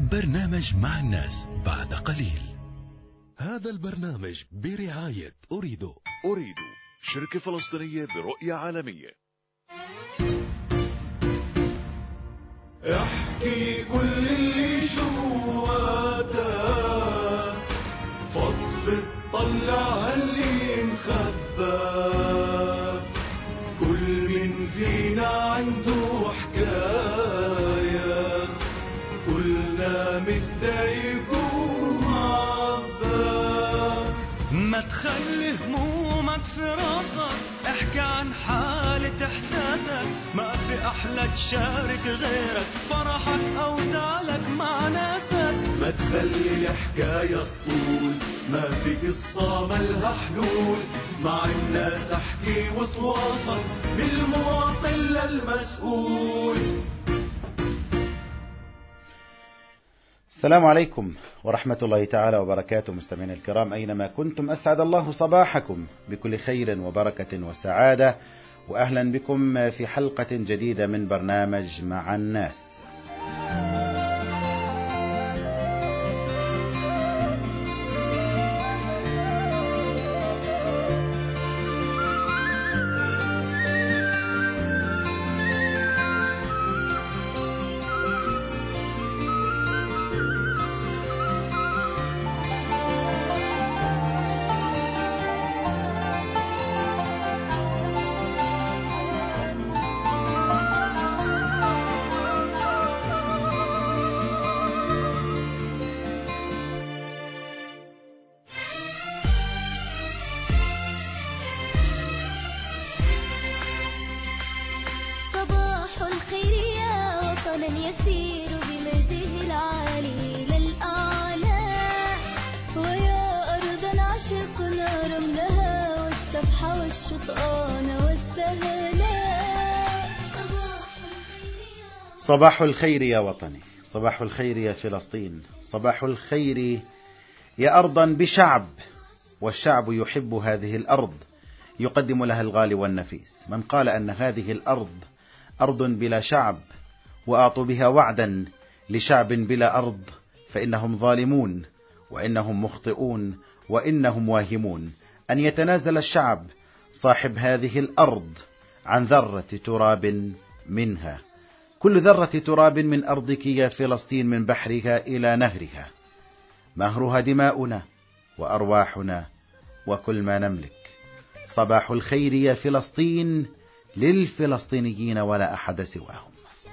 برنامج مع الناس بعد قليل. هذا البرنامج برعاية أريدو شركة فلسطينية برؤية عالمية. احكي كل اللي جواتك، فضفض طلع هاللي مخبى، كل من فينا عنده حكاية، كلنا متضايق ومعبى. ما تخلي همومك في راسك، احكي عن حالة احساسك، ما في احلى تشارك غيرك فرحك او زعلك مع ناسك. ما تخلي الحكاية تطول، ما في قصة ملها حلول، مع الناس احكي وتواصل، بالمواطن للمسؤول. السلام عليكم ورحمة الله تعالى وبركاته. مستمعينا الكرام أينما كنتم، أسعد الله صباحكم بكل خير وبركة وسعادة، وأهلا بكم في حلقة جديدة من برنامج مع الناس. يسير بمجده العالي للأعلى، ويا أرض عشق رملها والسفحة والشطآن والسهلا. صباح الخير يا وطني، صباح الخير يا فلسطين، صباح الخير يا أرضا بشعب، والشعب يحب هذه الأرض، يقدم لها الغالي والنفيس. من قال أن هذه الأرض أرض بلا شعب وأعطوا بها وعدا لشعب بلا أرض فإنهم ظالمون، وإنهم مخطئون، وإنهم واهمون. أن يتنازل الشعب صاحب هذه الأرض عن ذرة تراب منها. كل ذرة تراب من أرضك يا فلسطين، من بحرها إلى نهرها، مهرها دماؤنا وأرواحنا وكل ما نملك. صباح الخير يا فلسطين للفلسطينيين ولا أحد سواهم.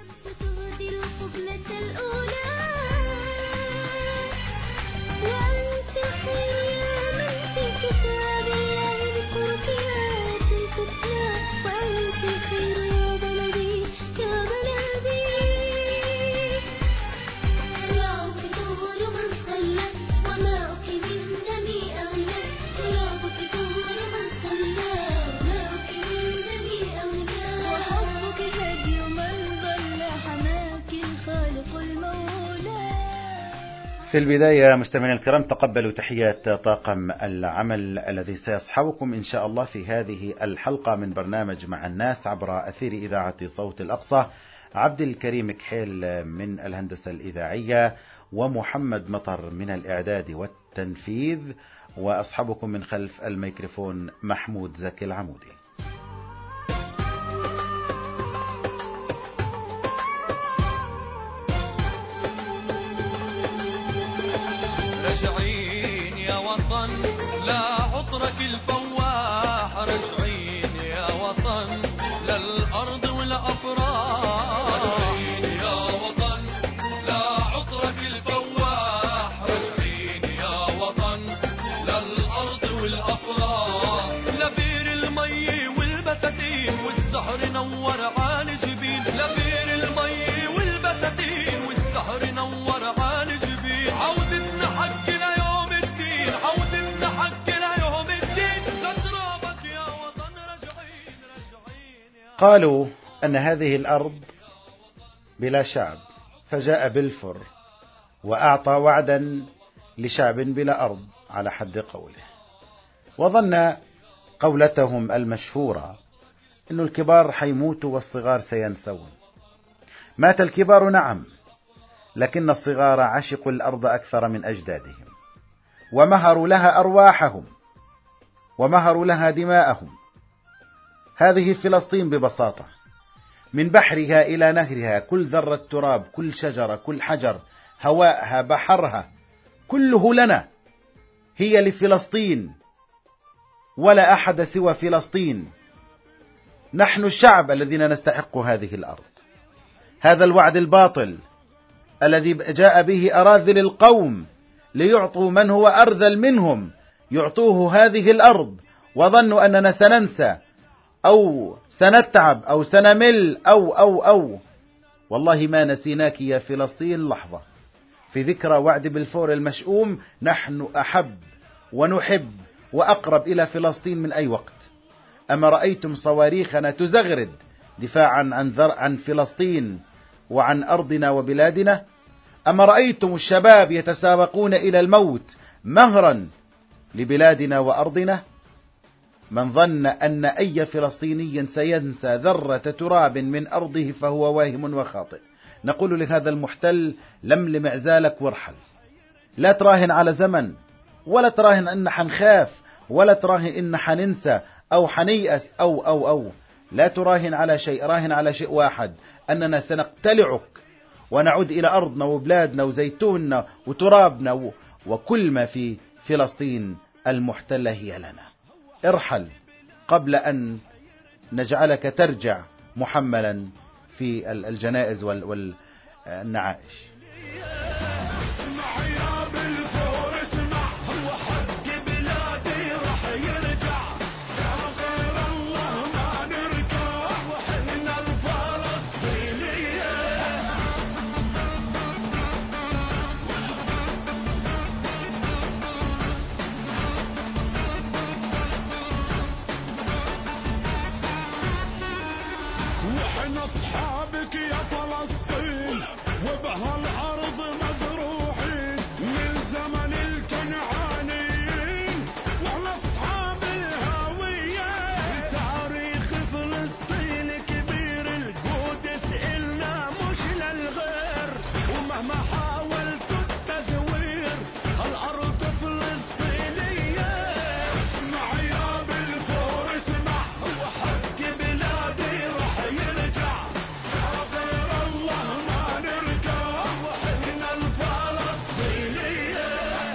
في البداية مستمعينا الكرام، تقبلوا تحيات طاقم العمل الذي سيصحبكم إن شاء الله في هذه الحلقة من برنامج مع الناس عبر أثير إذاعة صوت الأقصى. عبد الكريم كحيل من الهندسة الإذاعية، ومحمد مطر من الإعداد والتنفيذ، وأصحبكم من خلف الميكروفون محمود زكي العمودي. رجعين يا وطن لا عطرك الفواح، رجعين يا وطن للأرض والأفراح. رجعين يا وطن لا عطرك الفواح، رجعين يا وطن للأرض والأفراح. لبير المي والبساتين والسهر نور عالي جبين، لبير المي والبساتين والسهر نور عالي جبين. عودتنا حقنا يوم الدين، عودتنا حقنا يوم الدين، لترابك يا وطن رجعين يا. قالوا أن هذه الأرض بلا شعب، فجاء بلفور وأعطى وعدا لشعب بلا أرض على حد قوله، وظن قولتهم المشهورة أن الكبار حيموتوا والصغار سينسون. مات الكبار نعم، لكن الصغار عشقوا الأرض أكثر من أجدادهم، ومهروا لها أرواحهم، ومهروا لها دماءهم. هذه فلسطين ببساطة، من بحرها إلى نهرها، كل ذرة تراب، كل شجرة، كل حجر، هواءها، بحرها، كله لنا، هي لفلسطين، ولا أحد سوى فلسطين. نحن الشعب الذين نستحق هذه الأرض. هذا الوعد الباطل الذي جاء به أراذل القوم ليعطوا من هو أرذل منهم، يعطوه هذه الأرض، وظنوا أننا سننسى أو سنتعب أو سنمل أو والله ما نسيناك يا فلسطين لحظة. في ذكرى وعد بلفور المشؤوم نحن أحب ونحب وأقرب إلى فلسطين من أي وقت. أما رأيتم صواريخنا تزغرد دفاعا عن فلسطين وعن أرضنا وبلادنا؟ أما رأيتم الشباب يتسابقون إلى الموت مهرا لبلادنا وأرضنا؟ من ظن أن أي فلسطيني سينسى ذرة تراب من أرضه فهو واهم وخاطئ. نقول لهذا المحتل: لملم عزالك وارحل. لا تراهن على زمن، ولا تراهن أن حنخاف، ولا تراهن إن حننسى أو حنيأس أو لا تراهن على شيء. راهن على شيء واحد: أننا سنقتلعك ونعود إلى أرضنا وبلادنا وزيتوننا وترابنا وكل ما في فلسطين المحتلة هي لنا. ارحل قبل أن نجعلك ترجع محملا في الجنائز والنعائش. أصحابك يا فلسطين وبهالأرض مزروحين من زمن الكنعانيين، وعلى أصحاب الهوية تاريخ فلسطين كبير. القدس إلنا مش للغير، ومهما حاولت التزوير هالأرض فلسطينية. اسمع يا بلفور اسمع، هو حق بلادي رح يرجع، غير الله ما نرجع، وحنا الفلسطينية.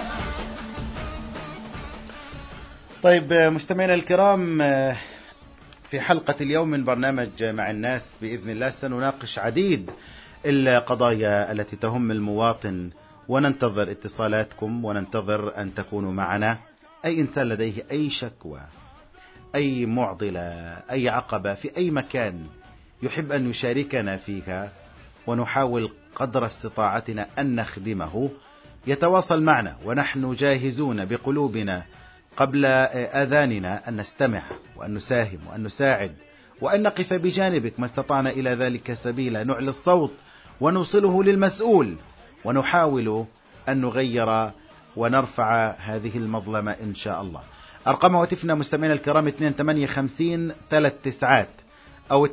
طيب مستمعينا الكرام، في حلقة اليوم من برنامج مع الناس بإذن الله سنناقش عديد القضايا التي تهم المواطن، وننتظر اتصالاتكم، وننتظر أن تكونوا معنا. أي إنسان لديه أي شكوى، أي معضلة، أي عقبة في أي مكان يحب أن يشاركنا فيها، ونحاول قدر استطاعتنا أن نخدمه، يتواصل معنا، ونحن جاهزون بقلوبنا قبل آذاننا أن نستمع وأن نساهم وأن نساعد وأن نقف بجانبك ما استطعنا إلى ذلك سبيلا. نعلي الصوت ونوصله للمسؤول، ونحاول أن نغير ونرفع هذه المظلمة إن شاء الله. أرقام هاتفنا مستمعينا الكرام 2850 39 أو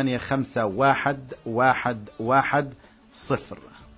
28511110.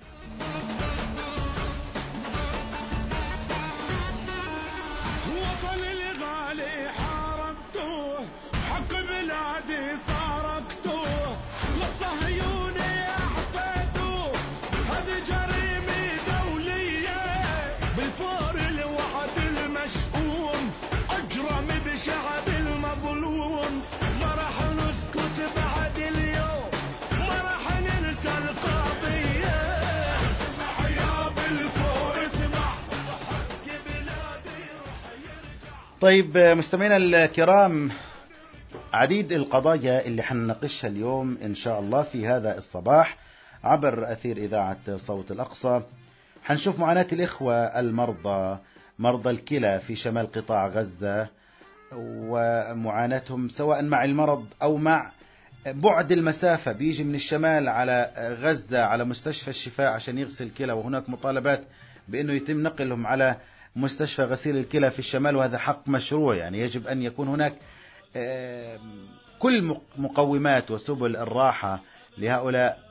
وطن الغالي حاربتوه، حق بلادي صاركتوه، للصهيوني اعطيتوه، هذه جريمة دولية. بالفور الوعد المشؤوم اجرم بشعب المظلوم، ما راح نسكت بعد اليوم، ما راح ننسى القضية. اسمع يا بالفور اسمع، حق بلادي رح يرجع. طيب مستمعينا الكرام، عديد القضايا اللي حنناقشها اليوم إن شاء الله في هذا الصباح عبر أثير إذاعة صوت الأقصى. حنشوف معاناة الإخوة المرضى، مرضى الكلى في شمال قطاع غزة، ومعاناتهم سواء مع المرض أو مع بعد المسافة. بيجي من الشمال على غزة على مستشفى الشفاء عشان يغسل كلى، وهناك مطالبات بأنه يتم نقلهم على مستشفى غسيل الكلى في الشمال، وهذا حق مشروع. يعني يجب أن يكون هناك كل مقومات وسبل الراحة لهؤلاء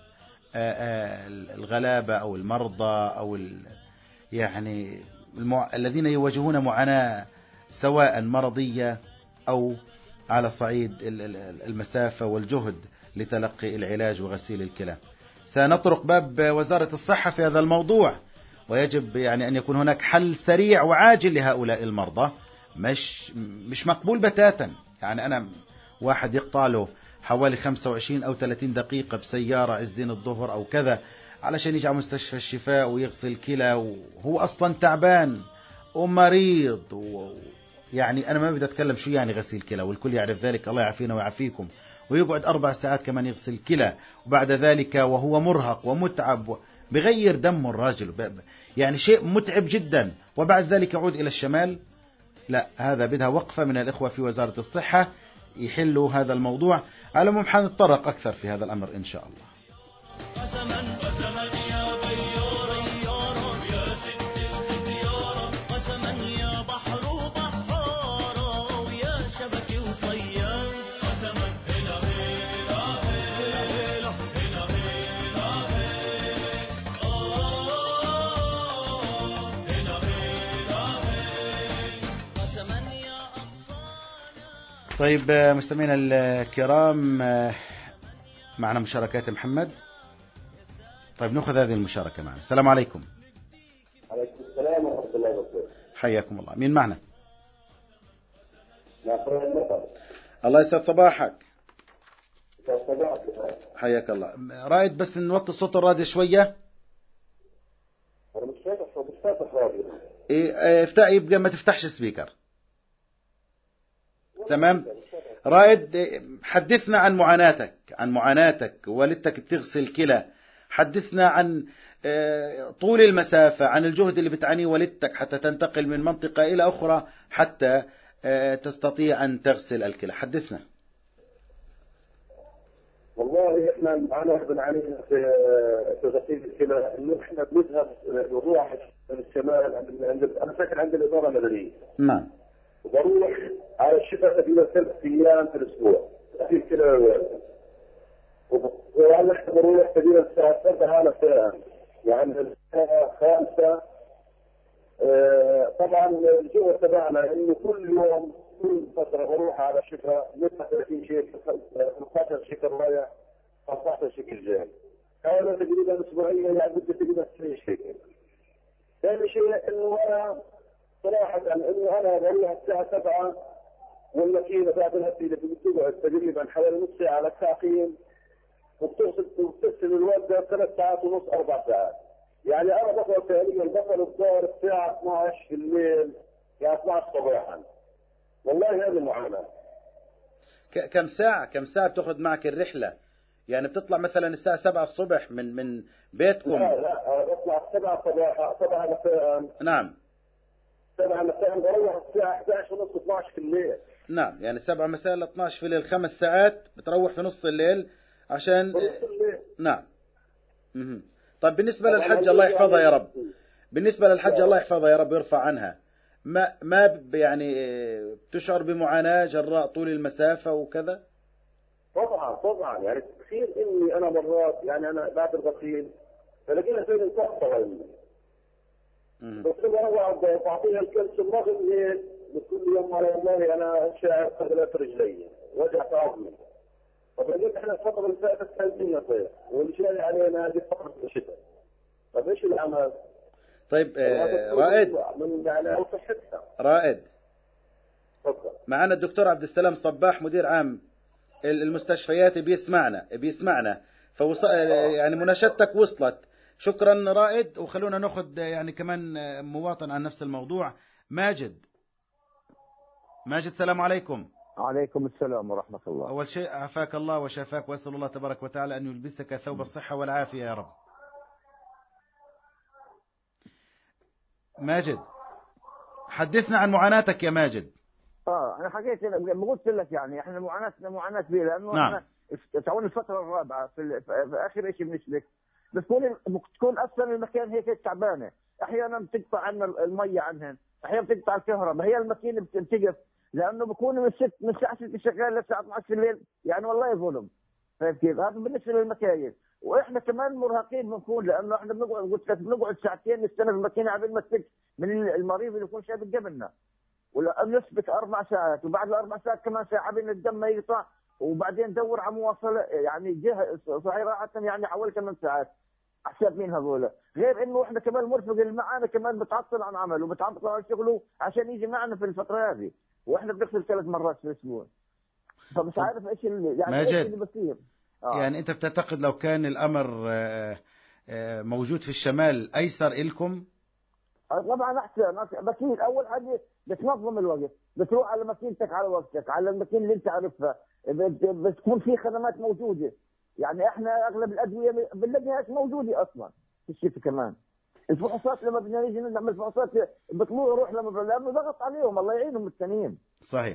الغلابة أو المرضى أو يعني الذين يواجهون معاناة سواء مرضية أو على صعيد المسافة والجهد لتلقي العلاج وغسيل الكلى. سنطرق باب وزارة الصحة في هذا الموضوع، ويجب يعني أن يكون هناك حل سريع وعاجل لهؤلاء المرضى. مش مقبول بتاتا. يعني أنا واحد يقطع له حوالي 25 أو 30 دقيقة بسيارة عزدين الظهر أو كذا علشان يجي على مستشفى الشفاء ويغسل كلى وهو أصلا تعبان ومريض يعني أنا ما بدي أتكلم شو يعني غسيل كلى، والكل يعرف ذلك، الله يعافينا ويعافيكم. ويقعد 4 ساعات كمان يغسل كلى، وبعد ذلك وهو مرهق ومتعب بغير دمه الراجل، يعني شيء متعب جدا، وبعد ذلك يعود إلى الشمال. لا، هذا بدها وقفة من الإخوة في وزارة الصحة يحلوا هذا الموضوع. على العموم حنتطرق أكثر في هذا الأمر إن شاء الله. طيب مستمعينا الكرام، معنا مشاركات محمد. طيب نأخذ هذه المشاركة معنا. السلام عليكم. عليكم السلام ورحمة الله وبركاته. حياكم الله. مين معنا؟ الله يسعد صباحك. حياك الله. رائد بس نوطي صوت الراديو شوية. أنا مش فاتح راديو. افتح، يبقى ما تفتحش سبيكر. تمام. رائد، حدثنا عن معاناتك والدتك بتغسل كلى. حدثنا عن طول المسافة، عن الجهد اللي بتعانيه والدتك حتى تنتقل من منطقة إلى أخرى حتى تستطيع أن تغسل الكلى. حدثنا. والله احنا بنعاني في غسيل الكلى، انه احنا بنذهب نروح الشمال انا ساكن عند الإدارة المدنية. نعم. وبروح على الشفاء تقريبا 3 أيام في الأسبوع في الكلى، وأنا بروح تقريبا الساعة 7 مساء، يعني الساعة 5. طبعا الجو تبعنا إنه كل يوم كل فترة بروح على شفاء 30 شيكل 15 شيكل رايح 15 شيكل جاي. هذا تقريبا أسبوعيا يعني بدي تقريبا 20 شيكل. ثاني شيء إنه أنا صراحة إنه أنا بروح الساعة 7 والماكينة تاعت الغسيل بتقعد تقريبا حوالي نص ساعة على الساقين، وبتغسل الوردة 3 ساعات ونص 4 ساعات. يعني أنا بصل تقريبا الظهر الساعة 12 في الليل، يعني 12 صباحا. والله هذه المعاناة. كم ساعة بتاخذ معك الرحلة؟ يعني بتطلع مثلا الساعة 7 الصبح من بيتكم؟ لا بطلع 7 صباحا 7 مساء. نعم. 7 مساء بروح الساعة 11 ونص 12 في الليل. نعم، يعني 7 مساء ل 12 في الليل، 5 ساعات بتروح في نص الليل عشان نعم. طيب بالنسبة للحج الله يحفظها يا رب. بالنسبة للحج الله يحفظها يا رب ويرفع عنها. ما يعني بتشعر بمعاناة جراء طول المسافة وكذا؟ طبعا يعني كثير اني انا مرات يعني انا بعد الغسيل فلقينا فين الكفه بس انا بعطيها الكلسيوم رغم هيك كل يوم على والله انا شاعر قبلات رجلي وجع في عظمي. طب لقيت احنا الفتره اللي فاتت كان فينا صيف واللي جاي علينا هذه فتره الشتاء. طب ايش العمل؟ طيب رائد معنا الدكتور عبد السلام صباح مدير عام المستشفيات بيسمعنا يعني مناشدتك وصلت. شكرا رائد. وخلونا ناخذ يعني كمان مواطن عن نفس الموضوع. ماجد، السلام عليكم. عليكم السلام ورحمة الله. أول شيء عافاك الله وشافاك، وأسأل الله تبارك وتعالى أن يلبسك ثوب الصحة والعافية يا رب. ماجد، حدثنا عن معاناتك يا ماجد. أنا حكيت قلت لك يعني إحنا معاناة كبيرة، لأنه نعم. إحنا تعون الفترة الرابعة في آخر شيء بنسلك بتكون أصلا المكان هيك تعبانة. أحيانا بتقطع عنا المية عنهن، أحيانا بتقطع الكهرباء، هي الماكينة بتقف لأنه بكون من الساعة 6 شغال للساعة 12 في الليل، يعني والله ظلم. فاهم كيف؟ هذا بالنسبة للمكاين. واحنا كمان مرهقين بنكون، لانه احنا بنقعد قلت لك بنقعد ساعتين نستنى في الماكينه قبل ما تفك من المريض اللي يكون شايف قبلنا، ولا نثبت 4 ساعات، وبعد ال4 ساعات كمان ساعه بين الدم ما يقطع، وبعدين ندور على مواصله يعني جهه صحيحه يعني حوالي 8 ساعات. حساب مين هذول؟ غير انه احنا كمان المرفق اللي معنا كمان بتعطل عن عمله وبتعطل عن شغله عشان يجي معنا في الفتره هذه، واحنا بنغسل 3 مرات في الاسبوع. فمش عارف ايش يعني ماجد، ايش اللي بصير. يعني انت بتعتقد لو كان الامر موجود في الشمال ايسر لكم؟ طبعا احسن اكيد. اول حاجه بتنظم الوقت، بتروح على ماكينتك على وقتك، على الماكينه اللي انت عارفها، بتكون في خدمات موجوده. يعني احنا اغلب الادويه بنلاقيها موجوده اصلا في الشتاء كمان. الفحوصات لما بدنا نيجي نعمل فحوصات بيطلعوا يروح لانه ضغط عليهم، الله يعينهم الثانيين. صحيح.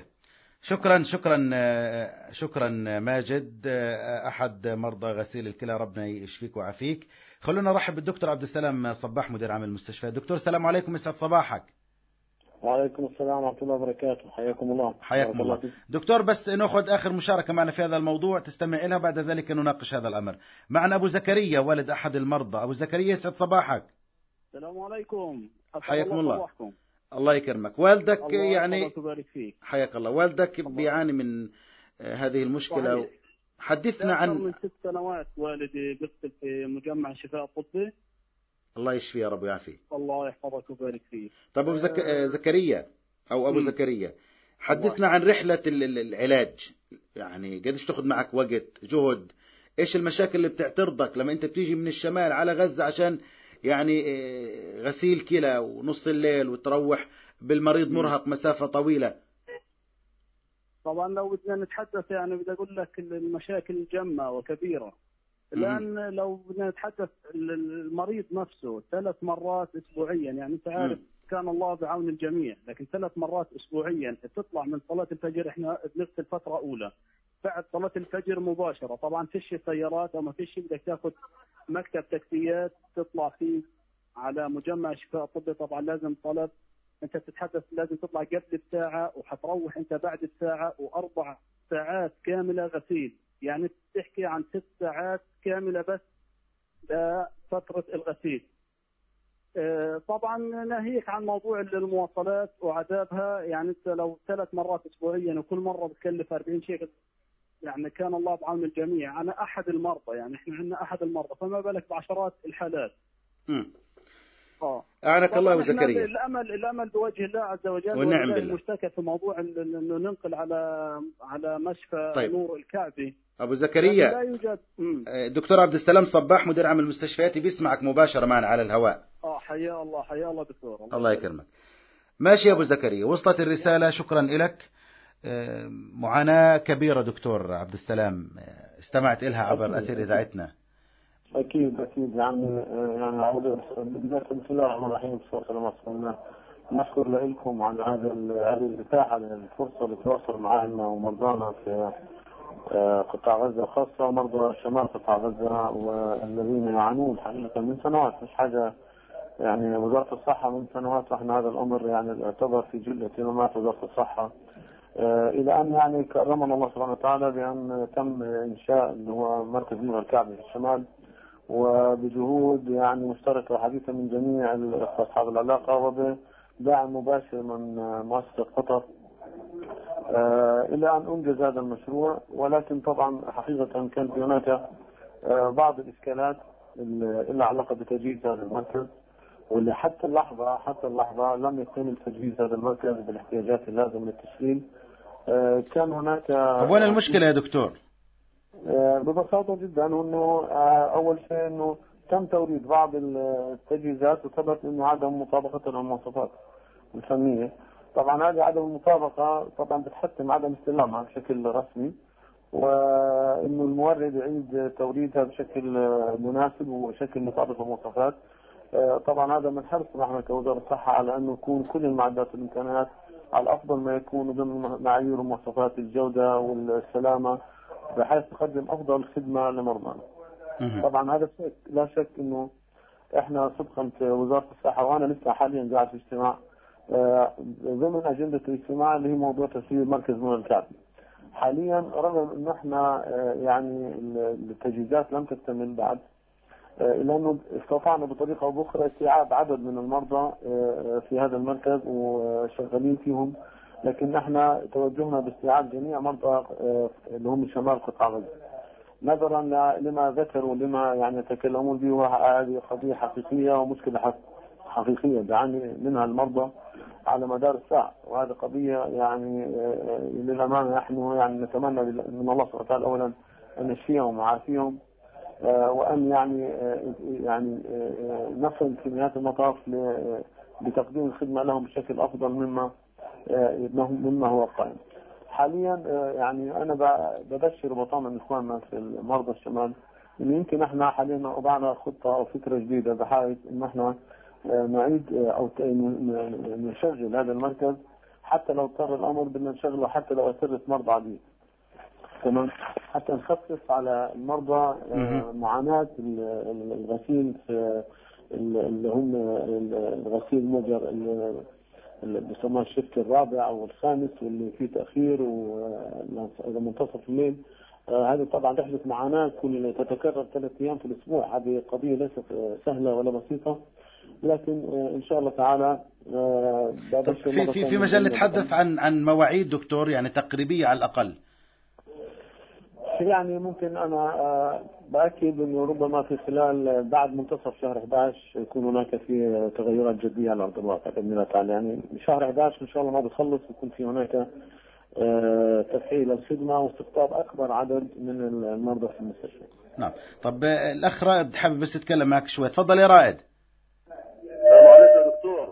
شكرا ماجد، احد مرضى غسيل الكلى، ربنا يشفيك ويعافيك. خلونا نرحب بالدكتور عبد السلام صباح مدير عام المستشفى. دكتور السلام عليكم، يسعد صباحك. وعليكم السلام ورحمة الله وبركاته، حياكم الله. حياكم الله دكتور. بس ناخذ آخر مشاركة معنا في هذا الموضوع تستمع لها، بعد ذلك نناقش هذا الأمر. معنا أبو زكريا والد أحد المرضى. أبو زكريا يسعد صباحك. السلام عليكم. حياكم الله. الله يكرمك. والدك الله يعني فيك. حياك الله. والدك بيعاني من هذه المشكلة. صحيح. حدثنا عن من 6 سنوات والدي بيغسل في مجمع الشفاء الطبي. الله يشفيه يا رب ويعافيه. الله يحفظك ويبارك فيك. طيب أبو زكريا أو أبو زكريا، حدثنا عن رحلة العلاج. يعني قديش تاخذ معك وقت، جهد، إيش المشاكل اللي بتعترضك لما أنت بتيجي من الشمال على غزة عشان يعني غسيل كلى ونص الليل وتروح بالمريض مرهق مسافة طويلة؟ طبعا لو بدنا نتحدث يعني بدي أقول لك المشاكل جمة وكبيرة. الآن لو بدنا نتحدث المريض نفسه 3 مرات أسبوعيا، يعني أنت عارف كان الله بعون الجميع، لكن 3 مرات أسبوعيا تطلع من صلاة الفجر. إحنا بنغسل فترة أولى، بعد صلاة الفجر مباشرة طبعا فيش سيارات أو ما فيش، بدك تاخذ مكتب تاكسيات تطلع فيه على مجمع الشفاء الطبي. طبعا لازم طلب، أنت بتتحدث لازم تطلع قبل الساعة وحتروح أنت بعد الساعة، و4 ساعات كاملة غسيل. يعني تحكي عن 6 ساعات كاملة بس لفترة الغسيل. طبعا ناهيك عن موضوع المواصلات وعذابها. يعني انت لو 3 مرات اسبوعيا وكل مره بتكلف 40 شيخ، يعني كان الله بعون الجميع. انا احد المرضى، يعني احنا عندنا احد المرضى، فما بالك بعشرات الحالات. اعانك الله وزكريا. الامل بوجه الله عز وجل، ونعم بالله. المشتكى في موضوع انه ننقل على مشفى طيب. نور الكعبي. ابو زكريا، لا يوجد. دكتور عبد السلام صباح مدير عام المستشفيات بيسمعك مباشرة معنا على الهواء. حيا الله دكتور. الله يكرمك. ماشي يا ابو زكريا، وصلت الرسالة، شكرا لك. معاناة كبيرة دكتور عبد السلام، استمعت لها عبر أثير إذاعتنا. أكيد يعني أعود بداية بسم الله الرحمن الرحيم، والصلاة والسلام. نشكر لكم على هذه الإتاحة الفرصة للتواصل معنا ومرضانا في قطاع غزة، خاصة مرضى شمال قطاع غزة والذين يعانون حقيقة من سنوات، مش حاجة يعني وزارة الصحة من سنوات. واحنا هذا الأمر يعني يعتبر في جل اهتمامات وزارة الصحة، إلى أن يعني كرمنا الله سبحانه وتعالى بأن تم إنشاء اللي هو مركز نور الكعبي في الشمال، وبجهود يعني مشتركة وحديثة من جميع أصحاب العلاقة وبدعم مباشر من مؤسسة قطر، إلى أن أنجز هذا المشروع. ولكن طبعا حقيقة كانت هناك بعض الإشكالات اللي علاقة بتجهيز هذا المركز، واللي حتى اللحظة لم يتم تجهيز هذا المركز بالاحتياجات اللازمة للتشغيل. كان هناك وين المشكلة يا دكتور؟ ببساطة جدا انه اول شيء انه تم توريد بعض التجهيزات وثبت انه عدم مطابقة للمواصفات الفنية. طبعا هذه عدم المطابقة طبعا بتحتم عدم استلامها بشكل رسمي، وانه المورد يعيد توريدها بشكل مناسب وشكل مطابق للمواصفات. طبعا هذا من حرصنا احنا كوزارة الصحة على انه يكون كل المعدات والامكانيات على افضل ما يكون ضمن معايير ومواصفات الجودة والسلامة، بحيث تقدم افضل خدمة لمرضانا. طبعا هذا لا شك انه احنا صدقا في وزارة الصحة، وانا لسه حاليا قاعد في اجتماع ضمن اجندة الاجتماع اللي هي موضوع تسيير مركز نور الكعبي. حاليا رغم انه احنا يعني التجهيزات لم تكتمل بعد، الا انه استطعنا بطريقه او باخرى استيعاب عدد من المرضى في هذا المركز وشغالين فيهم، لكن احنا توجهنا باستيعاب جميع مرضى اللي هم شمال قطاع غزه. نظرا لما ذكروا لما يعني يتكلمون به، هذه قضيه حقيقيه ومشكله حقيقيه بيعاني منها المرضى على مدار الساعه، وهذه قضيه يعني للامانه نحن يعني نتمنى من الله سبحانه وتعالى اولا ان يشفيهم ويعافيهم، وان يعني نصل في نهايه المطاف لتقديم الخدمه لهم بشكل افضل مما هو قائم. حاليا يعني انا ببشر وبطمن اخواننا في مرضى الشمال ان يمكن احنا حاليا وضعنا خطه او فكره جديده بحيث ان احنا نعيد او نشغل هذا المركز، حتى لو اضطر الامر بدنا نشغله حتى لو اثرت مرضى عديد، تمام، حتى نخفف على المرضى معاناه الغسيل اللي هم الغسيل المجر اللي بيسموه الشفت الرابع او الخامس واللي فيه تاخير واذا منتصف الليل. هذه طبعا تحدث معاناه كل تتكرر 3 ايام في الاسبوع. هذه قضيه ليست سهله ولا بسيطه، لكن ان شاء الله تعالى في مجال نتحدث عن مواعيد دكتور يعني تقريبيه على الاقل. يعني ممكن انا باكد انه ربما في خلال بعد منتصف شهر 11 يكون هناك في تغيرات جديه على ارض الواقع باذن الله تعالى. يعني شهر 11 ان شاء الله ما بيخلص يكون في هناك تفعيل الخدمه واستقطاب اكبر عدد من المرضى في المستشفى. نعم. طب الاخ رائد حابب بس اتكلم معك شوي. تفضل يا رائد. السلام عليكم يا دكتور.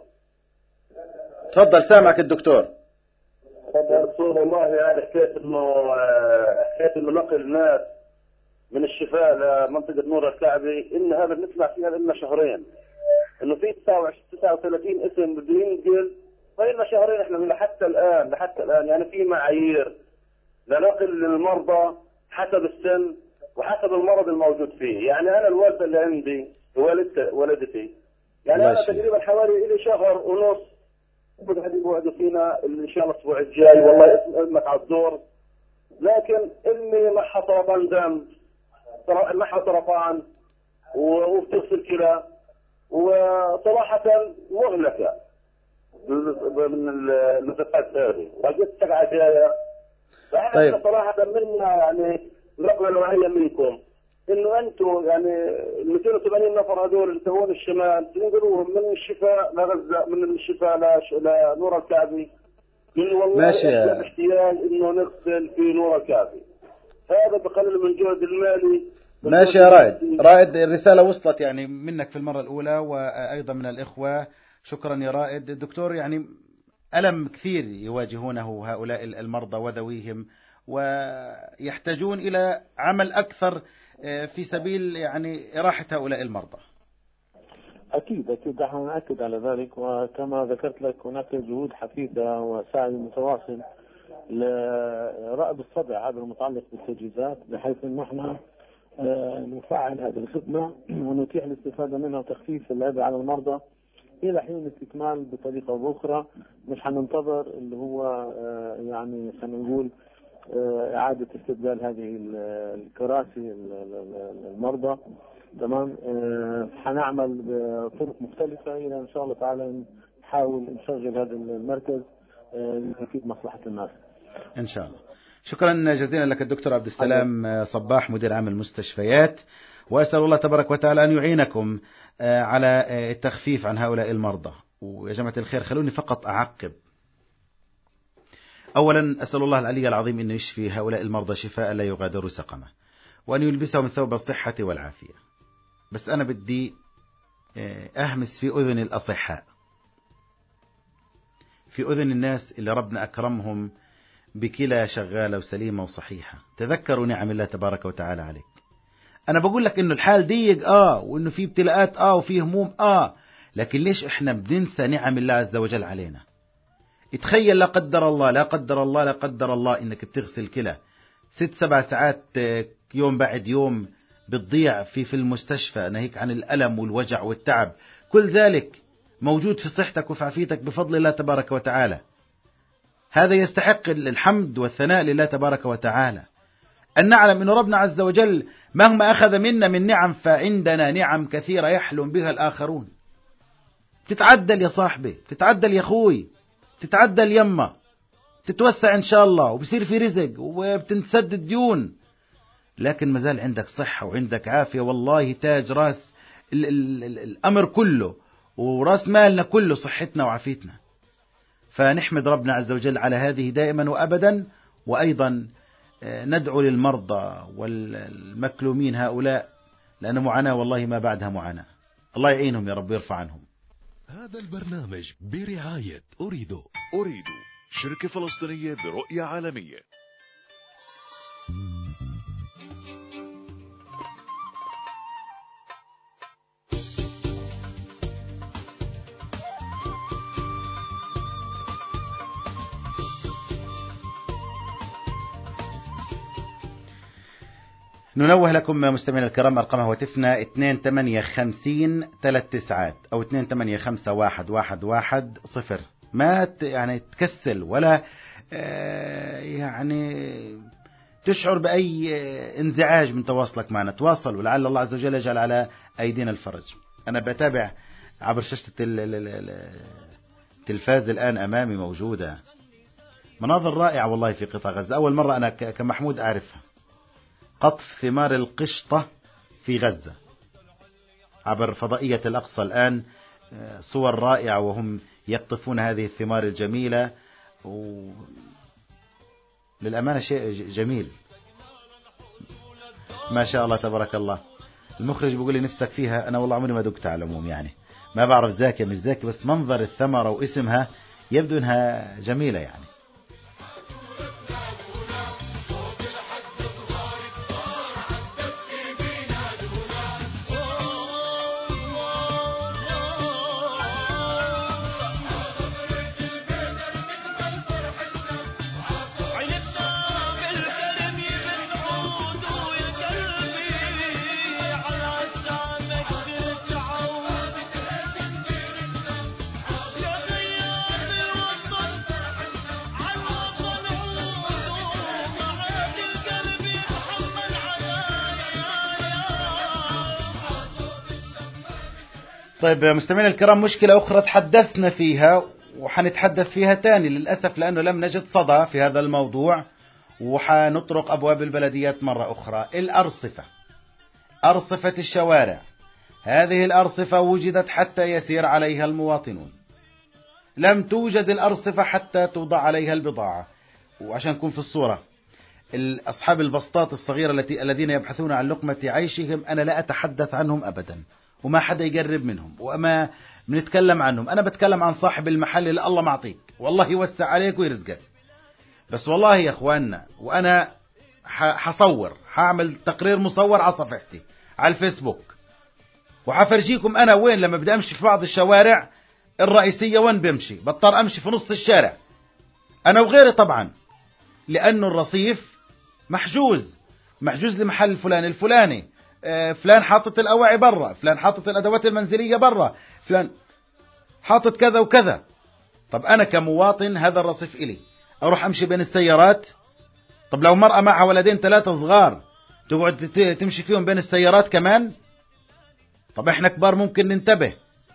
تفضل سامعك الدكتور. يا دكتور والله يعني حكيت انه نقل الناس من الشفاء لمنطقه نور الكعبي ان هذا بنسمع فيها لنا شهرين، انه في 39 اسم بده ينقل فإلنا شهرين. احنا من لحتى الان يعني في معايير لنقل المرضى حسب السن وحسب المرض الموجود فيه. يعني انا الوالده اللي عندي والدتي يعني انا تقريبا حوالي لي شهر ونص بوعدوا فينا ان شاء الله الاسبوع الجاي والله امك على الدور، لكن امي معها سرطان دم، معها سرطان وبتغسل كلى، وصراحه مهلكه من المسافات هذه، وجدت سقعه جايه. فاحنا صراحه منا يعني نقله نوعيه منكم انه انتم يعني 280 نفر هذول اللي تهون الشمال تنقلوهم من الشفاء لغزه، من الشفاء لنور الكعبي، لانه والله ماشي احتياج انه نغسل في نور الكعبي، هذا بقلل من جهد المالي. ماشي يا رائد الرساله وصلت يعني منك في المره الاولى وايضا من الاخوه. شكرا يا رائد. الدكتور يعني ألم كثير يواجهونه هؤلاء المرضى وذويهم، ويحتاجون إلى عمل أكثر في سبيل يعني إراحة هؤلاء المرضى. أكيد نحن نأكد على ذلك، وكما ذكرت لك هناك جهود حثيثة وسعي متواصل لرأب الصدع هذا المتعلق بالتجهيزات، بحيث أن نحن نفعل هذه الخدمة ونتيح الاستفادة منها وتخفيف العبء على المرضى إلى حين استكمال بطريقة أو أخرى. مش حننتظر اللي هو يعني خلينا نقول إعادة استبدال هذه الكراسي المرضى، تمام. حنعمل بطرق مختلفة إلى إن شاء الله تعالى نحاول نشغل هذا المركز لتفيد مصلحة الناس إن شاء الله. شكرا جزيلا لك الدكتور عبد السلام صباح مدير عام المستشفيات، وأسأل الله تبارك وتعالى أن يعينكم على التخفيف عن هؤلاء المرضى. ويا جماعة الخير خلوني فقط أعقب. أولا أسأل الله العلي العظيم أن يشفي هؤلاء المرضى شفاء لا يغادر سقما، وأن يلبسهم ثوب الصحة والعافية. بس أنا بدي أهمس في أذن الأصحاء، في أذن الناس اللي ربنا أكرمهم بكلى شغالة وسليمة وصحيحة. تذكروا نعم الله تبارك وتعالى عليك. أنا بقول لك إنه الحال ضيق وإنه في ابتلاءات وفي هموم لكن ليش إحنا بننسى نعم الله عز وجل علينا؟ اتخيل لا قدر الله إنك بتغسل كلى 6-7 ساعات يوم بعد يوم بتضيع في المستشفى ناهيك عن الألم والوجع والتعب، كل ذلك موجود في صحتك وفي عافيتك بفضل الله تبارك وتعالى. هذا يستحق الحمد والثناء لله تبارك وتعالى. أن نعلم أن ربنا عز وجل مهما أخذ منا من نعم فعندنا نعم كثيرة يحلم بها الآخرون. تتعدل يا صاحبي، تتعدل يا أخوي، تتعدل يما، تتوسع إن شاء الله وبصير في رزق وبتنسدد ديون، لكن مازال عندك صحة وعندك عافية، والله تاج راس الأمر كله وراس مالنا كله صحتنا وعافيتنا. فنحمد ربنا عز وجل على هذه دائما وأبدا. وأيضا ندعو للمرضى والمكلومين هؤلاء، لأن معاناة والله ما بعدها معاناة. الله يعينهم يا رب ويرفع عنهم. هذا البرنامج برعاية أريدو شركة فلسطينية برؤية عالمية. ننوه لكم مستمعينا الكرام أرقام هواتفنا 2850 39 أو 28511110. ما يعني تكسل ولا يعني تشعر بأي انزعاج من تواصلك معنا، تواصل ولعل الله عز وجل يجعل على أيدينا الفرج. أنا بتابع عبر شاشة التلفاز الآن أمامي موجودة مناظر رائعة والله في قطاع غزة. أول مرة أنا كمحمود أعرفها، قطف ثمار القشطة في غزة عبر فضائية الأقصى الآن. صور رائعة وهم يقطفون هذه الثمار الجميلة، للأمانة شيء جميل ما شاء الله تبارك الله. المخرج بيقول لي نفسك فيها، أنا والله عمري ما دقتها على العموم، يعني ما بعرف زاكية مش زاكية، بس منظر الثمرة واسمها يبدو أنها جميلة يعني. طيب مستمعينا الكرام، مشكلة أخرى تحدثنا فيها وحنتحدث فيها تاني للأسف، لأنه لم نجد صدى في هذا الموضوع، وحنطرق أبواب البلديات مرة أخرى. الأرصفة، أرصفة الشوارع، هذه الأرصفة وجدت حتى يسير عليها المواطنون، لم توجد الأرصفة حتى توضع عليها البضاعة. وعشان نكون في الصورة، أصحاب البسطات الصغيرة الذين يبحثون عن لقمة عيشهم أنا لا أتحدث عنهم أبدا، وما حدا يقرب منهم وما بنتكلم عنهم. أنا بتكلم عن صاحب المحل اللي الله معطيك والله يوسع عليك ويرزقك. بس والله يا أخواننا، وأنا حصور، حاعمل تقرير مصور على صفحتي على الفيسبوك، وحفرجيكم أنا وين لما بدي أمشي في بعض الشوارع الرئيسية وين بمشي بضطر أمشي في نص الشارع أنا وغيري طبعا، لأنه الرصيف محجوز لمحل الفلاني، فلان حاطط الأواعي برا، فلان حاطط الأدوات المنزلية برا، فلان حاطط كذا وكذا. طب أنا كمواطن هذا الرصيف إلي، أروح أمشي بين السيارات؟ طب لو مرأة معها ولدين 3 صغار تقعد تمشي فيهم بين السيارات كمان؟ طب إحنا كبار ممكن ننتبه.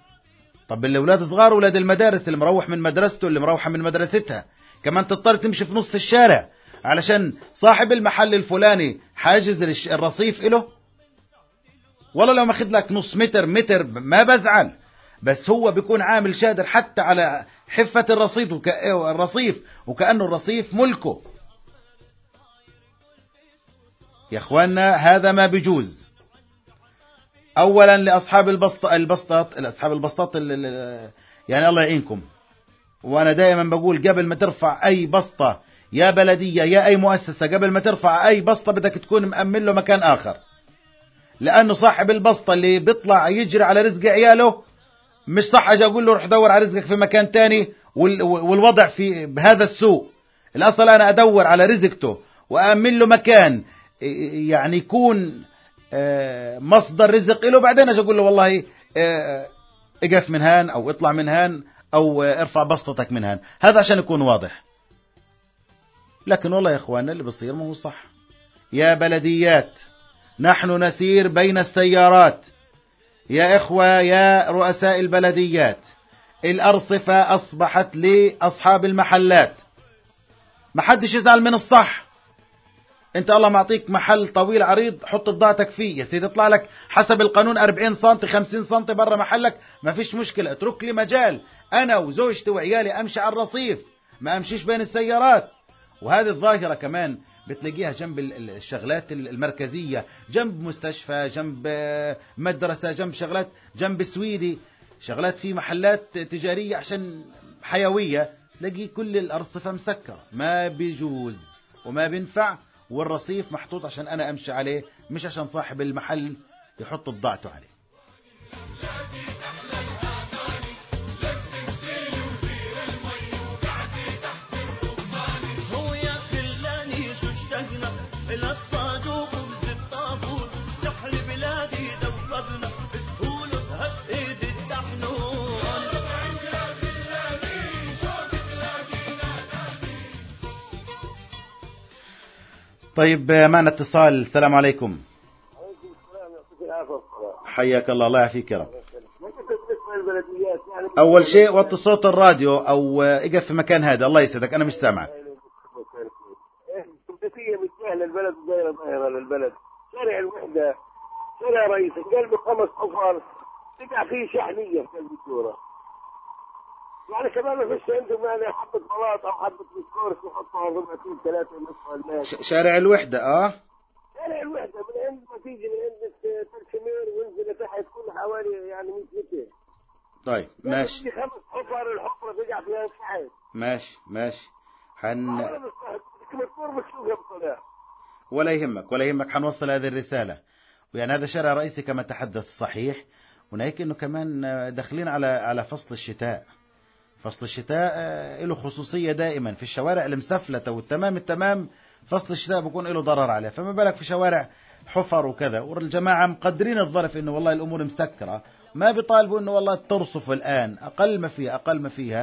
طب الأولاد صغار، ولاد المدارس اللي مروح من مدرسته اللي مروحة من مدرستها كمان تضطر تمشي في نص الشارع علشان صاحب المحل الفلاني حاجز الرصيف إله. والله لو ماخد لك نص متر ما بزعل، بس هو بيكون عامل شادر حتى على حفة الرصيف وكأنه الرصيف ملكه. يا اخواننا هذا ما بيجوز. اولا لاصحاب اصحاب البسطات يعني الله يعينكم. وانا دائما بقول قبل ما ترفع اي بسطة يا بلدية يا اي مؤسسة، قبل ما ترفع اي بسطة بدك تكون مأمن له مكان اخر، لانه صاحب البسطة اللي بيطلع يجري على رزق عياله مش صح اجي اقول له روح دور على رزقك في مكان تاني والوضع في بهذا السوء. الاصل انا ادور على رزقته وأأمن له مكان يعني يكون مصدر رزق له، بعدين اجي اقول له والله اقف من هان او اطلع من هان او ارفع بسطتك من هان. هذا عشان يكون واضح. لكن والله يا إخواننا اللي بصير ما هو صح. يا بلديات، نحن نسير بين السيارات يا إخوة، يا رؤساء البلديات، الأرصفة أصبحت لأصحاب المحلات. ما حدش يزعل من الصح. انت الله معطيك محل طويل عريض، حط بضاعتك فيه يا سيدي، يطلع لك حسب القانون 40 سم 50 سم برا محلك، ما فيش مشكلة. اترك لي مجال انا وزوجتي وعيالي امشي على الرصيف، ما امشيش بين السيارات. وهذه الظاهرة كمان بتلاقيها جنب الشغلات المركزية، جنب مستشفى، جنب مدرسة، جنب شغلات، جنب سويدي، شغلات في محلات تجارية عشان حيوية، تلاقي كل الأرصفة مسكرة. ما بيجوز وما بينفع، والرصيف محطوط عشان أنا أمشي عليه، مش عشان صاحب المحل يحط بضاعته عليه. طيب معنا اتصال. السلام عليكم. عليكم السلام، يعطيك العافية. حياك الله. الله يعافيك يا رب. أول شيء وطي صوت الراديو أو اقف في مكان هذا، الله يسعدك، أنا مش سامعك. السمسية متسهلة، البلد دايرة ظاهرة للبلد. شارع الوحدة، شارع رئيس قلبه 5 حفر، تقع فيه شحنية في قلب الدورة. يعني كمان ما فيش عندهم يعني حبة بلاط أو حبة بسكورس يحطها ربعتين 3 ونص الناس. شارع الوحدة. شارع الوحدة من عند ما تيجي من عند ترشمير وينزل تحت كل حوالي يعني 100 متر. طيب ماشي. في 5 حفر، الحفرة تقع فيها شحن. ماشي ولا يهمك حنوصل هذه الرسالة. ويعني هذا شارع رئيسي كما تحدث صحيح، ونهيك انه كمان داخلين على فصل الشتاء. فصل الشتاء له خصوصية دائما في الشوارع المسفلة والتمام. فصل الشتاء بيكون له ضرر عليه، فما بالك في شوارع حفر وكذا. والجماعة مقدرين الظرف انه والله الامور مسكرة، ما بيطالبوا انه والله ترصف الان، اقل ما فيها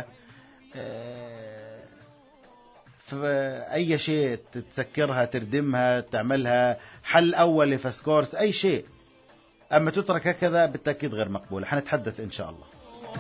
أي شيء تسكرها، تردمها، تعملها حل أول لفسكورس، أي شيء. أما تترك هكذا بالتأكيد غير مقبولة. حنتحدث إن شاء الله.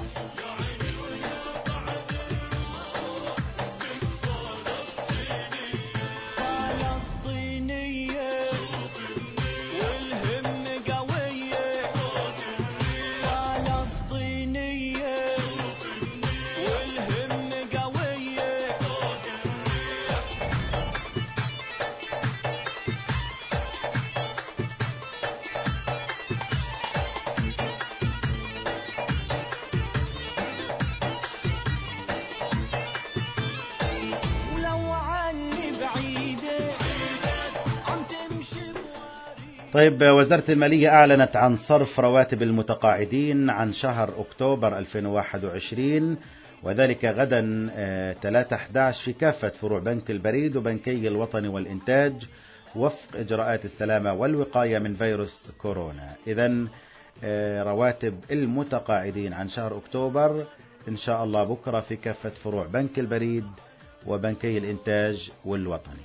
طيب وزارة المالية أعلنت عن صرف رواتب المتقاعدين عن شهر أكتوبر 2021، وذلك غدا 3/11 في كافة فروع بنك البريد وبنكي الوطني والإنتاج، وفق إجراءات السلامة والوقاية من فيروس كورونا. إذن رواتب المتقاعدين عن شهر أكتوبر إن شاء الله بكرة في كافة فروع بنك البريد وبنكي الإنتاج والوطني.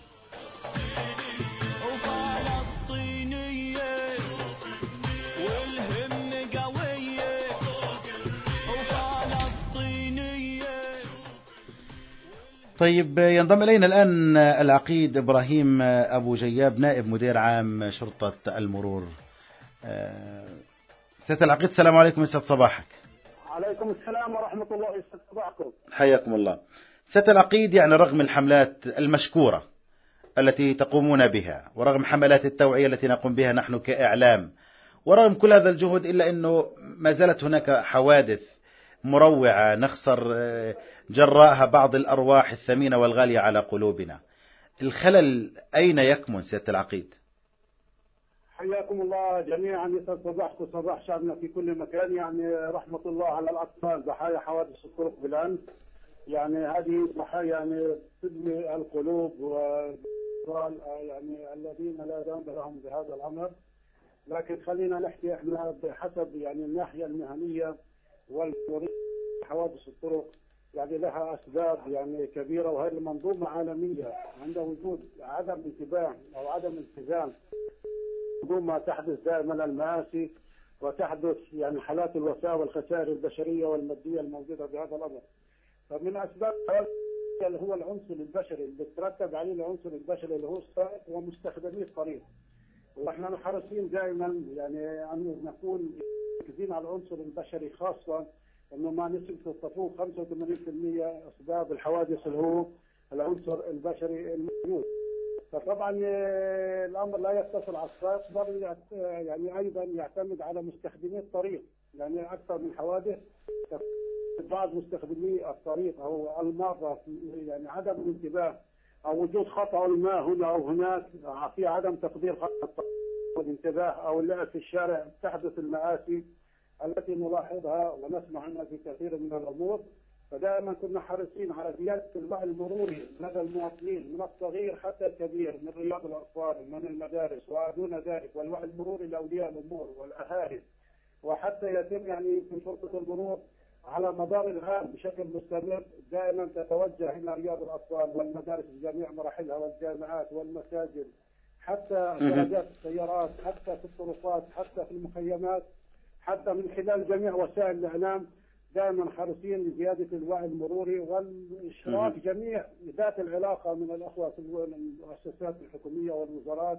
طيب ينضم إلينا الآن العقيد إبراهيم أبو جياب، نائب مدير عام شرطة المرور. سيادة العقيد السلام عليكم، يسعد صباحك. عليكم السلام ورحمة الله، يسعد صباحكم. حياكم الله. سيادة العقيد، يعني رغم الحملات المشكورة التي تقومون بها، ورغم حملات التوعية التي نقوم بها نحن كإعلام، ورغم كل هذا الجهد، إلا أنه ما زالت هناك حوادث مروعة نخسر جراءها بعض الأرواح الثمينة والغالية على قلوبنا. الخلل أين يكمن سيادة العقيد؟ حياكم الله جميعا، يسعد صباحكم صباح شعبنا في كل مكان. يعني رحمة الله على الأطفال ضحايا حوادث الطرق بالأمس. يعني هذه ضحايا يعني تدمي القلوب، يعني الذين لا ذنب لهم بهذا الأمر. لكن خلينا نحكي احنا بحسب يعني الناحية المهنية والمريض حوادث الطرق. يعني لها أسباب يعني كبيرة، وهذه منظومة عالمية عند وجود عدم انتباه أو عدم التزام منظومة تحدث دائما المآسي وتحدث يعني حالات الوفاة والخسائر البشرية والمادية الموجودة بهذا الأمر. فمن أسباب اللي هو العنصر البشري اللي بترتب عليه العنصر البشري اللي هو السائق ومستخدمي الطريق. واحنا حريصين دائما يعني أن نكون مركزين على العنصر البشري، خاصة انه ما نسبة تفوق 85% اسباب الحوادث اللي هو العنصر البشري الموجود. فطبعا الامر لا يقتصر على السائق، بل يعني ايضا يعتمد على مستخدمي الطريق. يعني اكثر من حوادث بعض مستخدمي الطريق او المارة يعني عدم الانتباه او وجود خطأ ما هنا او هناك، في عدم تقدير خطأ والانتباه او اللعب في الشارع، تحدث المآسي التي نلاحظها ونسمع عنها في كثير من الامور. فدائما كنا حريصين على زياده الوعي المروري لدى المواطنين من الصغير حتى الكبير، من رياض الاطفال، من المدارس ودون ذلك، والوعي المروري لاولياء الامور والاهالي، وحتى يتم يعني في شرطه المرور على مدار العام بشكل مستمر دائما تتوجه الى رياض الاطفال والمدارس بجميع مراحلها والجامعات والمساجد، حتى درجات السيارات، حتى في الطرقات، حتى في المخيمات، حتى من خلال جميع وسائل الإعلام. دائما حريصين لزيادة الوعي المروري والإشراف جميع ذات العلاقة من الأخوة في المؤسسات الحكومية والوزارات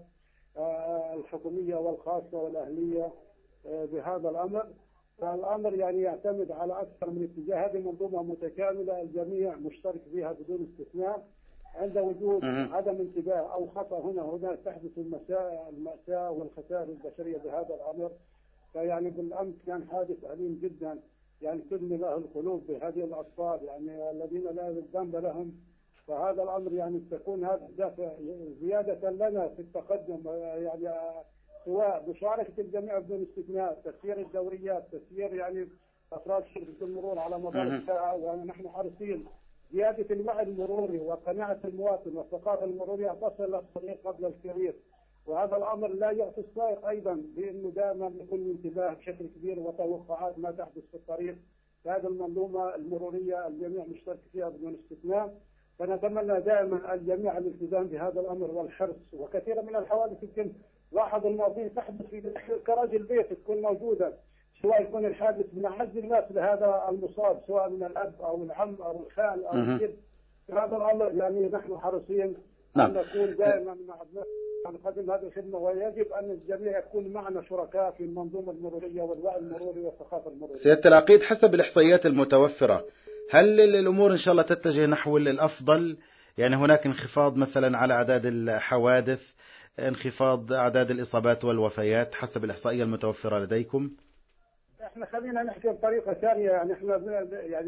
الحكومية والخاصة والأهلية بهذا الأمر. فالأمر يعني يعتمد على أكثر من اتجاه، هذه منظومة متكاملة الجميع مشترك فيها بدون استثناء. عند وجود عدم انتباه أو خطأ هنا تحدث المأساة والخسائر البشرية بهذا الأمر. فيعني بالأمس كان حادث أليم جدا يعني تدمي له القلوب بهذه الأطفال يعني الذين لا ذنب لهم. فهذا الأمر يعني تكون هذا الدافع زيادة لنا في التقدم، يعني سواء مشاركة الجميع بدون استثناء، تسيير الدوريات، تسيير يعني أفراد شرطة المرور على مدار الساعة. ونحن حريصين زيادة الوعي المروري وقناعة المواطن والثقافة المرورية تصل للصغير قبل الكبير. وهذا الأمر لا يعطي السائق أيضا بأنه دائما يكون انتباه بشكل كبير وتوقعات ما تحدث في الطريق. هذه المنظومة المرورية الجميع مشترك فيها بدون استثناء. فنتمنى دائما الجميع الالتزام بهذا الأمر والحرص. وكثير من الحوادث يمكن لاحظ المواطنين تحدث في كراج البيت تكون موجودة، سواء يكون الحادث من أعز الناس لهذا المصاب، سواء من الأب أو العم أو الخال أو الجد. هذا الأمر يعني نحن حريصين أن نكون دائما مع نقدم هذه الخدمة، ويجب أن الجميع يكون معنا شركاء في المنظومة المرورية والوعي المروري والثقافة المرورية. سيادة العقيد، حسب الإحصائيات المتوفرة هل الأمور إن شاء الله تتجه نحو الأفضل؟ يعني هناك انخفاض مثلا على أعداد الحوادث، انخفاض أعداد الإصابات والوفيات حسب الإحصائية المتوفرة لديكم؟ احنا خلينا نحكي بطريقة ثانية. يعني احنا يعني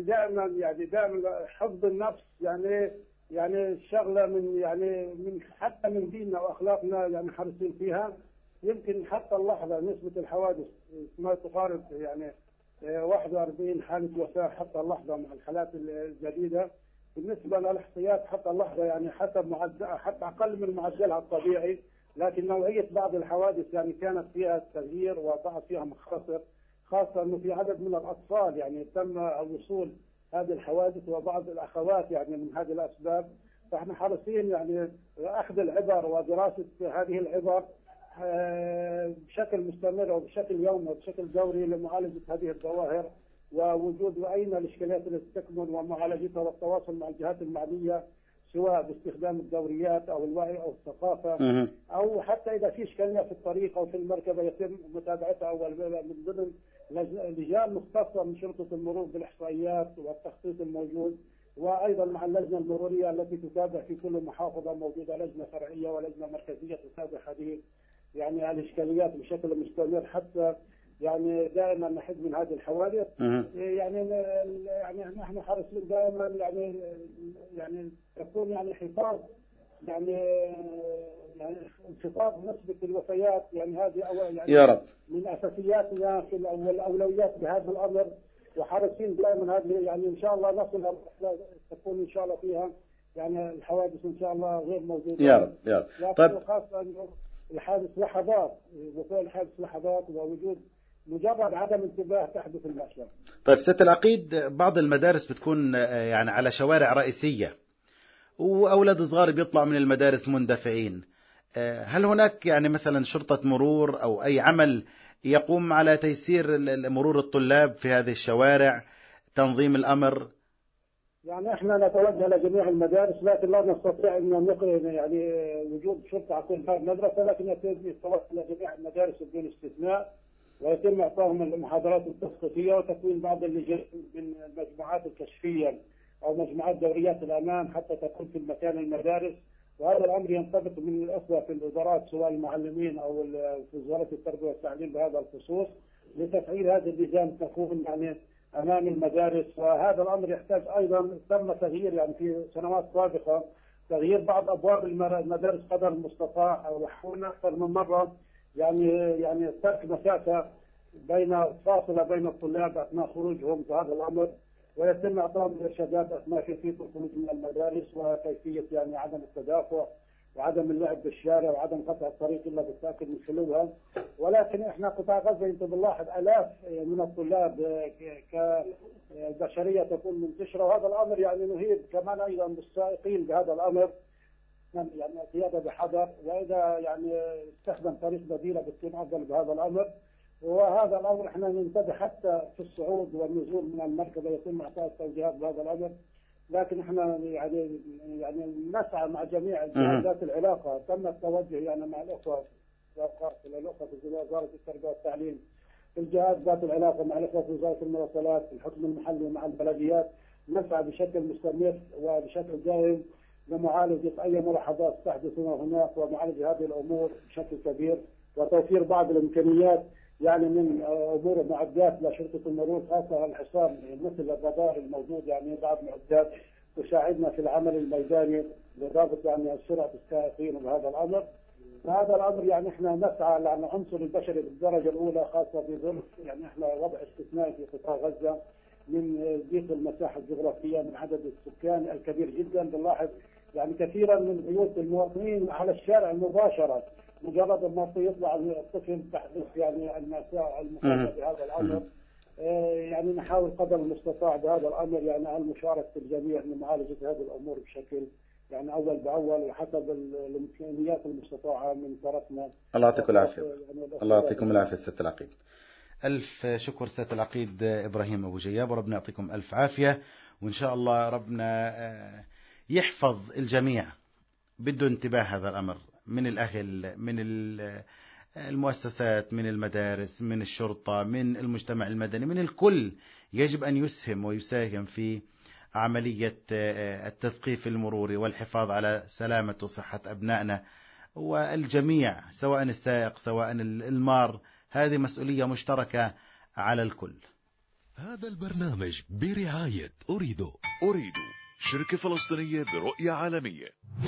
دائما حفظ النفس يعني شغلة من حتى من ديننا وأخلاقنا يعني حريصين فيها. يمكن حتى اللحظة نسبة الحوادث ما تقارب يعني 41 حالة وفاة حتى اللحظة مع الحالات الجديدة. بالنسبة للإحصائيات حتى اللحظة يعني حتى أقل من معدلها الطبيعي، لكن نوعية بعض الحوادث يعني كانت فيها تغيير وبعض فيها مخاطر، خاصة أنه في عدد من الأطفال يعني تم وصول هذه الحوادث وبعض الأخوات يعني من هذه الأسباب. فإحنا حريصين يعني أخذ العبر ودراسة هذه العبر بشكل مستمر وبشكل يومي وبشكل دوري لمعالجة هذه الظواهر، ووجود أين الإشكاليات التي تكمن ومعالجتها والتواصل مع الجهات المعنية، سواء باستخدام الدوريات أو الوعي أو الثقافة، أو حتى إذا في إشكالية في الطريق أو في المركبة يتم متابعتها من ضمن لجان مختصة من شرطة المرور بالإحصائيات والتخطيط الموجود، وأيضا مع اللجنة المرورية التي تتابع في كل محافظة موجودة لجنة فرعية ولجنة مركزية تتابع هذه يعني الإشكاليات بشكل مستمر، حتى يعني دائما نحد من هذه الحوادث. يعني نحن حريصين دائما يعني تكون يعني حفاظ يعني انخفاض نسبة الوفيات، يعني هذه يعني يا رب من أساسياتنا في الأولويات بهذا الأمر. وحريصين دائما هذه يعني إن شاء الله نصل تكون إن شاء الله فيها يعني الحوادث إن شاء الله غير موجودة. يا رب يا رب. طيب خاصة الحادث لحظات، وقوع الحادث لحظات ووجود مجرد عدم انتباه تحدث المأساة. طيب سيادة العقيد، بعض المدارس بتكون يعني على شوارع رئيسية، وأولاد صغار بيطلعوا من المدارس مندفعين. هل هناك يعني مثلا شرطة مرور أو أي عمل يقوم على تيسير مرور الطلاب في هذه الشوارع، تنظيم الأمر؟ يعني احنا نتوجه لجميع المدارس، لكن لا نستطيع ان نقل يعني وجود شرطه على كل باب مدرسه، لكن يتوجه لجميع المدارس بدون استثناء، ويتم اعطائهم المحاضرات التثقيفيه وتكوين بعض اللجان من المجموعات الكشفيه او مجموعات دوريات الامان حتى تكون في مكان المدارس. وهذا الامر ينطبق من الاخوه في الادارات سواء المعلمين او في وزاره التربيه والتعليم بهذا الخصوص لتفعيل هذه اللجان تكون يعني امام المدارس. وهذا الامر يحتاج ايضا تم تغيير يعني في سنوات سابقه تغيير بعض ابواب المدارس قدر المستطاع، او حاولنا اكثر من مره يعني ترك مسافه فاصله بين الطلاب اثناء خروجهم في هذا الامر، ويتم اعطائهم الارشادات اثناء كيفيه الخروج من المدارس وكيفيه يعني عدم التدافع وعدم اللعب بالشارع وعدم قطع الطريق الا بالتاكد من خلوها. ولكن احنا قطاع غزه انت بنلاحظ الاف من الطلاب كبشريه تكون منتشره، وهذا الامر يعني نهيب كمان ايضا بالسائقين بهذا الامر، يعني القياده بحذر، واذا يعني استخدم طريق بديله بتكون افضل بهذا الامر. وهذا الامر احنا ننتبه حتى في الصعود والنزول من المركبه يتم اعطاء التوجيهات بهذا الامر. لكن احنا يعني نسعى مع جميع ذات العلاقه، تم التوجه يعني مع الاخوه في وزاره التربيه والتعليم، في الجهات ذات العلاقه مع الاخوه في وزاره المواصلات، الحكم المحلي مع البلديات، نسعى بشكل مستمر وبشكل دائم لمعالجه اي ملاحظات تحدث هناك ومعالجه هذه الامور بشكل كبير، وتوفير بعض الامكانيات يعني من امور المعدات لشرطه المرور، خاصه الحصان مثل الرادار الموجود، يعني بعض معدات تساعدنا في العمل الميداني لضبط يعني سرعه السائقين بهذا الامر. فهذا الامر يعني احنا نسعى للعنصر البشري بالدرجه الاولى، خاصه في ظل يعني احنا وضع استثنائي في قطاع غزه من ضيق المساحه الجغرافيه من عدد السكان الكبير جدا. بنلاحظ يعني كثيرا من بيوت المواطنين على الشارع مباشره، مجرد ما يطلع الطفل تحدث يعني المساعدة بهذا الامر. يعني نحاول قدر المستطاع بهذا الامر يعني المشاركه الجميع لمعالجه هذه الامور بشكل يعني اول باول وحسب الامكانيات المستطاعه من طرفنا. الله يعطيكم العافيه. الله يعطيكم العافيه سيادة العقيد. الف شكر سيادة العقيد ابراهيم ابو جياب، وربنا يعطيكم الف عافيه، وان شاء الله ربنا يحفظ الجميع. بده انتباه هذا الامر من الأهل، من المؤسسات، من المدارس، من الشرطة، من المجتمع المدني، من الكل يجب أن يسهم ويساهم في عملية التثقيف المروري والحفاظ على سلامة وصحة أبنائنا والجميع، سواء السائق سواء المار. هذه مسؤولية مشتركة على الكل. هذا البرنامج برعاية أريدو شركة فلسطينية برؤية عالمية.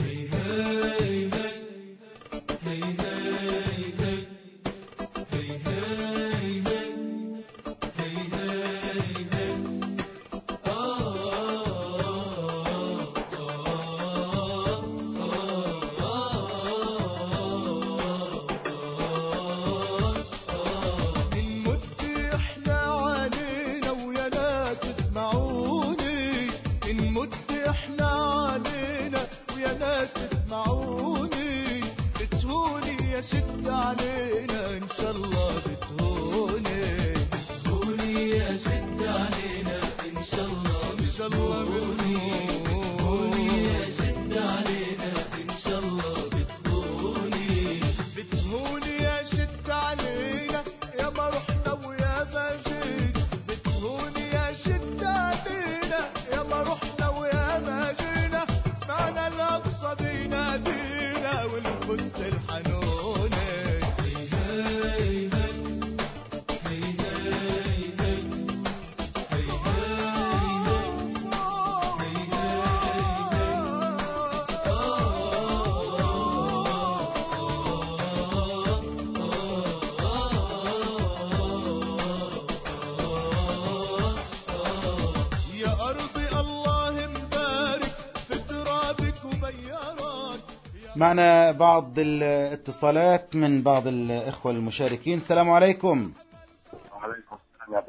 معنا بعض الاتصالات من بعض الإخوة المشاركين. السلام عليكم.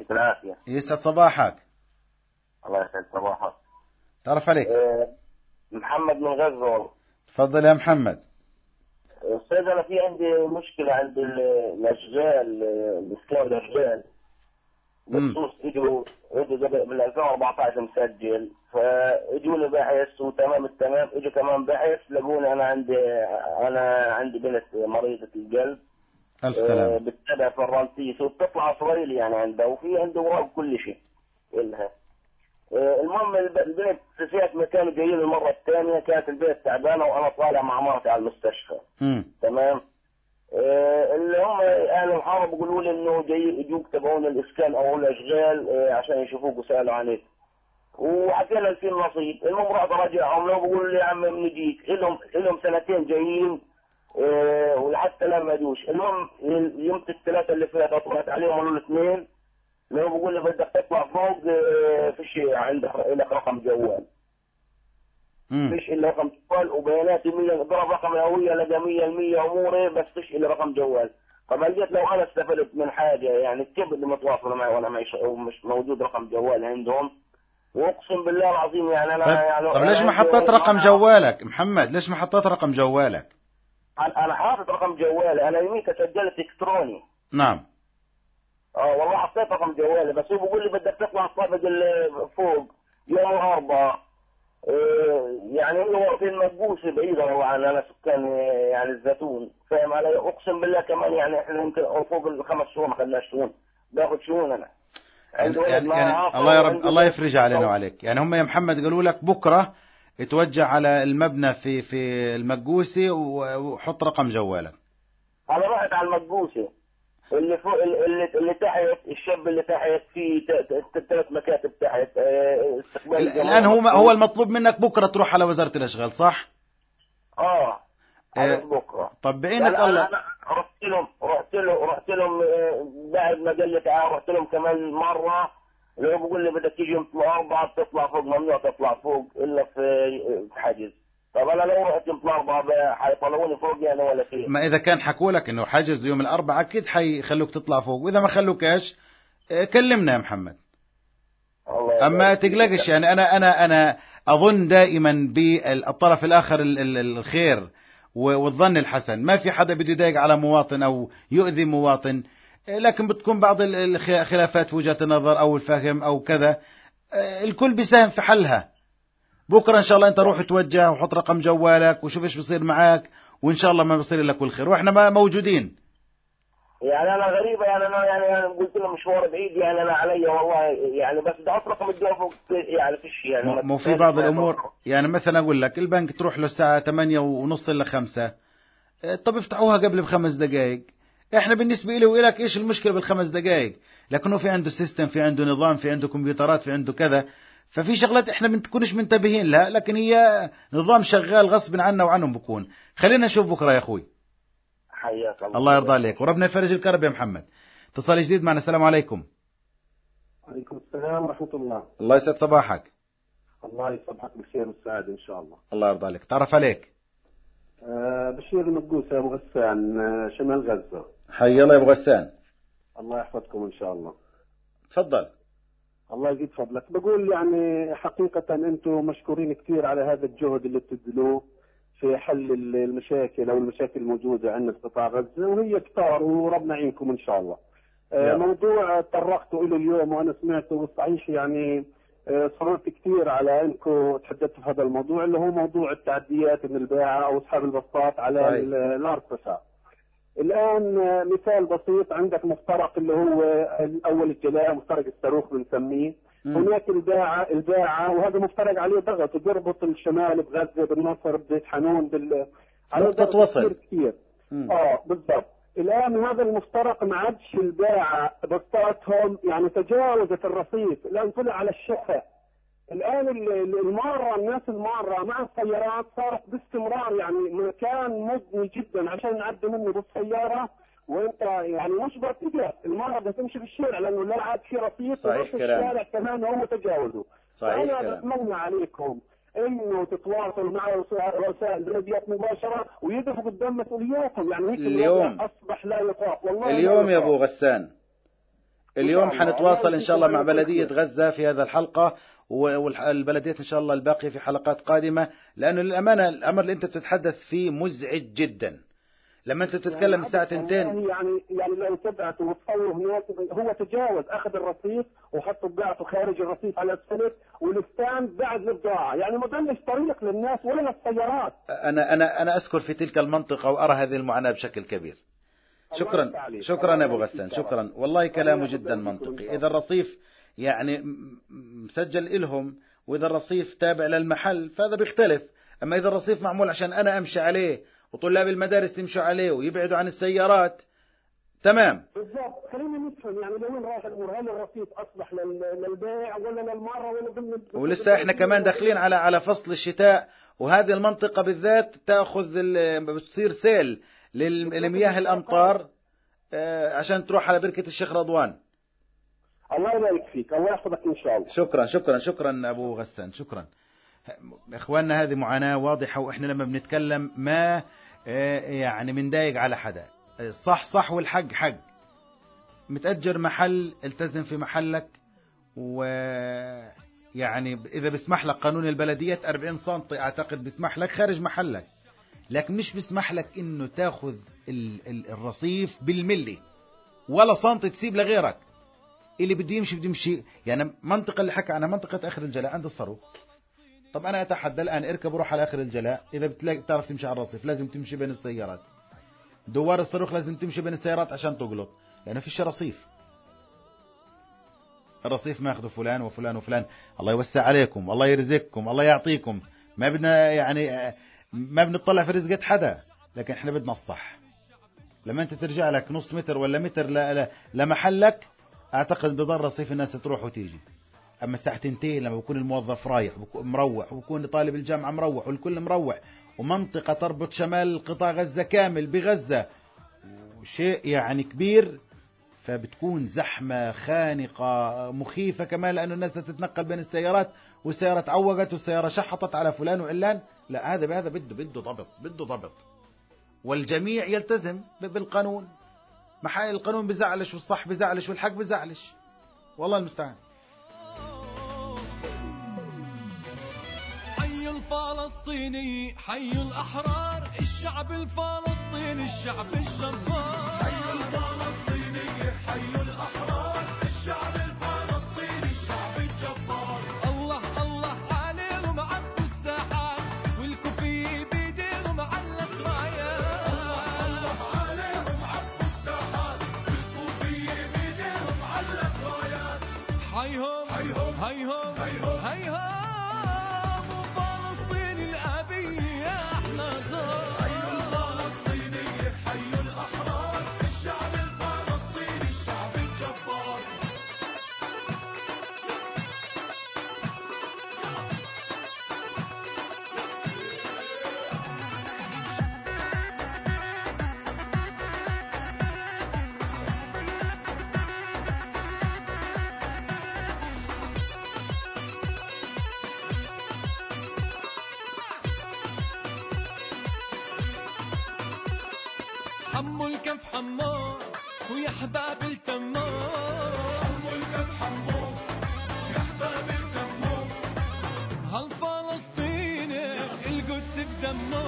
يعطيك العافية. يسعد صباحك. الله يسعد صباحك. تعرف عليك. محمد من غزة والله. تفضل يا محمد. أستاذ أنا في عندي مشكلة عند الأشغال، الإسكان الأشغال بخصوص إجوا من 2014 مسجل، فإجوا لي باحث وتمام التمام، إجوا كمان باحث لقوني أنا عندي بنت مريضة القلب. ألف سلامة. بتتابع في الرنسيس وبتطلع إسرائيلي يعني عندها، وفي عنده ورق كل شيء إلها. المهم البنت فيها مكان جايين المرة الثانية، كانت البنت تعبانة وأنا طالع مع مرتي على المستشفى. تمام. اللي هم أهل الحارة بيقولوا لي إنه جاي يجوك تبعون الإسكان أو الأشغال عشان يشوفوك وسألوا عنك، وحكينا في النصيب. المهم رحت راجعهم لو بيقولوا لي يا عم بنجيك، إلهم سنتين جايين ولحتى لا ما يجوش. المهم يوم الثلاثة اللي فاتت طلعت عليهم قالوا لي اثنين، لو بقول لي بدك تطلع فوق فيش عندك لك رقم جوال، فيش الا رقم جوال وبياناتي 100، ضرب رقم الهويه لقى 100% اموري، بس فيش الا رقم جوال. طب قلت لو انا استفدت من حاجه يعني كيف بدهم يتواصلوا معي وانا مش موجود رقم جوال عندهم؟ واقسم بالله العظيم يعني انا طب ليش ما حطيت رقم جوالك محمد؟ ليش ما حطيت رقم جوالك؟ انا حاطط رقم جوالي، انا يميك سجلت الكتروني. نعم. والله حطيت رقم جوالي، بس هو بيقول لي بدك تطلع الطابق اللي فوق يوم الاربعاء. يعني هو في المقبوسه بعيده هو عن انا سكان يعني الزيتون، فاهم علي؟ اقسم بالله كمان يعني احنا يمكن فوق ال5 شهور ما خدناش شهور، باخذ شهور انا. يعني الله يا رب الله يفرج علينا وعليك. يعني هم يا محمد قالوا لك بكره اتوجه على المبنى في المقبوسه وحط رقم جوالك. انا رحت على المقبوسه اللي فوق اللي تحت، الشاب اللي تحت في 3 مكاتب تحت استقبال. الان هو المطلوب منك بكره تروح على وزاره الاشغال صح؟ بكره. طب بعينك الله. انا رحت لهم بعد ما قال لي تعال، رحت لهم كمان مره، اللي هو بيقول لي بدك تيجي يوم 4 تطلع فوق، ممنوع تطلع فوق الا في حجز. طب انا لو رحت يوم 4 حيطلعوني فوق يعني ولا شيء؟ ما اذا كان حكوا لك انه حجز يوم الاربعاء اكيد حيخلوك تطلع فوق، واذا ما خلوكاش كلمنا يا محمد. اما تقلقش يعني انا اظن دائما بالطرف الاخر الخير والظن الحسن، ما في حدا بده يضايق على مواطن او يؤذي مواطن، لكن بتكون بعض الخلافات في وجهة النظر او الفهم او كذا، الكل بيساهم في حلها. بكره ان شاء الله انت روح توجه وحط رقم جوالك وشوف ايش بصير معاك، وان شاء الله ما بصير لك كل خير، واحنا ما موجودين. يعني انا غريبه يعني انا قلت له مشوار بعيد يعني انا علي والله يعني، بس بدي احط رقم الجوال يعني فيش يعني مو في بعض الامور يعني مثلا اقول لك البنك تروح له الساعه 8:30 إلا 5، طب افتحوها قبل ب5 دقائق. احنا بالنسبه له وإلك ايش المشكله بال5 دقائق؟ لكنه في عنده سيستم، في عنده نظام، في عنده كمبيوترات، في عنده كذا، ففي شغلات احنا بنكونش منتبهين لها، لكن هي نظام شغال غصب عنا وعنهم بكون. خلينا نشوف بكره يا اخوي. حياك الله. الله يرضى عليك وربنا يفرج الكرب يا محمد. اتصال جديد معنا. السلام عليكم. وعليكم السلام ورحمة الله. الله يسعد صباحك. الله يصبحك بالخير والسعادة إن شاء الله. الله يرضى عليك. تعرف عليك. بشير المقوس أبو غسان شمال غزة. حي الله يا أبو غسان. الله يحفظكم إن شاء الله. تفضل. الله يزيد فضلك. بقول يعني حقيقة أنتم مشكورين كثير على هذا الجهد اللي بتبذلوه في حل المشاكل أو المشاكل الموجودة عندنا في قطاع غزة، وهي كتار وربنا يعينكم إن شاء الله. موضوع تطرقتوا له اليوم وأنا سمعته بالصحيح يعني صرت كثير على أنكم تحدثتوا في هذا الموضوع اللي هو موضوع التعديات من الباعة أو أصحاب البساط على الأرصفة. الآن مثال بسيط، عندك مفترق اللي هو أول الجلاء، مفترق الصاروخ بنسميه. هناك الباعة وهذا مفترق عليه ضغط وبيربط الشمال بغزة بالنصر ببيت حنون على نقطة وصل كثير. بالضبط. الآن هذا المفترق ما عادش الباعة بسطاتهم يعني تجاوزت الرصيف، الآن طلع على الشفة. الآن الناس المارة مع السيارات صارت باستمرار يعني مكان مضني جدا عشان نعدي منه بالسيارة، وانت يعني مش بتقدر المارة بتمشي بالشارع لأنه لا عاد في رصيف، صحيح كلام. الشارع كمان هو تجاوزه. صحيح أنا بتمنى عليكم انه تتواصلوا مع وسائل الراديات مباشرة ويدفعوا قدام مسؤولياتهم، يعني هيك اليوم اصبح لا يطاق والله. اليوم يا ابو غسان اليوم حنتواصل إن شاء الله مع بلدية غزة في هذا الحلقة، والبلديات إن شاء الله الباقية في حلقات قادمة، لأنه للأمانة الأمر اللي أنت بتتحدث فيه مزعج جدا. لما أنت تتكلم الساعة 2 يعني لو تبعت وتصور هناك، هو تجاوز أخذ الرصيف وحطه بقعته خارج الرصيف على السلك، والستاند بعد للبضاعة، يعني ما ضلش طريق للناس ولا للسيارات. أنا أذكر في تلك المنطقة وأرى هذه المعاناة بشكل كبير. شكرا أبو غسان، شكرا والله، كلامه جدا منطقي. إذا الرصيف يعني مسجل إلهم وإذا الرصيف تابع للمحل فهذا بيختلف. أما إذا الرصيف معمول عشان أنا أمشي عليه وطلاب المدارس يمشوا عليه ويبعدوا عن السيارات، تمام. بالضبط. خلينا نفهم يعني لوين رايح الأمور، هل الرصيف أصبح للبيع ولا للمرة ولا ضمن؟ ولسه إحنا كمان داخلين على فصل الشتاء، وهذه المنطقة بالذات بتصير سيل للمياه الأمطار عشان تروح على بركة الشيخ رضوان. الله يبارك فيك، الله يحفظك إن شاء الله. شكرا أبو غسان، شكرا. إخواننا هذه معاناة واضحة، وإحنا لما بنتكلم ما يعني بنضايق على حدا. صح والحق حق. متأجر محل التزم في محلك، ويعني إذا بسمح لك قانون البلدية 40 سنتي أعتقد بسمح لك خارج محلك، لكن مش بسمح لك إنه تاخذ الرصيف بالملي ولا سنتي تسيب لغيرك. اللي بده يمشي. يعني منطقة اللي حكى عنها منطقة آخر الجلاء عند الصاروخ. طب أنا أتحدى الآن اركب وروح على آخر الجلاء، إذا بتعرف تمشي على الرصيف لازم تمشي بين السيارات. دوار الصاروخ لازم تمشي بين السيارات عشان تقلط، لأنه فيش رصيف. الرصيف ما ياخذه فلان وفلان وفلان. الله يوسع عليكم، الله يرزقكم، الله يعطيكم. ما بدنا يعني ما بنطلع في رزقة حدا، لكن احنا بدنا الصح. لما انت ترجع لك نص متر ولا متر لمحلك، اعتقد بضل رصيف الناس تروح وتيجي. اما الساعة 2 لما بكون الموظف رايح مروح، وبكون طالب الجامعة مروح، والكل مروح، ومنطقة تربط شمال قطاع غزة كامل بغزة، شيء يعني كبير، فبتكون زحمة خانقة مخيفة كمان، لأنه الناس تتنقل بين السيارات، والسيارة تعوقت والسيارة شحطت على فلان وعلان. لا، هذا بده ضبط، والجميع يلتزم بالقانون. محايل القانون بزعلش، والصح بزعلش، والحق بزعلش. والله المستعان. حي الفلسطيني، حي الأحرار، الشعب الفلسطيني، الشعب الجبار. حي الفلسطيني، حي الأحرار، الشعب الفلسطيني، الشعب الجبار. الله عليهم عبوا الساحات، والكوفية بيديهم علق رايات. الله عليهم عبوا الساحات، والكوفية بيديهم علق رايات. حيهم فلسطين الأبية أحلى غار. حي الفلسطيني، حي الأحرار، الشعب الفلسطيني، الشعب الجبار. حمو الكف حمو ويا حباب التمار. حمو الكف حمو يا حباب التمار. هالفلسطيني القدس بدمه،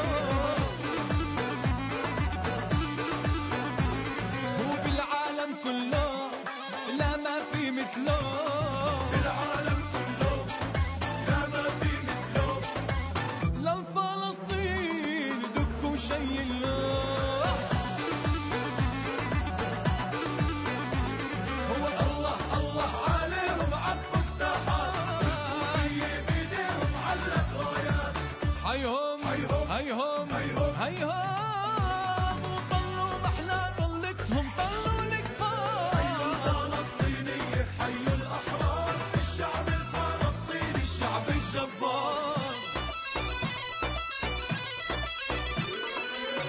هو بالعالم كله لا ما في مثله. بالعالم كله لا ما في مثله. للفلسطين دكوا شي الله. هيهم وطلوا محنا ضلتهم، طلوا الكفار. حي الفلسطيني، حي الأحرار، الشعب الفلسطيني، الشعب الجبار.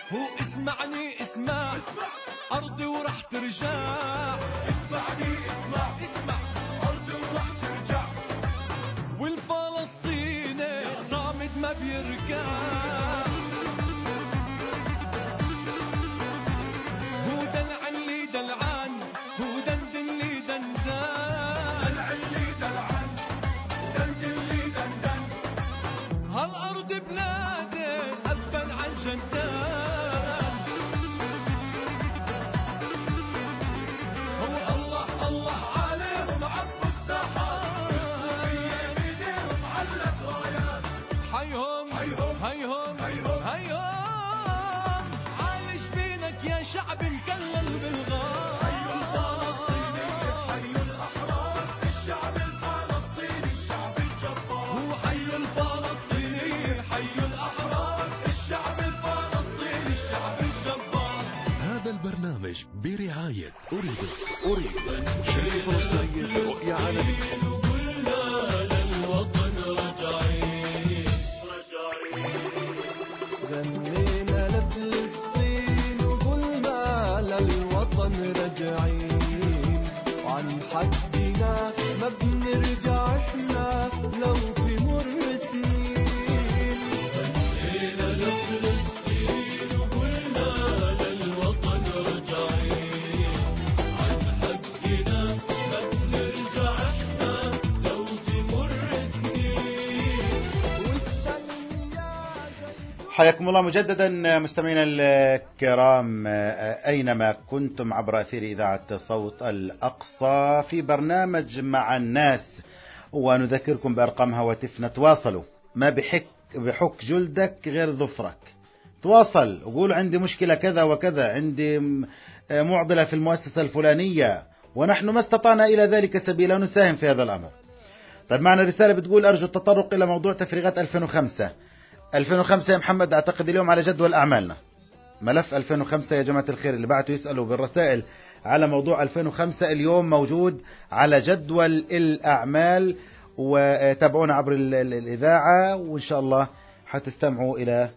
هو اسمعني اسمع أرضي ورح ترجع. اسمعني اسمع أرضي ورح ترجع. والفلسطيني صامد ما بيرجع. هو دلعن لي دلعان هو دندن لي دندان. دلعن لي دلعان دندن لي دندان. هالأرض بلادي أبا عن جدان. هو الله الله عليهم عبوا السحاب. بيديهم علت رايات. حيهم هيهم عايش بينك يا شعب مكلل بالغار. حي الفلسطيني حي الأحرار. الشعب الفلسطيني الشعب الجبار. هو حي الفلسطيني حي الأحرار. الشعب الفلسطيني الشعب الجبار. هذا البرنامج برعاية أريد شركة فلسطينية برؤية عالمية. غنينا لفلسطين وقلنا للوطن رجعين. وعن حدنا ما بنرجع احنا لو تمر سنين. غنينا لفلسطين وقلنا للوطن رجعين. عن حدنا ما بنرجع احنا لو تمر سنين. حياكم الله مجددا مستمعينا الكرام أينما كنتم عبر أثير إذاعة صوت الأقصى في برنامج مع الناس، ونذكركم بأرقام هواتفنا. تواصلوا، ما بحك جلدك غير ظفرك. تواصل وقول عندي مشكلة كذا وكذا، عندي معضلة في المؤسسة الفلانية، ونحن ما استطعنا إلى ذلك سبيلا نساهم في هذا الأمر. طيب معنا رسالة بتقول أرجو التطرق إلى موضوع تفريغات 2005 يا محمد. أعتقد اليوم على جدول أعمالنا ملف 2005 يا جماعة الخير. اللي بعتوا يسألوا بالرسائل على موضوع 2005 اليوم موجود على جدول الأعمال، وتابعونا عبر الإذاعة، وإن شاء الله حتستمعوا إلى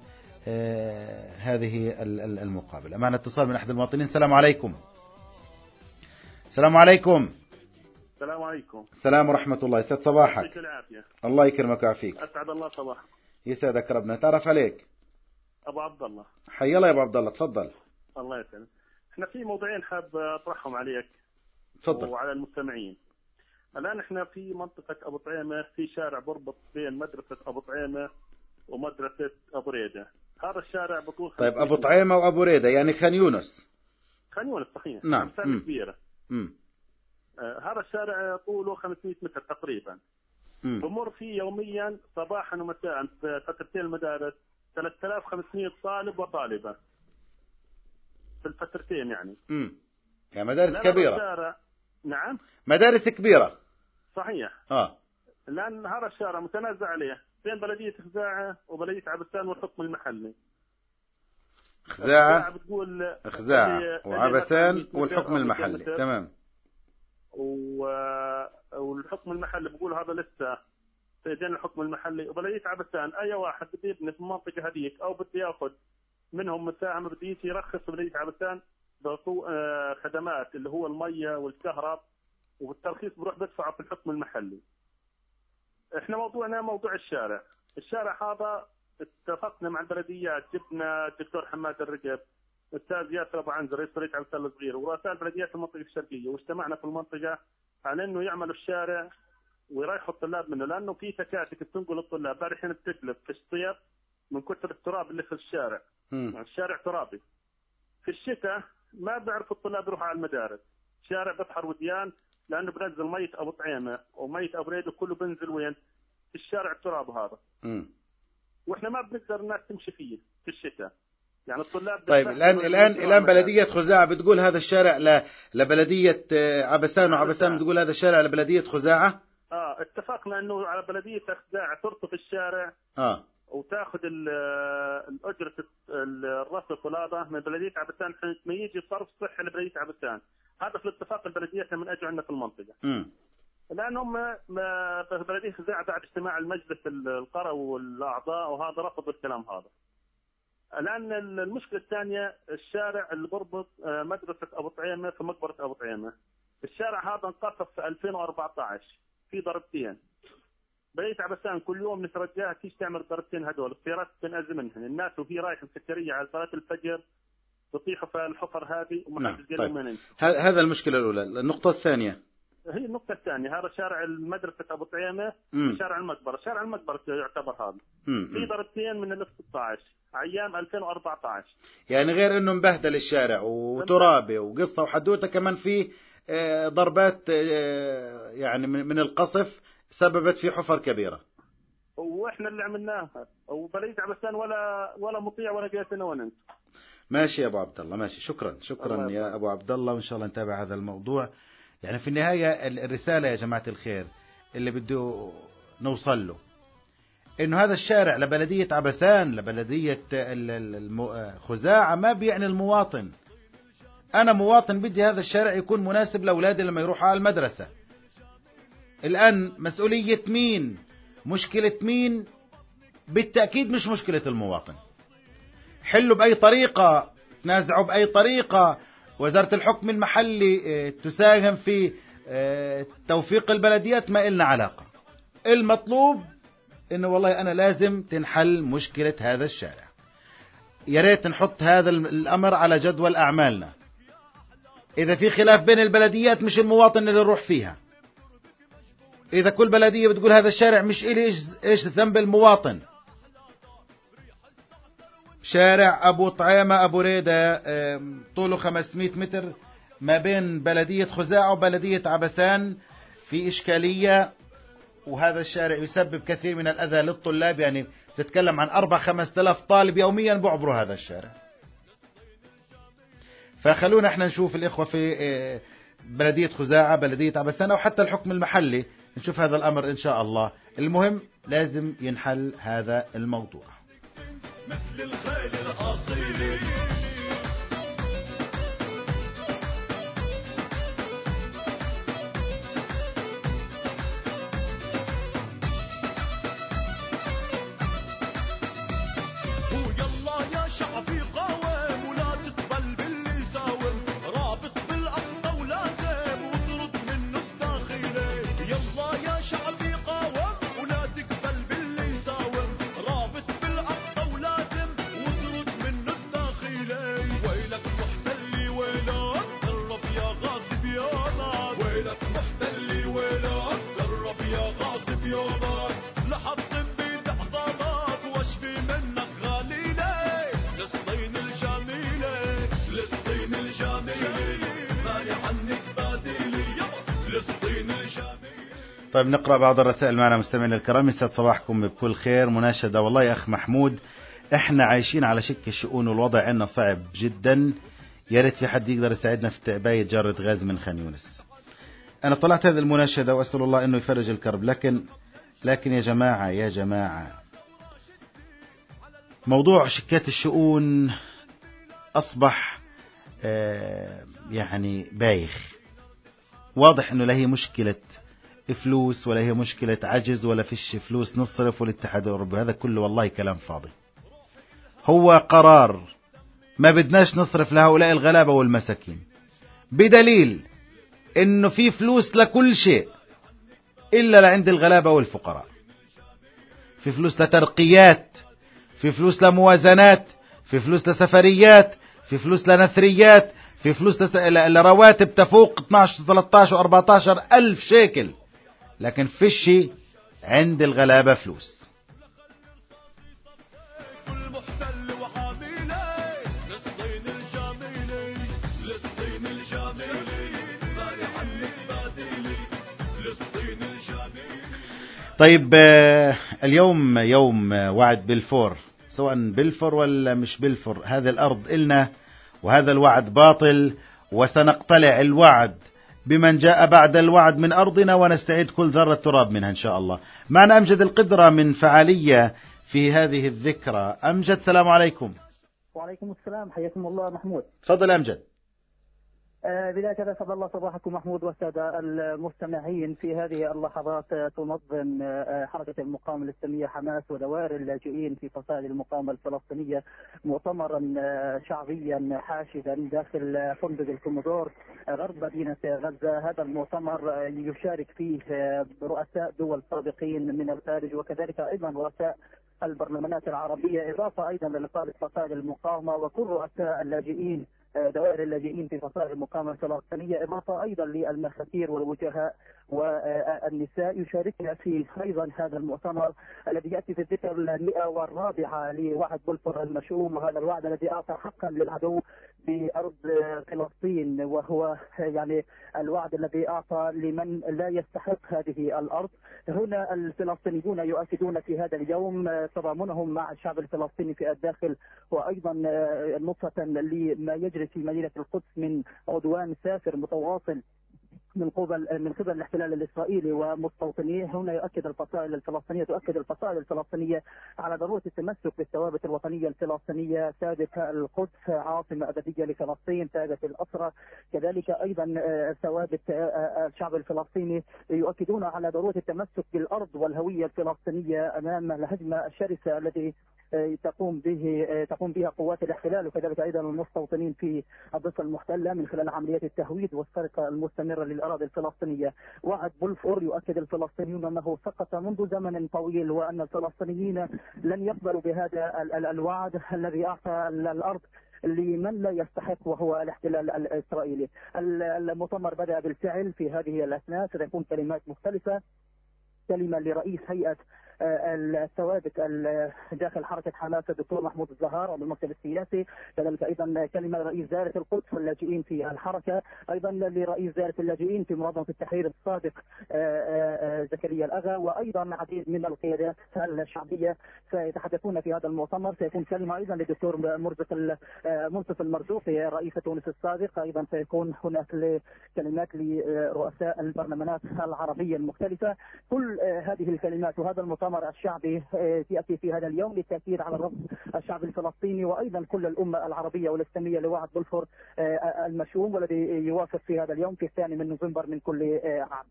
هذه المقابلة. معنا اتصال من أحد المواطنين. السلام عليكم. السلام عليكم. السلام عليكم. السلام ورحمة الله. يسعد صباحك. يعطيك العافية. الله يكرمك ويعافيك. أسعد الله صباحك. يسعدك ربنا. تعرف عليك أبو عبد الله. حي الله يا أبو عبد الله، تفضل. الله يسلمك. احنا في موضوعين حاب أطرحهم عليك تفضل وعلى المستمعين. الآن احنا في منطقة أبو طعيمة في شارع بربط بين مدرسة أبو طعيمة ومدرسة أبو ريدة. هذا الشارع بطول. طيب أبو طعيمة وأبو ريدة يعني خان يونس. خان يونس صحيح. نعم. كبيرة. هذا الشارع طوله 500 متر تقريبا. بمر فيه يوميا صباحا ومساء في فترتين المدارس 3500 طالب وطالبة في الفترتين يعني. يعني مدارس كبيرة. نعم مدارس كبيرة صحيح. لأن هذا الشارع متنازع عليه بين بلدية خزاعة وبلدية عبستان والحكم المحلي. خزاعة وعبستان والحكم المحلي. تمام. والحكم المحلي بيقول هذا لسه في ايدين الحكم المحلي. وبلدية عبستان اي واحد بده يبني في المنطقه هذيك او بده ياخذ منهم مساهمه بده يجي يرخص بلدية عبستان خدمات اللي هو الميه والكهرباء، والترخيص بروح بدفعه في الحكم المحلي. احنا موضوعنا موضوع الشارع هذا اتفقنا مع البلديات، جبنا الدكتور حماد الرقب، استاذ ياسر ابو عنزه رئيس بلديه عبستان الصغير، ورؤساء بلديات المنطقه الشرقيه، واجتمعنا في المنطقه على انه يعملوا الشارع ويريحوا الطلاب منه، لانه في تكاتك بتنقل الطلاب بارحين بتقلب في الصيف من كثر التراب اللي في الشارع. الشارع ترابي. في الشتاء ما بيعرفوا الطلاب يروحوا على المدارس، شارع بحر وديان، لانه بنزل ميه ابو طعيمه وميه ابو ريد وكله بنزل وين؟ في الشارع التراب هذا. واحنا ما بنقدر الناس تمشي فيه في الشتاء. يعني الطلاب. طيب الآن بلدية خزاعة بتقول هذا الشارع لبلدية عبستان، وعبستان بتقول هذا الشارع لبلدية خزاعة. اتفقنا انه على بلدية خزاعة ترصف الشارع وتاخذ الأجرة الرصف والهذا من بلدية عبستان ما يجي صرف صحي لبلدية عبستان. هذا في الاتفاق البلديات من اجوا عندنا في المنطقة. لانهم بلدية خزاعة بعد اجتماع المجلس القرى والاعضاء وهذا رفضوا الكلام هذا. الآن المشكلة الثانية الشارع اللي بربط مدرسة أبو طعيمة في مقبرة أبو طعيمة. الشارع هذا انقصف في 2014 في ضربتين. بقيت عبسان كل يوم نترجاها كيش تعمل ضربتين هدول، السيارات تنأذي منهن، الناس وهي رايحة السكرية على صلاة الفجر تطيحوا في الحفر هذه وما حد قال لهم وين. هذا المشكلة الأولى. النقطة الثانية هي النقطة الثانية، هذا شارع المدرسة أبو طعيمة، شارع المقبرة، شارع المقبرة يعتبر هذا في ضربتين من ال 16 أيام 2014. يعني غير إنه مبهدل الشارع وترابة وقصة وحدوته، كمان في ضربات يعني من القصف سببت في حفر كبيرة. وإحنا اللي عملناها وبليت عبسان ولا مطيع ولا جاتنا وننت. ماشي يا أبو عبد الله، ماشي. شكرا يا أبو عبد الله، وإن شاء الله نتابع هذا الموضوع. يعني في النهاية الرسالة يا جماعة الخير اللي بده نوصل له إنه هذا الشارع لبلدية عبسان لبلدية خزاعة ما بيعني المواطن. أنا مواطن بدي هذا الشارع يكون مناسب لأولادي لما يروحوا على المدرسة. الآن مسؤولية مين؟ مشكلة مين؟ بالتأكيد مش مشكلة المواطن. حلوا بأي طريقة، تنازعوا بأي طريقة، وزارة الحكم المحلي تساهم في توفيق البلديات، ما إلنا علاقة. المطلوب إنه والله أنا لازم تنحل مشكلة هذا الشارع. يا ريت نحط هذا الأمر على جدول أعمالنا. إذا في خلاف بين البلديات مش المواطن اللي يروح فيها. إذا كل بلدية بتقول هذا الشارع مش إلي، إيش ذنب المواطن؟ شارع أبو طعيمة أبو ريدة طوله 500 متر ما بين بلدية خزاعة وبلدية عبسان، في إشكالية، وهذا الشارع يسبب كثير من الأذى للطلاب. يعني تتكلم عن 4-5 آلاف طالب يوميا بعبروا هذا الشارع. فخلونا احنا نشوف الإخوة في بلدية خزاعة، بلدية عبسان، أو حتى الحكم المحلي، نشوف هذا الأمر إن شاء الله. المهم لازم ينحل هذا الموضوع. مثل الخيل الأصيل ويلا يا شعبي قاوم ولا تقبل باللي يساوم، رابط بالأقصى ولازم وترد منه الداخلي. يلا يا شعبي قاوم ولا تقبل باللي يساوم، رابط بالأقصى ولازم وترد منه الداخلي. ويلك محتلي ويلك قرب يا غاصب يومك، ويلك محتلي ويلك قرب يا غاصب يومك، لحطم بيد عظامك واشفي منك غاليلي. فلسطين الجميلة فلسطين الجميلة مالي عنك بديلي، فلسطين الجميلة. طيب نقرأ بعض الرسائل معنا مستمعينا الكرام. يسعد صباحكم بكل خير. مناشدة والله يا أخ محمود، احنا عايشين على شك الشؤون والوضع عندنا صعب جدا، يا ريت في حد يقدر يساعدنا في تعباية جارة غاز من خان يونس. أنا طلعت هذه المناشدة وأسأل الله أنه يفرج الكرب، لكن يا جماعة موضوع شكات الشؤون أصبح يعني بايخ. واضح أنه لا هي مشكلة فلوس ولا هي مشكلة عجز ولا فيش فلوس نصرف والاتحاد الأوروبي، هذا كله والله كلام فاضي. هو قرار ما بدناش نصرف لهؤلاء الغلابة والمساكين، بدليل انه في فلوس لكل شيء الا لعند الغلابة والفقراء. في فلوس لترقيات، في فلوس لموازنات، في فلوس لسفريات، في فلوس لنثريات، في فلوس لرواتب تفوق 12 13 14 ألف شيكل، لكن فيش عند الغلابة فلوس. طيب اليوم يوم وعد بلفور، سواء بلفور ولا مش بلفور، هذه الأرض إلنا وهذا الوعد باطل، وسنقتلع الوعد بمن جاء بعد الوعد من أرضنا ونستعيد كل ذرة تراب منها إن شاء الله. معنا أمجد القدرة من فعالية في هذه الذكرى. أمجد، سلام عليكم. وعليكم السلام، حياكم الله محمود. تفضل أمجد. بداية أسعد الله صباحكم محمود والسادة المستمعين. في هذه اللحظات تنظم حركة المقاومة الإسلامية حماس ودوائر اللاجئين في فصائل المقاومة الفلسطينية مؤتمرا شعبيا حاشدا داخل فندق الكومودور غرب مدينة غزة. هذا المؤتمر يشارك فيه رؤساء دول سابقين من الخارج وكذلك أيضا رؤساء البرلمانات العربية، إضافة أيضا لقادة فصائل المقاومة وكل رؤساء اللاجئين دوائر اللاجئين في فصائل المقاومة الفلسطينية، إضافة أيضا للمساكير والوجهاء والنساء يشاركنا في أيضا هذا المؤتمر الذي يأتي في الذكرى 104 لوعد بلفور المشؤوم، وهذا الوعد الذي أعطى حقا للعدو بأرض فلسطين، وهو يعني الوعد الذي أعطى لمن لا يستحق هذه الأرض. هنا الفلسطينيون يؤكدون في هذا اليوم تضامنهم مع الشعب الفلسطيني في الداخل، وأيضا نصرة لما يجري في مدينة القدس من عدوان سافر متواصل من قبل الاحتلال الاسرائيلي ومستوطنيه. هنا تؤكد الفصائل الفلسطينيه على ضروره التمسك بالثوابت الوطنيه الفلسطينيه، ثابت القدس عاصمه ابديه لفلسطين، ثابت الاسرى، كذلك ايضا ثوابت الشعب الفلسطيني يؤكدون على ضروره التمسك بالارض والهويه الفلسطينيه امام الهجمه الشرسه التي تقوم بها قوات الاحتلال وكذلك ايضا المستوطنين في الضفه المحتله من خلال عمليات التهويد والسرقه المستمره للاراضي الفلسطينيه. وعد بلفور يؤكد الفلسطينيون انه سقط منذ زمن طويل، وان الفلسطينيين لن يقبلوا بهذا الوعد الذي اعطى الارض لمن لا يستحق وهو الاحتلال الاسرائيلي. المؤتمر بدأ بالفعل في هذه الاثناء، ستكون كلمات مختلفه، كلمه لرئيس هيئه الثوابت داخل حركة حماس الدكتور محمود الزهار عضو المكتب السياسي، كذلك أيضا كلمة لرئيس دائرة القدس واللاجئين في الحركة، أيضا لرئيس دائرة اللاجئين في منظمة التحرير السابق زكريا الأغا، وأيضا عديد من القيادات الشعبية سيتحدثون في هذا المؤتمر. سيكون كلمة أيضا للدكتور منصف المرزوقي رئيس تونس السابق، أيضا سيكون هناك كلمات لرؤساء البرلمانات العربية المختلفة. كل هذه الكلمات وهذا المؤتمر الشعبي يأتي في هذا اليوم للتأكيد على الرفض الشعب الفلسطيني وأيضا كل الأمة العربية والإسلامية لوعد بلفور المشؤوم، والذي يوافق في هذا اليوم في 2 من نوفمبر من كل عام.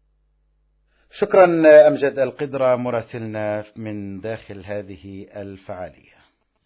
شكرا أمجد القدرة مراسلنا من داخل هذه الفعالية.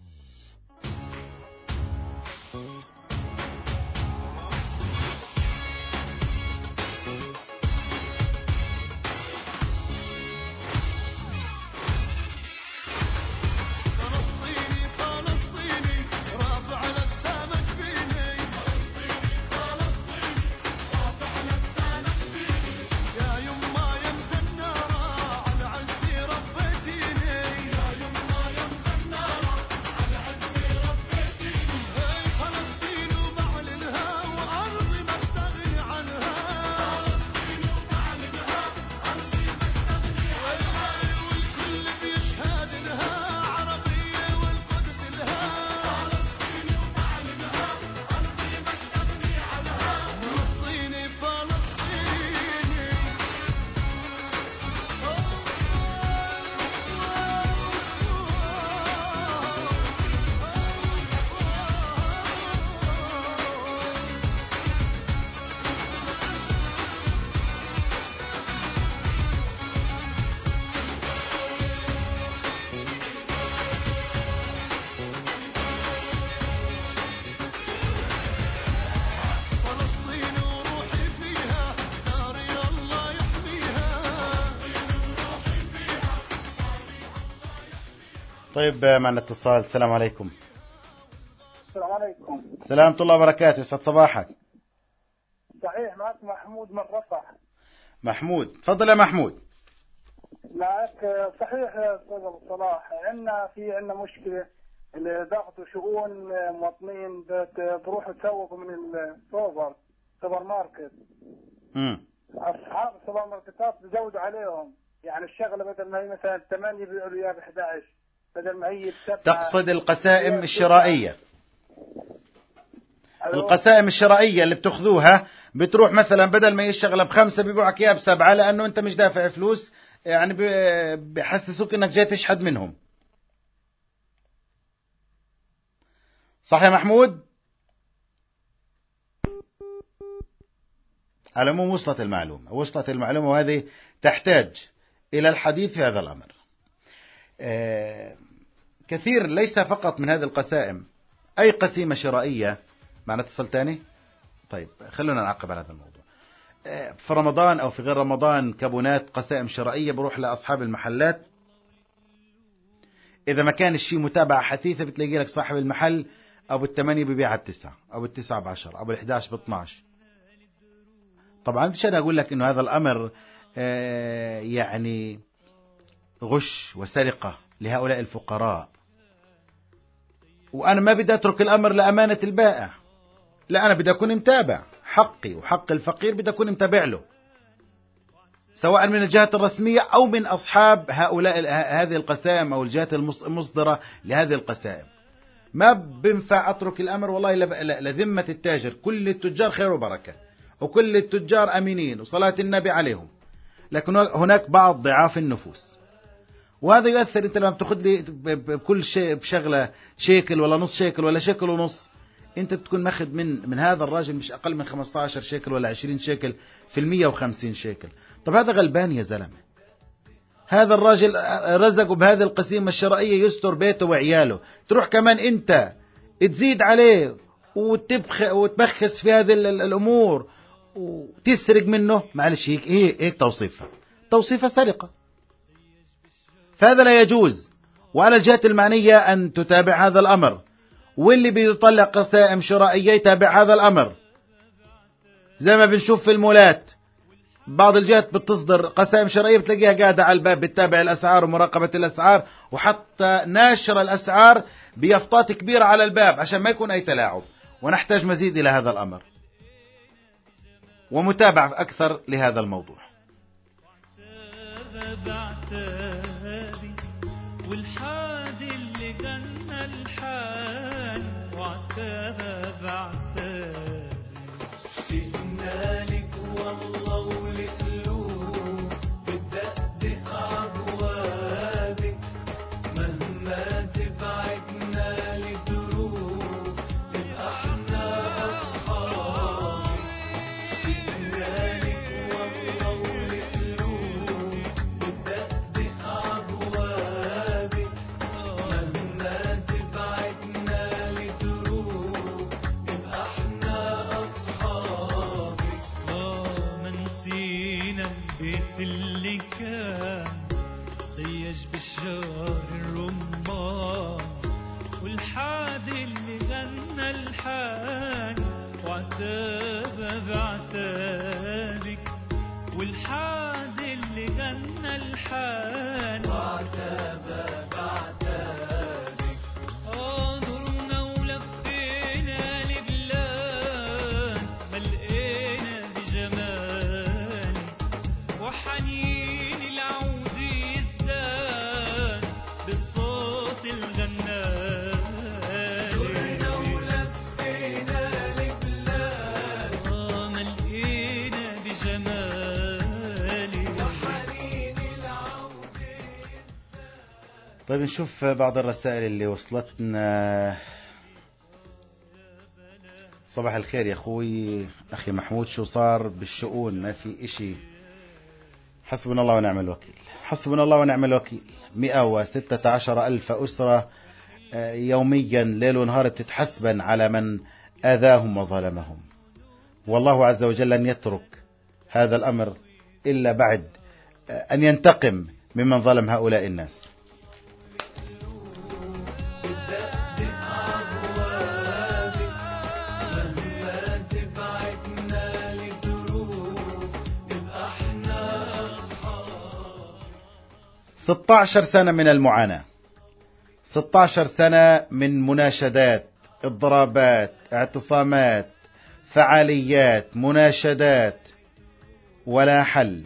طيب معنا اتصال. السلام عليكم. السلام عليكم. سلام الله وبركاته. يسعد صباحك. صحيح، معك محمود من رفح. محمود، تفضل يا محمود. معك صحيح يا استاذ ابو صلاح، عندنا مشكله ضغط وشؤون مواطنين بروحوا تسوقوا من السوبر ماركت. اصحاب السوبر ماركتات بزودوا عليهم، يعني الشغله بدل ما هي مثلا 8 بيقولوا اياها ب 11، بدل ما هي ب7. تقصد القسائم الشرائيه؟ القسائم الشرائيه اللي بتاخذوها بتروح مثلا بدل ما هي الشغله ب5 بيبيعك اياها ب7، لانه انت مش دافع فلوس، يعني بحسسوك انك جاي تشحد منهم. صح يا محمود؟ على العموم وصلت المعلومة، وهذه تحتاج إلى الحديث في هذا الأمر. كثير ليس فقط من هذه القسائم، أي قسيمة شرائية. معنا اتصال تاني؟ طيب خلونا نعقب على هذا الموضوع. في رمضان أو في غير رمضان كابونات قسائم شرائية بروح لأصحاب المحلات، إذا ما كان الشيء متابعة حثيثة بتلاقي لك صاحب المحل أبو 8 ببيعها ب9، أبو 9 ب10، أبو 11 ب12. طبعا مش أنا أقول لك إنه هذا الأمر يعني غش وسرقة لهؤلاء الفقراء، وأنا ما بدي أترك الأمر لأمانة البائع، لا، أنا بدي أكون متابع حقي وحق الفقير، بدي أكون متابع له، سواء من الجهات الرسمية أو من أصحاب هؤلاء هذه القسائم أو الجهات المصدرة لهذه القسائم. ما بنفع أترك الأمر والله لذمة التاجر. كل التجار خير وبركة، وكل التجار أمينين وصلاة النبي عليهم، لكن هناك بعض ضعاف النفوس، وهذا يؤثر. أنت لما بتاخذ لي بكل شيء بشغلة شيكل ولا نص شيكل ولا شيكل ونص، أنت بتكون ماخذ من هذا الراجل مش أقل من 15 شيكل ولا 20 شيكل في 150 شيكل. طب هذا غلبان يا زلمة. هذا الراجل رزقه بهذه القسيمة الشرائية يستر بيته وعياله، تروح كمان أنت تزيد عليه وتبخس في هذه الأمور وتسرق منه. معلش هيك توصيفها سرقة، فهذا لا يجوز. وعلى الجهات المعنية أن تتابع هذا الأمر، واللي بيطلع قسائم شرائية يتابع هذا الأمر. زي ما بنشوف في المولات بعض الجهات بتصدر قسائم شرائية بتلاقيها قاعدة على الباب بتتابع الأسعار ومراقبة الأسعار، وحتى ناشر الأسعار بيافطات كبيرة على الباب عشان ما يكون أي تلاعب. ونحتاج مزيد إلى هذا الأمر ومتابعة أكثر لهذا الموضوع. والحاد اللي غنى الحال وعتاب عتاب، اشتقنا لك والله والقلوب بتدقدق عبوابك، مهما تبعدنا لدروب نبقى احنا اصحابك. اشتقنا لك والله والقلوب بتدقدق عبوابك، مهما تبعدنا لدروب نبقى احنا اصحابك. ما نسينا البيت اللي كان سيج بالشجر الرمان، والحاد اللي غنى الحان وعتاب بعتابك، والحاد اللي غنى الحان وعتاب بعتابك. دورنا ولفينا البلاد ما لقينا بجمالك، وحنين العود يزداد بالصوت الغنال. دورنا ولفينا البلاد ما لقينا بجمالك، وحنين العود. طيب نشوف بعض الرسائل اللي وصلتنا. صباح الخير يا أخوي أخي محمود، شو صار بالشؤون؟ ما في إشي. حسبنا الله ونعم الوكيل، حسبنا الله ونعم الوكيل. 116,000 أسرة يوميا ليل ونهار بتتحسبن على من آذاهم وظلمهم، والله عز وجل لن يترك هذا الأمر إلا بعد أن ينتقم ممن ظلم هؤلاء الناس. مهما تبعدنا لدروب نبقى احنا اصحاب. 16 سنة من المعاناة، 16 سنة من مناشدات، اضرابات، اعتصامات، فعاليات، مناشدات، ولا حل.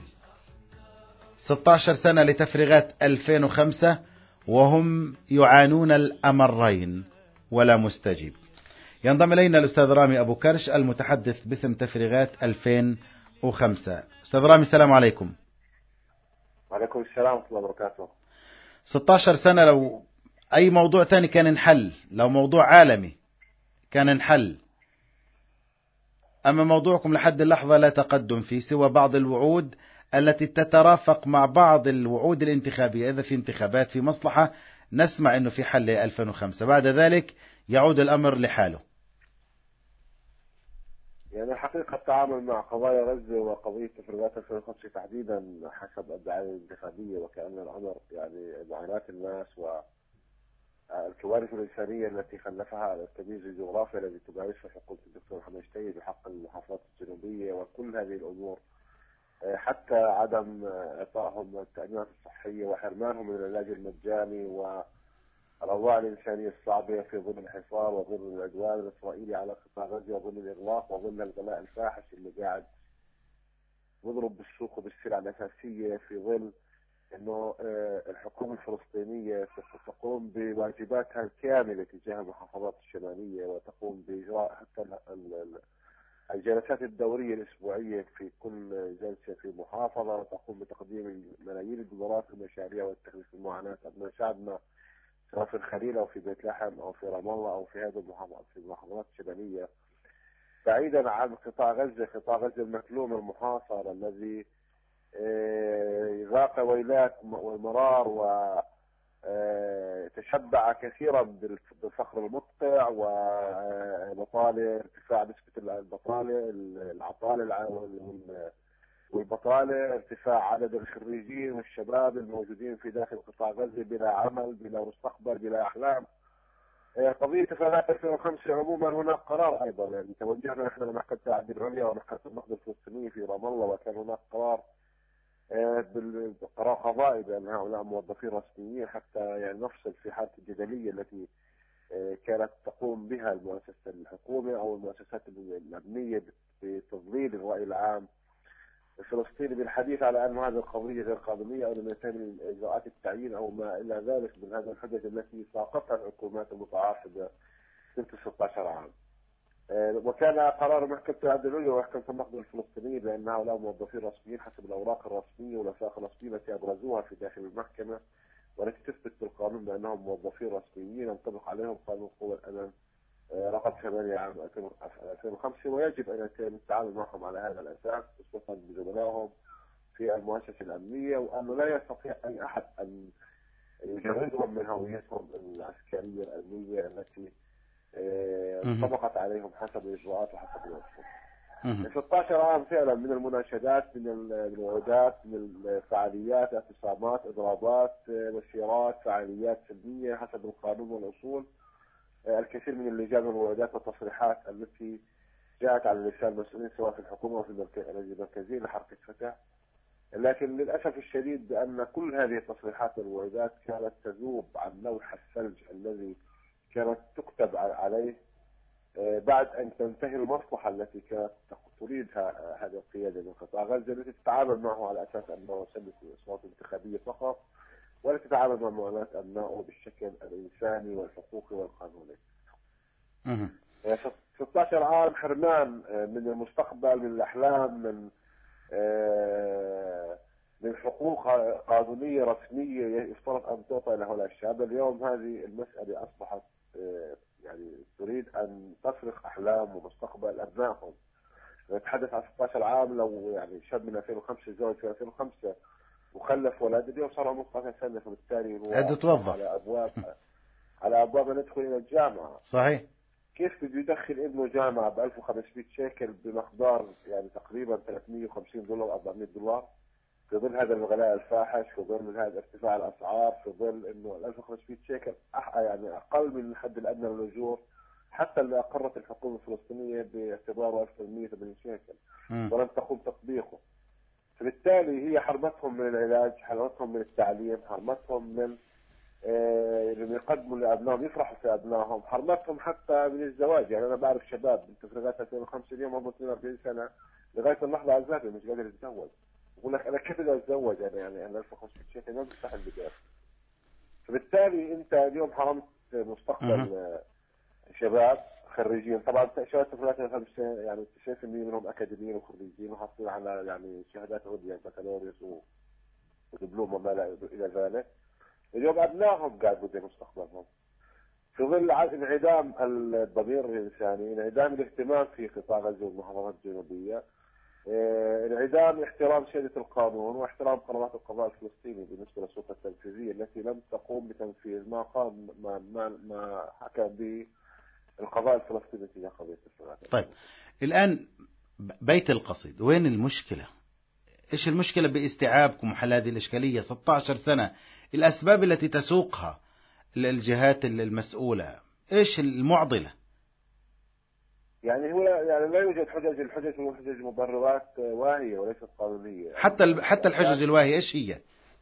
16 سنة لتفريغات 2005 وهم يعانون الأمرين ولا مستجيب. ينضم إلينا الأستاذ رامي أبو كرش المتحدث باسم تفريغات 2005. أستاذ رامي السلام عليكم. وعليكم السلام ورحمة الله وبركاته. 16 سنة، لو أي موضوع تاني كان انحل، لو موضوع عالمي كان انحل. أما موضوعكم لحد اللحظة لا تقدم فيه سوى بعض الوعود التي تترافق مع بعض الوعود الانتخابية. إذا في انتخابات في مصلحة نسمع أنه في حل 2005، بعد ذلك يعود الأمر لحاله. يعني حقيقة التعامل مع قضايا غزة وقضية تفريغات 2005 تحديدا حسب الدعاية الانتخابية وكأن الأمر يعني معاناة الناس والكوارث الإنسانية التي خلفها التمييز الجغرافي الذي تمارسه حكومة الدكتور محمد شتي بحق المحافظات الجنوبية وكل هذه الأمور، حتى عدم إعطائهم التأمينات الصحية وحرمانهم من العلاج المجاني والأوضاع الإنسانية الصعبة في ظل الحصار وظل العدوان الإسرائيلي على قطاع غزة وظل الإغلاق وظل الغلاء الفاحش اللي قاعد يضرب بالسوق وبالسلع الأساسية، في ظل إنه الحكومة الفلسطينية تقوم بواجباتها الكاملة تجاه المحافظات الشمالية وتقوم بإجراء حتى الجلسات الدورية الأسبوعية في كل جلسة في محافظة، تقوم بتقديم ملايين الدولارات في المشاريع والتخفيف المعاناة أبناء شعبنا سواء في الخليل أو في بيت لحم أو في رام الله أو في هذه المحافظات في المحافظات الشمالية. بعيدا عن قطاع غزة، قطاع غزة المكلوم المحاصر الذي ذاق ويلات والمرار وتشبع كثيرا بالفقر المدقع وبطالة ارتفاع نسبة العطالة والبطالة، ارتفاع عدد الخريجين والشباب الموجودين في داخل قطاع غزة بلا عمل بلا مستقبل بلا أحلام. قضية تفاهات 2005 عموما هناك قرار أيضا، يعني توجهنا نحن لمحكمة العدل العليا ومحكمة النقد الفلسطينية في رام الله وكان هناك قرار بالقرار قضائي بأن هؤلاء موظفين رسميين حتى يعني نفصل في حالة الجدلية التي كانت تقوم بها المؤسسة الحكومة أو المؤسسات المبنية بتضليل الرأي العام الفلسطيني بالحديث على أن هذه القضية غير قانونية أو لم يتم إجراءات التعيين أو ما إلى ذلك من هذه الحجج التي ساقطها الحكومات المتعاقبة سنة 16 عام. وكان قرار محكمة العدل العليا ومحكمة النقد الفلسطينية بأن هؤلاء موظفين رسميين حسب الأوراق الرسمية والوثائق الرسمية التي أبرزوها في داخل المحكمة والتي تثبت بالقانون بأنهم موظفين رسميين ينطبق عليهم قانون قوى الأمن رقم 8 عام 2005 ويجب أن يتم التعامل معهم على هذا الأساس خصوصا بزملائهم في المؤسسة الأمنية، وأنه لا يستطيع أي أحد أن يجردهم من هويتهم العسكرية الأمنية التي انطبقت عليهم حسب الإجراءات وحسب الوصف. 16 عام فعلا من المناشدات، من الوعودات، من الفعاليات، اعتصامات، إضرابات، مسيرات، فعاليات سلمية حسب القانون والأصول، الكثير من اللجان والوعودات والتصريحات التي جاءت على لسان المسؤولين سواء في الحكومة أو في المركزيين لحركة فتح. لكن للأسف الشديد بأن كل هذه التصريحات والوعودات كانت تذوب عن لوح الثلج الذي كانت تكتب عليه بعد أن تنتهي المصلحة التي كانت تريدها هذه القيادة من قطاع غزة التي تتعامل معه على أساس أنه سلة الأصوات الانتخابية فقط ولا تتعامل مع معاناة أبنائه بالشكل الإنساني والحقوقي والقانوني. 16 عام حرمان من المستقبل، من الأحلام، من حقوق قانونية رسمية يفترض أن تعطى لهؤلاء الشباب. اليوم هذه المسألة أصبحت يعني تريد أن تفرق أحلام ومستقبل أبنائهم. نتحدث عن 16 عام، لو يعني شاب من 2005 زوج في 2005 وخلف ولد اليوم صار عمره 19 سنة، فبالتالي هو توظف على أبواب أن يدخل إلى الجامعة. صحيح. كيف بده يدخل ابنه جامعة ب 1500 شيكل بمقدار يعني تقريبا $350 $400 في ظل هذا الغلاء الفاحش، في ظل هذا ارتفاع الأسعار، في ظل إنه 1500 شيكل يعني أقل من الحد الأدنى للأجور حتى اللي أقرت الحكومة الفلسطينية باعتباره 1180 شيكل ولم تقوم تطبيقه. فبالتالي هي حرمتهم من العلاج، حرمتهم من التعليم، حرمتهم من اللي يقدموا لأبنائهم يفرحوا في أبنائهم، حرمتهم حتى من الزواج. يعني أنا بعرف شباب بتفريغات 2005 اليوم عمره 42 سنة لغاية اللحظة عزافي مش قادر يتزوج، يقول لك أنا كيف بدي أتزوج يعني أنا 1500 شيكل ما بستحمل بداية. فبالتالي أنت اليوم حرمت مستقبل شباب خريجين. طبعا شباب تفريغات 2005 يعني 90% منهم أكاديميين وخريجين وحاصلين على يعني شهادات عليا بكالوريوس ودبلوم وما إلى ذلك. اليوم أبنائهم قاعد بدهم مستقبلهم. في ظل انعدام الضمير الإنساني، انعدام الاهتمام في قطاع غزة والمحافظات الجنوبية، انعدام احترام سيادة القانون واحترام قرارات القضاء الفلسطيني بالنسبة للسلطة التنفيذية التي لم تقوم بتنفيذ ما حكى به القضاء الفلسطيني تجاه قضية الفلسطين. طيب الآن بيت القصيد وين المشكلة؟ إيش المشكلة باستيعابكم حل هذه الإشكالية 16 سنة؟ الأسباب التي تسوقها الجهات المسؤولة، إيش المعضلة؟ يعني هو يعني لا يوجد الحجج مبررات واهية وليست قانونية. حتى الحجج الواهية إيش هي؟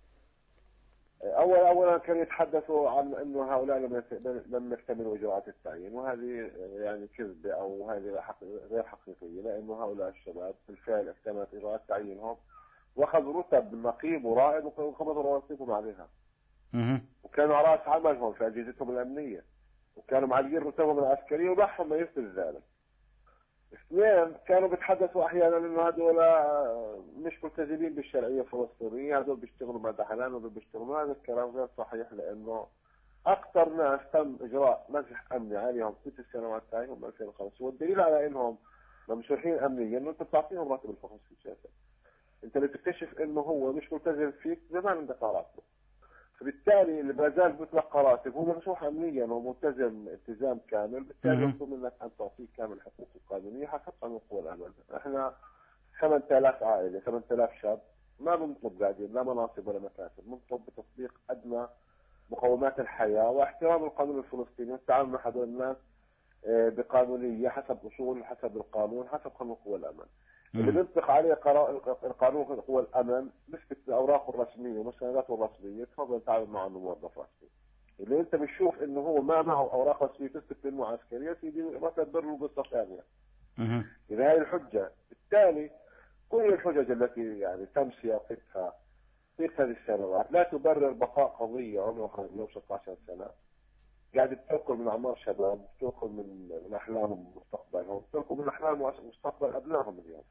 أولا كانوا يتحدثوا عن أنه هؤلاء لم يكتملوا إجراءات التعيين، وهذه يعني كذبة أو هذه غير حقيقية، لأنه هؤلاء الشباب بالفعل اكتملت إجراءات تعيينهم وأخذوا رتب نقيب ورائد وقبضوا رواتبهم عليها. وكانوا على رأس عملهم في أجهزتهم الأمنية، وكانوا معلقين رتبهم العسكرية وضعهم ما يثبت ذلك. اثنين، كانوا بيتحدثوا احيانا انه هذول مش ملتزمين بالشرعيه الفلسطينيه، هذول بيشتغلوا مع دحلان وهذول بيشتغلوا. هذا الكلام غير صحيح، لانه اكثر ناس تم اجراء مسح امني عليهم 6 سنوات هاي هم 2005، والدليل على انهم ممسوحين امنيا انه انت بتعطيهم راتب الفحص في الشركه. انت اللي بتكتشف انه هو مش ملتزم فيك زمان عندك راتبه، فبالتالي اللي ما زال بيطلق راتب هو ممسوح امنيا وملتزم التزام كامل، بالتالي يطلب منك ان تعطيه كامل حقوقه القانونيه حسب قانون القوى العمل. احنا 8000 عائله 8000 شاب ما بنطلب قاعدين لا مناصب ولا مكاسب، بنطلب بتطبيق ادنى مقومات الحياه واحترام القانون الفلسطيني والتعامل مع هذول الناس بقانونيه حسب اصول، حسب القانون، حسب قانون القوى العمل. اللي بينطق عليه القانون هو الامن، بيثبت اوراقه الرسميه ومستنداته الرسميه، تفضل يتعامل معه انه موظف رسمي. اللي انت بتشوف انه هو ما معه اوراق رسميه تثبت انه عسكري، سيدي ما تدبر له قصه ثانيه. اذا هذه الحجه، بالتالي كل الحجج التي يعني تم سياقتها في هذه السنوات لا تبرر بقاء قضيه عمرها اليوم 16 سنه قاعد بتاكل من اعمار شباب، بتاكل من احلامهم ومستقبلهم، بتاكل من احلام ومستقبل ابنائهم اليوم.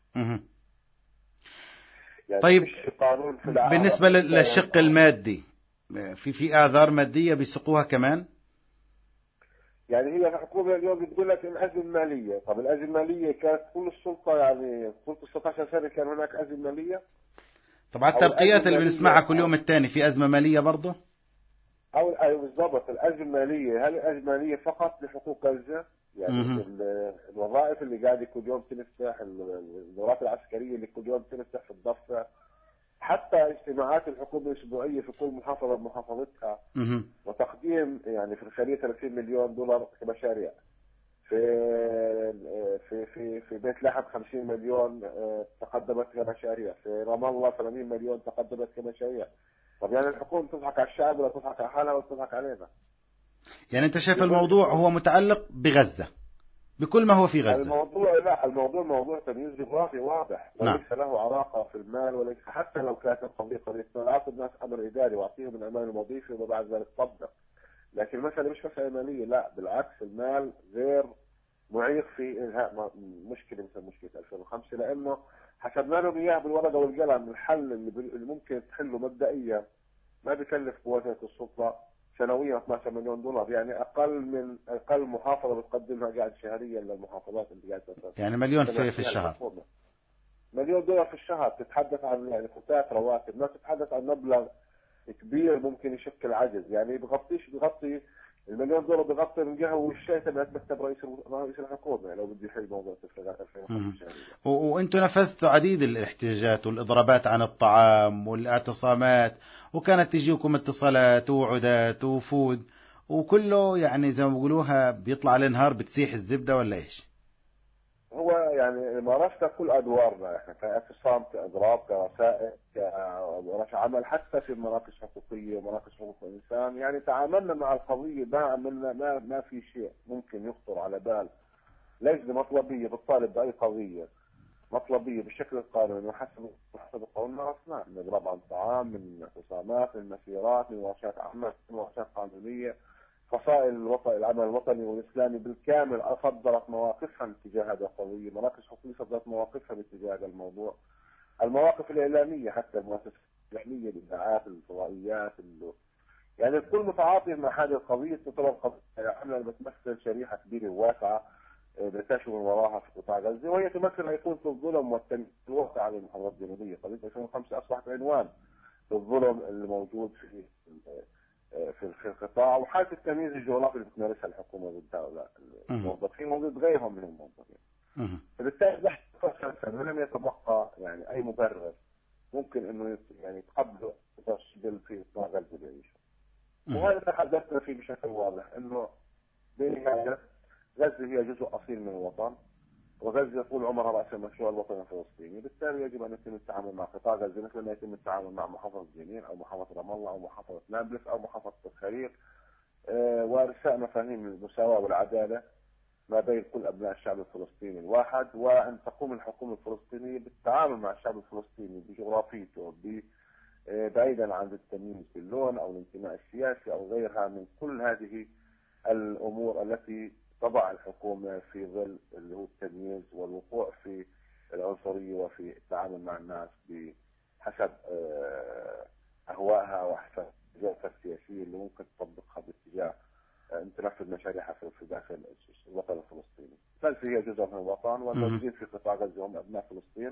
يعني طيب بالنسبة للشق المادي، في اعذار مادية بيسقوها كمان؟ يعني هي الحكومة اليوم بتقول لك الأزمة المالية. طب الأزمة المالية كانت كل السلطة، يعني كل 16 سنة كان هناك أزمة مالية. طبعا الترقيات اللي بنسمعها كل يوم الثاني في أزمة مالية برضه؟ أيوة بالضبط. الأزمة المالية، هل الأزمة المالية فقط لحقوق غزة؟ يعني الوظائف اللي قاعدة كل يوم تنفتح، الدورات العسكرية اللي كل يوم تنفتح في الضفة، حتى اجتماعات الحكومة الأسبوعية في كل محافظة بمحافظتها، وتقديم يعني في الخلية 30 مليون دولار كمشاريع، في بيت لحم 50 مليون تقدمت كمشاريع، في رام الله 80 مليون تقدمت كمشاريع. طب يعني الحكومة تضحك على الشعب ولا تضحك على حالها ولا تضحك علينا؟ يعني انت شايف الموضوع هو متعلق بغزة بكل ما هو في غزة؟ الموضوع موضوع تمييز جغرافي واضح، وليس له علاقة في المال، وليس حتى لو كانت القضية أعطي الناس أمر إداري وأعطيهم من أمان الوظيفي وبعد ذلك طبق. لكن مثلا مش مسألة مالية، لا بالعكس، المال غير معيق في إنهاء مشكلة مثل مشكلة 2005، لأنه حسبنا لهم إياه بالورقة والقلم. الحل اللي ممكن تحله مبدئيا ما بيكلف قوات السلطة سنويا 12 مليون دولار، يعني أقل محافظة بتقدمها قاعد شهريا للمحافظات اللي قاعد يعني مليون في الشهر. مليون دولار في الشهر. تتحدث عن يعني فتات رواتب، ما تتحدث عن مبلغ كبير ممكن يشكل عجز. يعني بغطي المليون دولار بغطي من جهه والشيء تبعت مكتب رئيس الحكومه لو بده يحل موضوع تفريغات 2005. وانتم نفذتوا عديد الاحتجاجات والاضرابات عن الطعام والاعتصامات، وكانت تجيكم اتصالات ووعودات ووفود، وكله يعني زي ما بيقولوها بيطلع على نهار بتسيح الزبده ولا ايش؟ هو يعني مارسنا كل ادوارنا احنا كاعتصام، كاضراب، كوسائل، كورش عمل، حتى في مراكز حقوقيه ومراكز حقوق الانسان. يعني تعاملنا مع القضيه، ما عملنا ما في شيء ممكن يخطر على بال لجنه مطلبيه بتطالب باي قضيه مطلبيه بالشكل القانوني وحسب القانون مارسناه، من اضراب عن طعام، من اعتصامات، من مسيرات، من ورشات عمل، من ورشات قانونيه. فصائل العمل الوطني والإسلامي بالكامل صدرت مواقفها تجاه هذه القضية، مراكز حقوقية صدرت مواقفها باتجاه هذا الموضوع. المواقف الإعلامية، حتى المؤسسات الإعلامية، الإذاعات، الفضائيات، يعني الكل متعاطف مع هذه القضية. تعتبر قضية عامة بتمثل شريحة كبيرة وواسعة بتشمل وراها في قطاع غزة، وهي تمثل أيقونة الظلم والتمييز الواقع على المحافظات الجنوبية. قضية 2005 أصبحت عنوان للظلم اللي موجود في القطاع، وحالة التمييز الجغرافي اللي بتمارسها الحكومة ضد هؤلاء الموظفين وضد غيرهم من الموظفين. فبالتالي بعد 15 سنة لم يتبقى يعني أي مبرر ممكن إنه يعني يتقبلوا تشغيل في قطاع غزة بيعيشوا. وهذا تحدثنا فيه بشكل واضح إنه بالنهاية غزة هي جزء أصيل من الوطن، وغزة طول عمرها رأس المشروع الوطني الفلسطيني. بالتالي يجب أن يتم التعامل مع قطاع غزة مثل ما يتم التعامل مع محافظة جنين أو محافظة رام الله أو محافظة نابلس أو محافظة الخليل، وإرساء مفاهيم المساواة والعدالة ما بين كل أبناء الشعب الفلسطيني الواحد، وأن تقوم الحكومة الفلسطينية بالتعامل مع الشعب الفلسطيني بجغرافيته بعيدا عن التمييز باللون أو الانتماء السياسي أو غيرها من كل هذه الأمور التي تضع الحكومة في ظل اللي هو التمييز والوقوع في العنصرية وفي التعامل مع الناس بحسب أهوائها وحسب اتجاهاتها السياسية اللي ممكن تطبقها باتجاه أن تنفذ مشاريعها في داخل الوطن الفلسطيني. غزة هي جزء من الوطن، والموجودين في قطاع غزة هم أبناء فلسطين،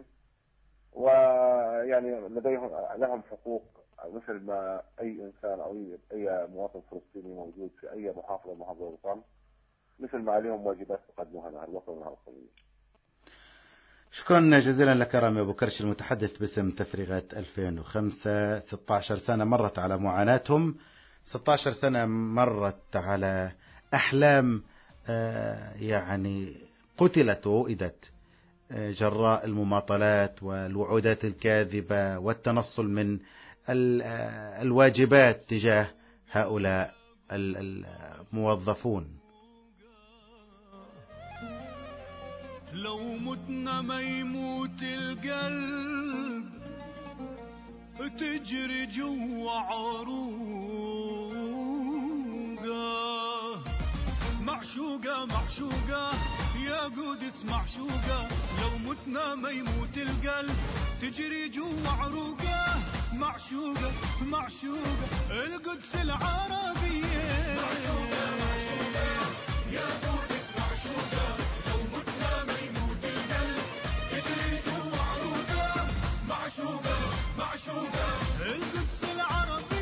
ويعني لهم حقوق مثل ما أي إنسان أو أي مواطن فلسطيني موجود في أي محافظة من محافظات الوطن، مثل ما عليهم واجبات تقدمها مع الوطن ومع القضية. شكرا جزيلا لك رامي أبو كرش المتحدث باسم تفريغات 2005. 16 سنة مرت على معاناتهم، 16 سنة مرت على أحلام يعني قتلت ووئدت جراء المماطلات والوعودات الكاذبة والتنصل من الواجبات تجاه هؤلاء الموظفون. لو متنا ما يموت القلب تجري جوا عروقه، معشوقة معشوقة يا قدس معشوقة. لو متنا ما يموت القلب تجري جوا عروقه، معشوقة معشوقة القدس العربية. معشوقة معشوقة يا قدس معشوقة. لو متنا ما يموت القلب تجري جوا عروقه، معشوقة معشوقة القدس العربية.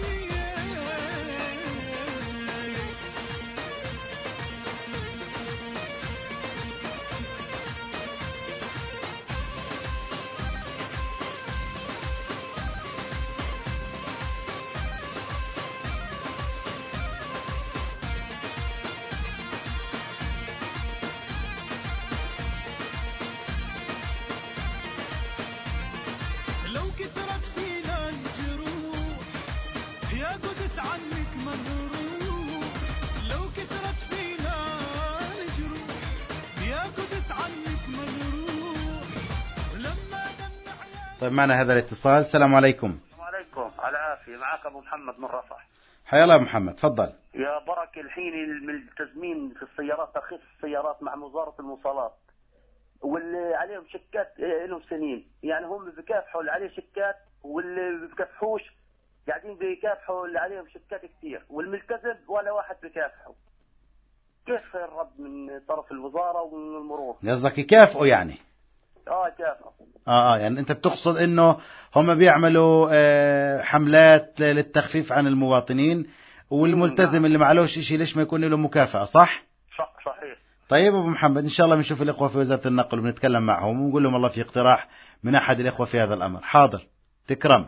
لو كثرت فينا الجروح يا قدس عنك ما نروح. لو كثرت فينا الجروح يا قدس عنك ما نروح. لما طيب معنا هذا الاتصال. السلام عليكم. السلام عليكم. على عافية. معك أبو محمد من رفح. حيا الله محمد، تفضل. يا بركة الحين الملتزمين في السيارات، ترخيص السيارات مع وزارة المواصلات واللي عليهم شيكات لهم سنين، يعني هم بيكافحوا اللي عليه شيكات واللي بيكافحوش قاعدين بيكافحوا اللي عليهم شيكات كثير، والملتزم ولا واحد بيكافحوا. كيف الرد من طرف الوزارة ومن المرور؟ قصدك يكافئوا يعني؟ كافحوا. يعني انت بتقصد انه هم بيعملوا حملات للتخفيف عن المواطنين، والملتزم اللي معلوش شيء ليش ما يكون له مكافأة، صح؟ صحيح. طيب أبو محمد، إن شاء الله بنشوف الإخوة في وزارة النقل وبنتكلم معهم ونقول لهم والله في اقتراح من أحد الإخوة في هذا الأمر. حاضر، تكرم.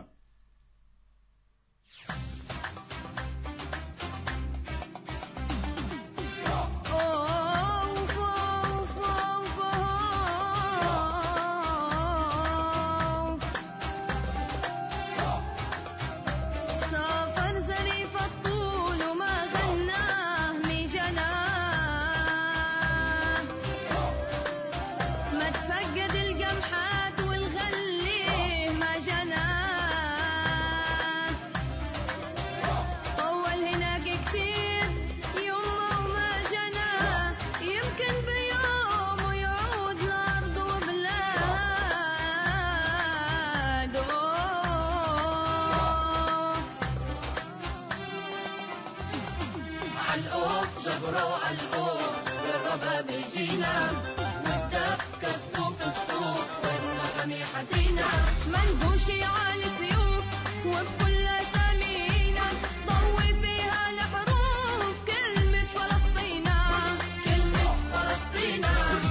ما تفقد القمحات والغلي ما جناه. حزينة منبوشي على السيوف وبكل أسامينا ضوي فيها الحروف كلمة فلسطينا كلمة فلسطينا.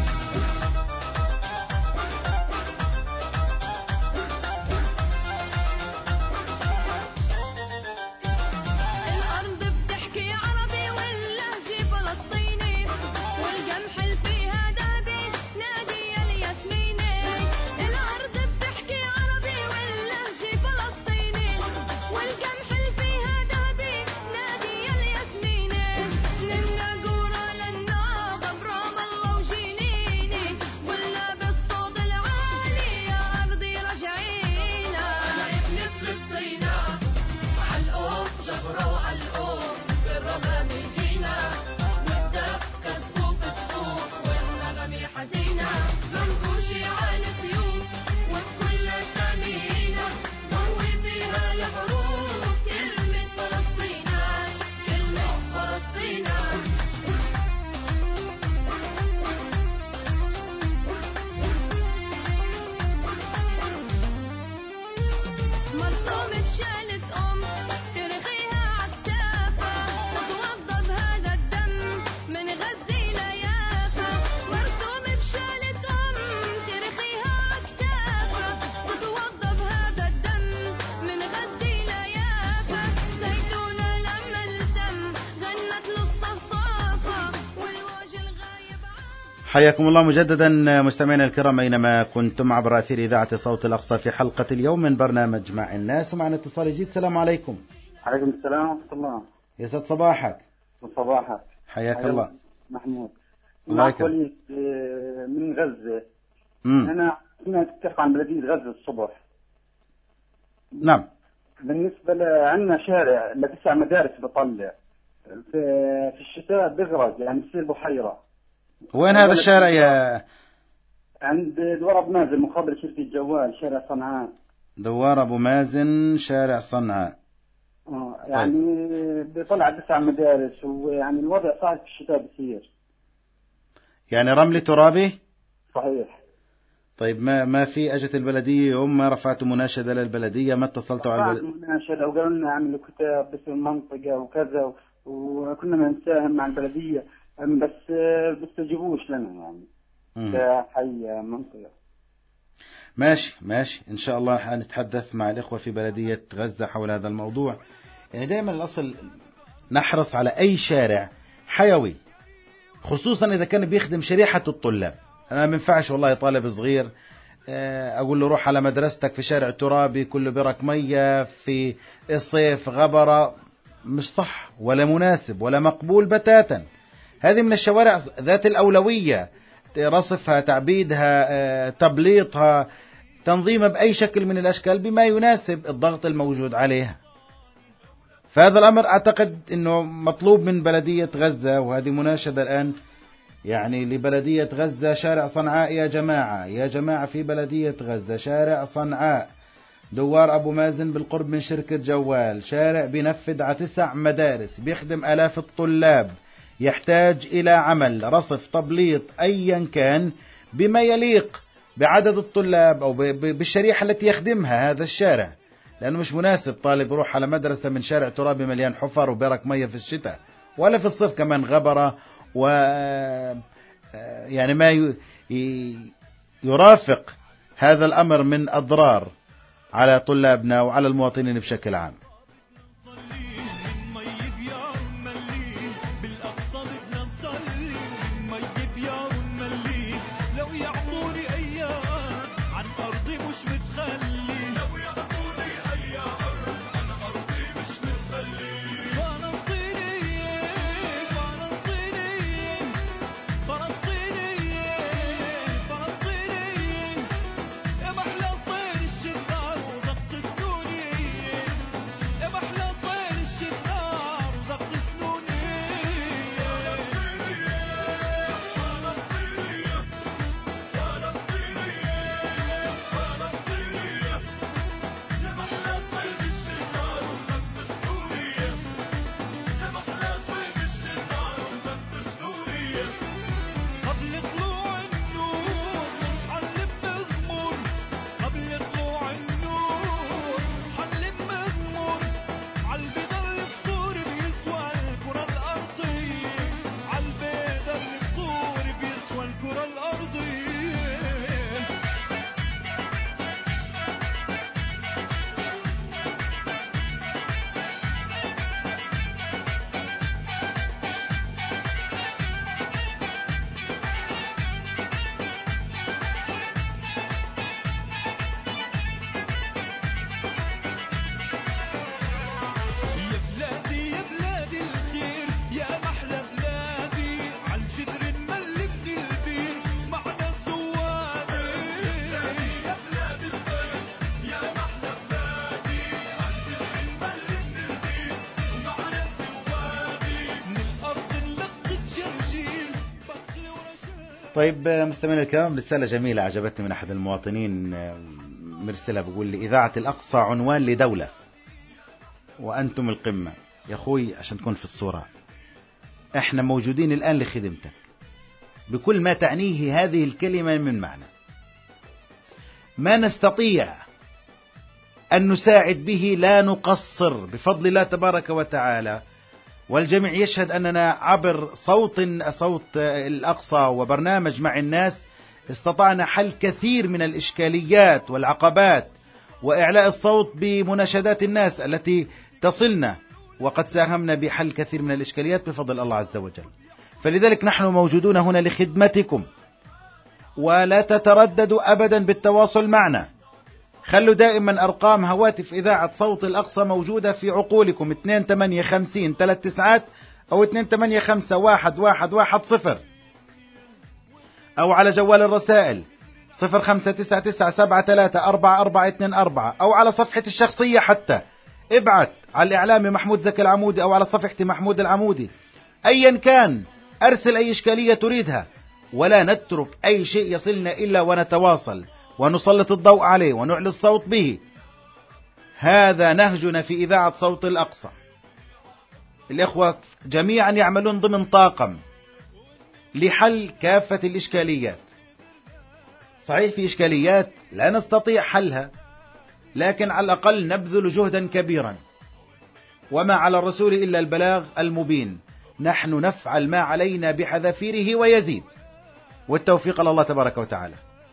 الأرض بتحكي عربي واللهجة فلسطيني والقمح اللي فيها ذهبي نادي الياسميني. الأرض بتحكي عربي واللهجة فلسطيني والقمح اللي فيها ذهبي نادي الياسميني. ننا قورة لنا غبرام الله وجنيني قلنا بالصوت العالي يا أرضي رجعينا. أنا ابن فلسطينا علقوف جبرة وعلقوف بالرمام جينا والدف كسفوف كسفوف والنغم حزينة منقوشي على السيوف وبكل أسامينا ضوي فيها الحروف كلمة فلسطينا كلمة فلسطينا. مرسومة شالت ترخيها عالسافة تتوضى بهذا الدم من غزة ليافا. مرسومة بشالت ترخيها عالسافة تتوضى بهذا الدم من غزة ليافا. زيتونة لما التم غنت له الصفصافة والوجه الغايب. حياكم الله مجددا مستمعينا الكرام أينما كنتم عبر أثير إذاعة صوت الأقصى في حلقة اليوم من برنامج مع الناس، ومعنا اتصال جديد. السلام عليكم. عليكم السلام ورحمة الله. يسعد صباحك. صباحك. حياك الله. محمود. الله معك يكرمك. وليد من غزة. أنا سمعت تحكي عن بلدية غزة الصبح. نعم. بالنسبة لعنا شارع ل9 مدارس بطلع في الشتاء بغرق يعني بصير بحيرة. وين هذا الشارع يا؟ عند دوار أبو مازن مقابل شركة جوال شارع صنعاء. دوار أبو مازن شارع صنعاء. يعني بيطلع 9 مدارس ويعني الوضع صعب في الشتاء بصير. يعني رملي ترابي؟ صحيح. طيب ما في أجت البلدية يوم ما رفعتوا مناشدة للبلدية ما اتصلتوا على البلدية؟ مناشدة وقالوا لنا اعملوا كتاب باسم المنطقة وكذا وكنا بنساهم مع البلدية بس بيستجيبوش لنا يعني كحي منطقة. ماشي إن شاء الله حنتحدث مع الإخوة في بلدية غزة حول هذا الموضوع. يعني دائما الأصل نحرص على أي شارع حيوي خصوصا إذا كان بيخدم شريحة الطلاب. أنا ما ينفعش والله طالب صغير أقول له روح على مدرستك في شارع ترابي كله برك مية في الصيف غبرة، مش صح ولا مناسب ولا مقبول بتاتا. هذه من الشوارع ذات الأولوية، رصفها تعبيدها تبليطها تنظيمها بأي شكل من الأشكال بما يناسب الضغط الموجود عليها. فهذا الأمر أعتقد أنه مطلوب من بلدية غزة، وهذه مناشدة الآن يعني لبلدية غزة. شارع صنعاء يا جماعة في بلدية غزة شارع صنعاء دوار أبو مازن بالقرب من شركة جوال، شارع بينفذ على 9 مدارس بيخدم آلاف الطلاب، يحتاج إلى عمل رصف تبليط أيا كان بما يليق بعدد الطلاب أو بالشريحة التي يخدمها هذا الشارع، لأنه مش مناسب طالب يروح على مدرسة من شارع ترابي مليان حفر وبرك مية في الشتاء ولا في الصيف كمان غبرة، و يعني ما يرافق هذا الأمر من أضرار على طلابنا وعلى المواطنين بشكل عام. طيب مستمعينا الكرام، رسالة جميلة عجبتني من أحد المواطنين مرسلة، بيقول لي إذاعة الأقصى عنوان لدولة وأنتم القمة. يا أخوي عشان تكون في الصورة، إحنا موجودين الآن لخدمتك بكل ما تعنيه هذه الكلمة من معنى. ما نستطيع أن نساعد به لا نقصر بفضل الله تبارك وتعالى، والجميع يشهد أننا عبر صوت الأقصى وبرنامج مع الناس استطعنا حل كثير من الإشكاليات والعقبات وإعلاء الصوت بمناشدات الناس التي تصلنا، وقد ساهمنا بحل كثير من الإشكاليات بفضل الله عز وجل. فلذلك نحن موجودون هنا لخدمتكم، ولا تترددوا أبدا بالتواصل معنا. خلوا دائما أرقام هواتف إذاعة صوت الأقصى موجودة في عقولكم، 2850 أو 28511110، أو على جوال الرسائل 0599734424، أو على صفحتي الشخصية حتى ابعت على الإعلامي محمود زكي العمودي أو على صفحتي محمود العمودي، أيا كان أرسل أي إشكالية تريدها، ولا نترك أي شيء يصلنا إلا ونتواصل ونسلط الضوء عليه ونعلي الصوت به. هذا نهجنا في إذاعة صوت الأقصى. الإخوة جميعا يعملون ضمن طاقم لحل كافة الإشكاليات. صحيح في إشكاليات لا نستطيع حلها، لكن على الأقل نبذل جهدا كبيرا، وما على الرسول إلا البلاغ المبين. نحن نفعل ما علينا بحذافيره ويزيد، والتوفيق على الله تبارك وتعالى.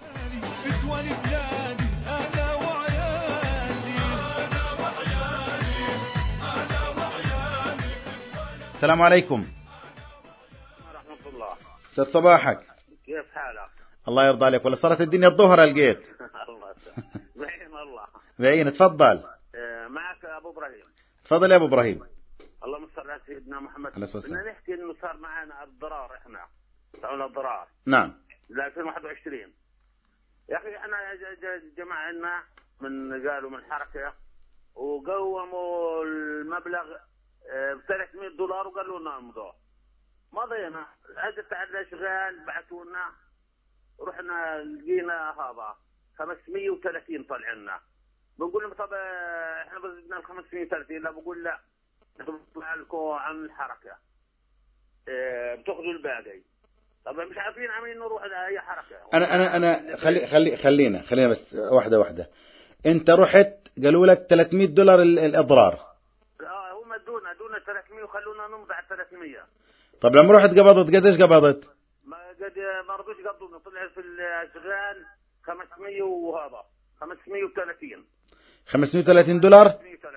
السلام عليكم ورحمة الله. ست صباحك، كيف حالك؟ الله يرضى عليك. ولا صارت الدنيا الظهر لقيت. الله بعين الله. بعين. تفضل. معك أبو إبراهيم. تفضل يا أبو إبراهيم. اللهم صل على سيدنا محمد. عليه الصلاة بدنا نحكي إنه صار معنا الضرار، إحنا صارنا الضرار. نعم. ل 2021. يا أخي إحنا جمعنا من قالوا من حركة وقوموا المبلغ ب $300 وقالوا لنا امضوا. مضينا عدت على الاشغال، بعثوا لنا، رحنا لقينا هذا 530 طلعنا. بنقول لهم طب احنا بدنا ال 530. لا، بقول لا نطلع لكم عن الحركه، بتاخذوا الباقي. طب مش عارفين عمين نروح لاي حركه. انا خلينا بس واحده. انت رحت قالوا لك $300 الاضرار. هم ادونا 300 وخلونا نمضي على 300. طب لما رحت قبضت قديش قبضت؟ ما رضوش يقبضوا. طلع في الاشغال 500 وهذا 530. $530.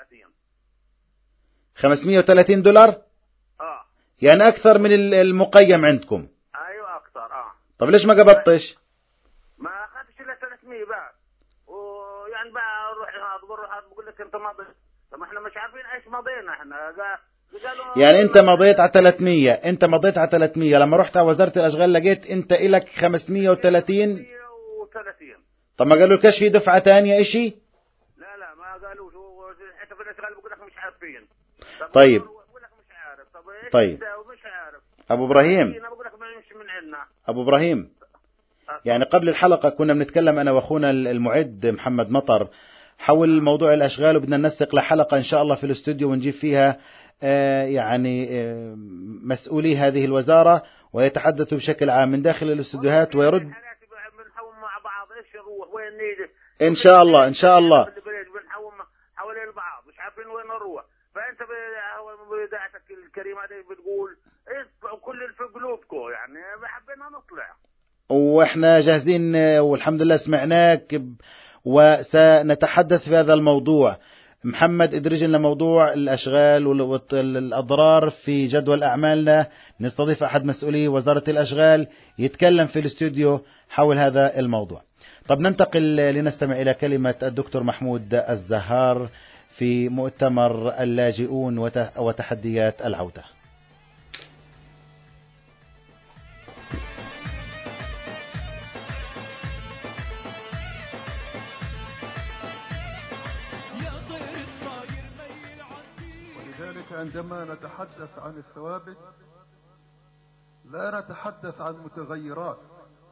$530. يعني اكثر من المقيم عندكم. ايوه اكثر. طب ليش ما قبضتش؟ ما اخذتش الا 300 بعد، ويعني بقى روح هذا بقول لك انت ماضي. طب احنا مش عارفين ايش مضينا احنا. يعني انت مضيت على 300. انت مضيت على 300 لما رحت على وزارة الاشغال لقيت انت الك 530. طب ما قالوا لكش في دفعة تانية اشي؟ لا ما قالوا. حتى في الاشغال بقول لك مش عارفين. طيب بقول لك مش عارف. طب ايش طيب ومش عارف. ابو ابراهيم، بقول لك ما يمشي من عندنا. ابو ابراهيم، يعني قبل الحلقة كنا بنتكلم انا واخونا المعد محمد مطر حول موضوع الاشغال، وبدنا ننسق لحلقة ان شاء الله في الاستوديو ونجيب فيها يعني مسؤولي هذه الوزارة ويتحدثوا بشكل عام من داخل الاستوديوهات ويرد. بنحوم مع بعض ايش نروح وين نيجي ان شاء الله بنحوم حوالين بعض، مش عارفين وين نروح. فانت بإذاعتك الكريمة دي بتقول اطلعوا كل اللي في قلوبكم، يعني حبينا نطلع واحنا جاهزين والحمد لله سمعناك، وسنتحدث في هذا الموضوع. محمد ادرج لنا موضوع الأشغال والأضرار في جدول أعمالنا، نستضيف أحد مسؤولي وزارة الأشغال يتكلم في الاستوديو حول هذا الموضوع. طب ننتقل لنستمع إلى كلمة الدكتور محمود الزهار في مؤتمر اللاجئون وتحديات العودة. عندما نتحدث عن الثوابت لا نتحدث عن متغيرات،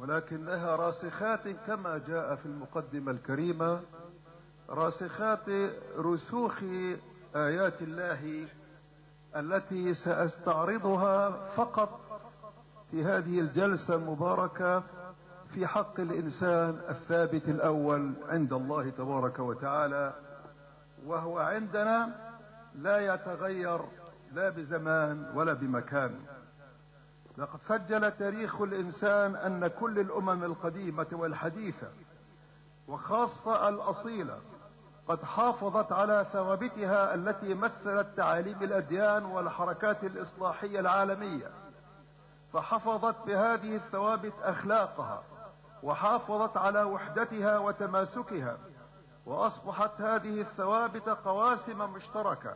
ولكنها راسخات كما جاء في المقدمة الكريمة، راسخات رسوخ آيات الله التي سأستعرضها فقط في هذه الجلسة المباركة في حق الإنسان الثابت الأول عند الله تبارك وتعالى، وهو عندنا لا يتغير لا بزمان ولا بمكان. لقد سجل تاريخ الإنسان أن كل الأمم القديمة والحديثة وخاصة الأصيلة قد حافظت على ثوابتها التي مثلت تعاليم الأديان والحركات الإصلاحية العالمية، فحفظت بهذه الثوابت أخلاقها وحافظت على وحدتها وتماسكها، وأصبحت هذه الثوابت قواسم مشتركة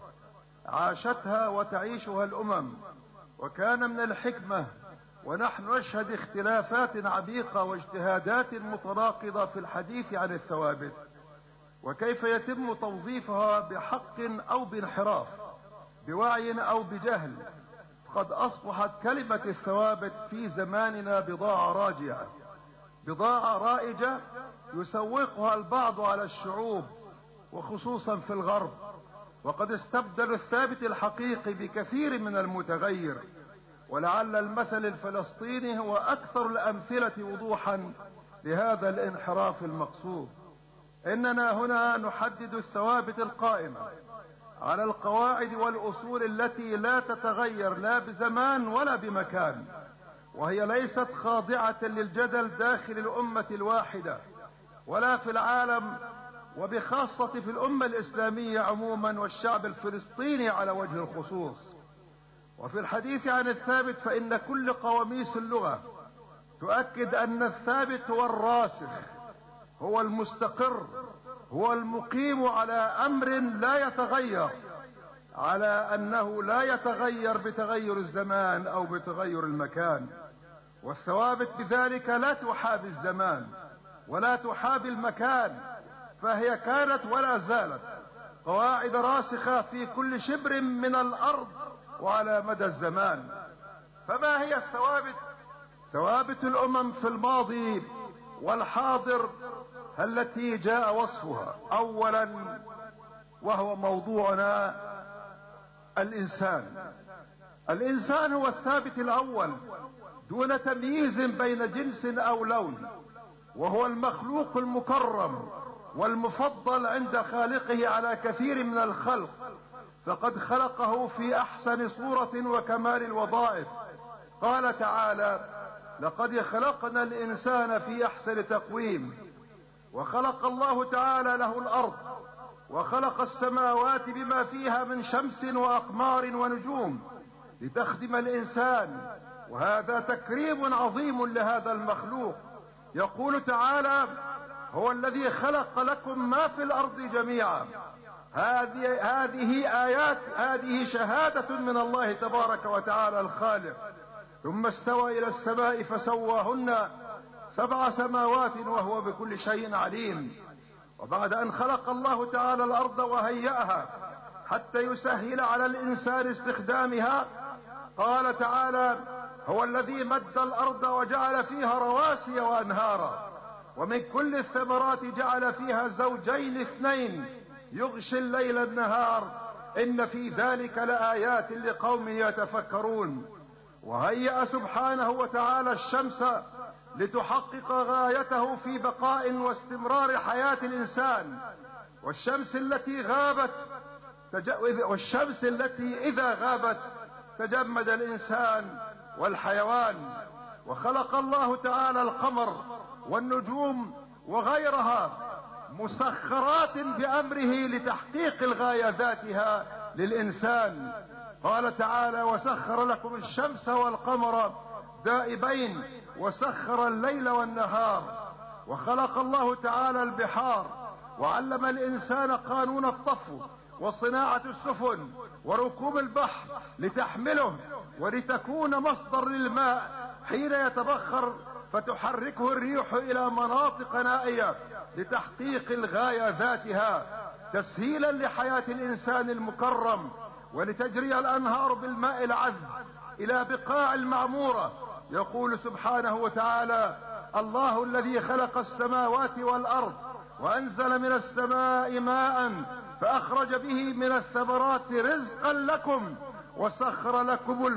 عاشتها وتعيشها الأمم. وكان من الحكمة ونحن نشهد اختلافات عميقة واجتهادات متناقضة في الحديث عن الثوابت وكيف يتم توظيفها بحق أو بانحراف، بوعي أو بجهل. قد أصبحت كلمة الثوابت في زماننا بضاعة راجعة، بضاعة رائجة يسوقها البعض على الشعوب وخصوصا في الغرب، وقد استبدل الثابت الحقيقي بكثير من المتغير. ولعل المثل الفلسطيني هو أكثر الأمثلة وضوحا لهذا الانحراف المقصود. إننا هنا نحدد الثوابت القائمة على القواعد والأصول التي لا تتغير لا بزمان ولا بمكان، وهي ليست خاضعة للجدل داخل الأمة الواحدة ولا في العالم، وبخاصة في الأمة الإسلامية عموما والشعب الفلسطيني على وجه الخصوص. وفي الحديث عن الثابت فإن كل قواميس اللغة تؤكد أن الثابت هو الراسخ، هو المستقر، هو المقيم على أمر لا يتغير، على أنه لا يتغير بتغير الزمان أو بتغير المكان. والثوابت بذلك لا تحابي الزمان ولا تحابي المكان، فهي كانت ولا زالت قواعد راسخة في كل شبر من الأرض وعلى مدى الزمان. فما هي الثوابت؟ ثوابت الأمم في الماضي والحاضر التي جاء وصفها. أولا، وهو موضوعنا، الإنسان هو الثابت الأول دون تمييز بين جنس أو لون، وهو المخلوق المكرم والمفضل عند خالقه على كثير من الخلق، فقد خلقه في أحسن صورة وكمال الوظائف. قال تعالى: لقد خلقنا الإنسان في أحسن تقويم. وخلق الله تعالى له الأرض وخلق السماوات بما فيها من شمس وأقمار ونجوم لتخدم الإنسان، وهذا تكريم عظيم لهذا المخلوق. يقول تعالى: هو الذي خلق لكم ما في الأرض جميعا. هذه آيات، هذه شهادة من الله تبارك وتعالى الخالق. ثم استوى إلى السماء فسواهن 7 سماوات وهو بكل شيء عليم. وبعد أن خلق الله تعالى الأرض وهيأها حتى يسهل على الإنسان استخدامها، قال تعالى: هو الذي مد الأرض وجعل فيها رواسي وأنهارا، ومن كل الثمرات جعل فيها زوجين اثنين يغشي الليل النهار، إن في ذلك لآيات لقوم يتفكرون. وهيأ سبحانه وتعالى الشمس لتحقق غايته في بقاء واستمرار حياة الإنسان، والشمس التي إذا غابت تجمد الإنسان والحيوان. وخلق الله تعالى القمر والنجوم وغيرها مسخرات بأمره لتحقيق الغاية ذاتها للإنسان. قال تعالى: وسخر لكم الشمس والقمر دائبين وسخر الليل والنهار. وخلق الله تعالى البحار وعلم الإنسان قانون الطفو وصناعة السفن وركوب البحر لتحمله ولتكون مصدر للماء حين يتبخر فتحركه الريح إلى مناطق نائية لتحقيق الغاية ذاتها، تسهيلا لحياة الإنسان المكرم، ولتجري الأنهار بالماء العذب إلى بقاع المعمورة. يقول سبحانه وتعالى: الله الذي خلق السماوات والأرض وأنزل من السماء ماء فأخرج به من الثمرات رزقا لكم وسخر لكم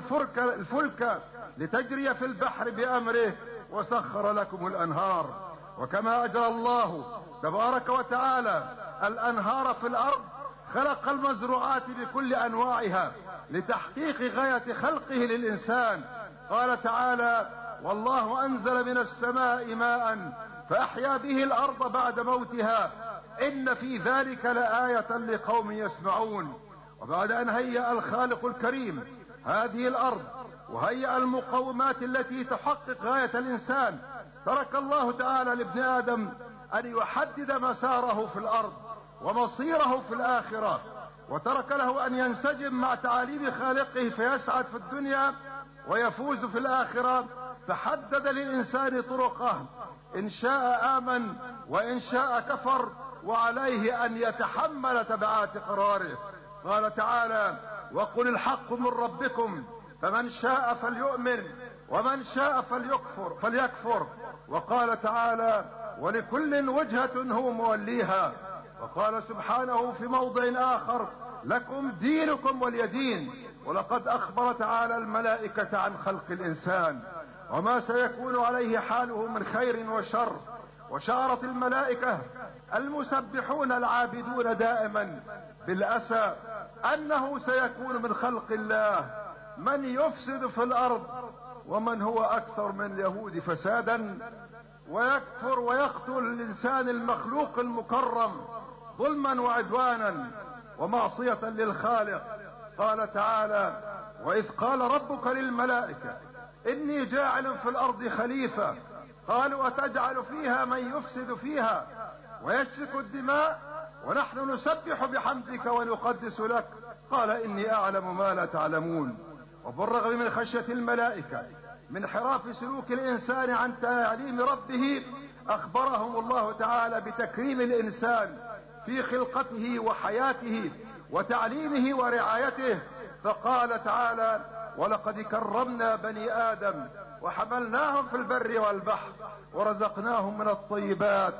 الفلك لتجري في البحر بأمره وسخر لكم الأنهار. وكما أجرى الله تبارك وتعالى الأنهار في الأرض خلق المزروعات بكل أنواعها لتحقيق غاية خلقه للإنسان. قال تعالى: والله أنزل من السماء ماء فأحيا به الأرض بعد موتها إن في ذلك لآية لقوم يسمعون. وبعد أن هيأ الخالق الكريم هذه الأرض وهيأ المقومات التي تحقق غاية الإنسان، ترك الله تعالى لابن آدم أن يحدد مساره في الأرض ومصيره في الآخرة، وترك له أن ينسجم مع تعاليم خالقه فيسعد في الدنيا ويفوز في الآخرة. فحدد للإنسان طرقه، إن شاء آمن وإن شاء كفر، وعليه أن يتحمل تبعات قراره. قال تعالى: وقل الحق من ربكم فمن شاء فليؤمن ومن شاء فليكفر. وقال تعالى: ولكل وجهة هو موليها. وقال سبحانه في موضع آخر: لكم دينكم ولي دين. ولقد أخبر تعالى الملائكة عن خلق الإنسان وما سيكون عليه حاله من خير وشر. وشعرت الملائكة المسبحون العابدون دائما بالأسى أنه سيكون من خلق الله من يفسد في الأرض ومن هو أكثر من اليهود فسادا، ويكفر ويقتل الإنسان المخلوق المكرم ظلما وعدوانا ومعصية للخالق. قال تعالى: وإذ قال ربك للملائكة إني جاعل في الأرض خليفة قالوا أتجعل فيها من يفسد فيها ويسفك الدماء ونحن نسبح بحمدك ونقدس لك قال إني أعلم ما لا تعلمون. وبالرغم من خشية الملائكة من انحراف سلوك الإنسان عن تعليم ربه، أخبرهم الله تعالى بتكريم الإنسان في خلقته وحياته وتعليمه ورعايته. فقال تعالى: ولقد كرمنا بني آدم وحملناهم في البر والبحر ورزقناهم من الطيبات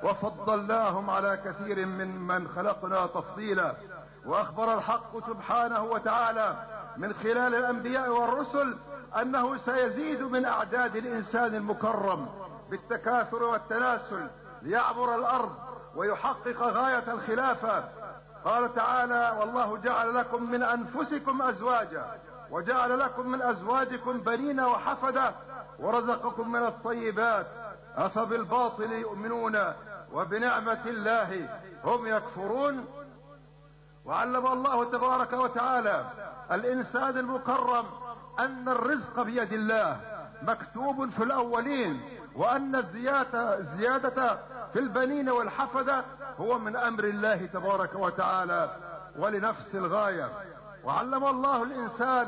وفضلناهم على كثير ممن خلقنا تفضيلا. وأخبر الحق سبحانه وتعالى من خلال الأنبياء والرسل أنه سيزيد من أعداد الإنسان المكرم بالتكاثر والتناسل ليعبر الأرض ويحقق غاية الخلافة. قال تعالى: والله جعل لكم من أنفسكم أزواجا وجعل لكم من أزواجكم بنين وحفدة ورزقكم من الطيبات أفبالباطل يؤمنون وبنعمة الله هم يكفرون. وعلم الله تبارك وتعالى الإنسان المكرم أن الرزق بيد الله مكتوب في الأولين، وأن الزيادة في البنين والحفدة هو من أمر الله تبارك وتعالى ولنفس الغاية. وعلم الله الإنسان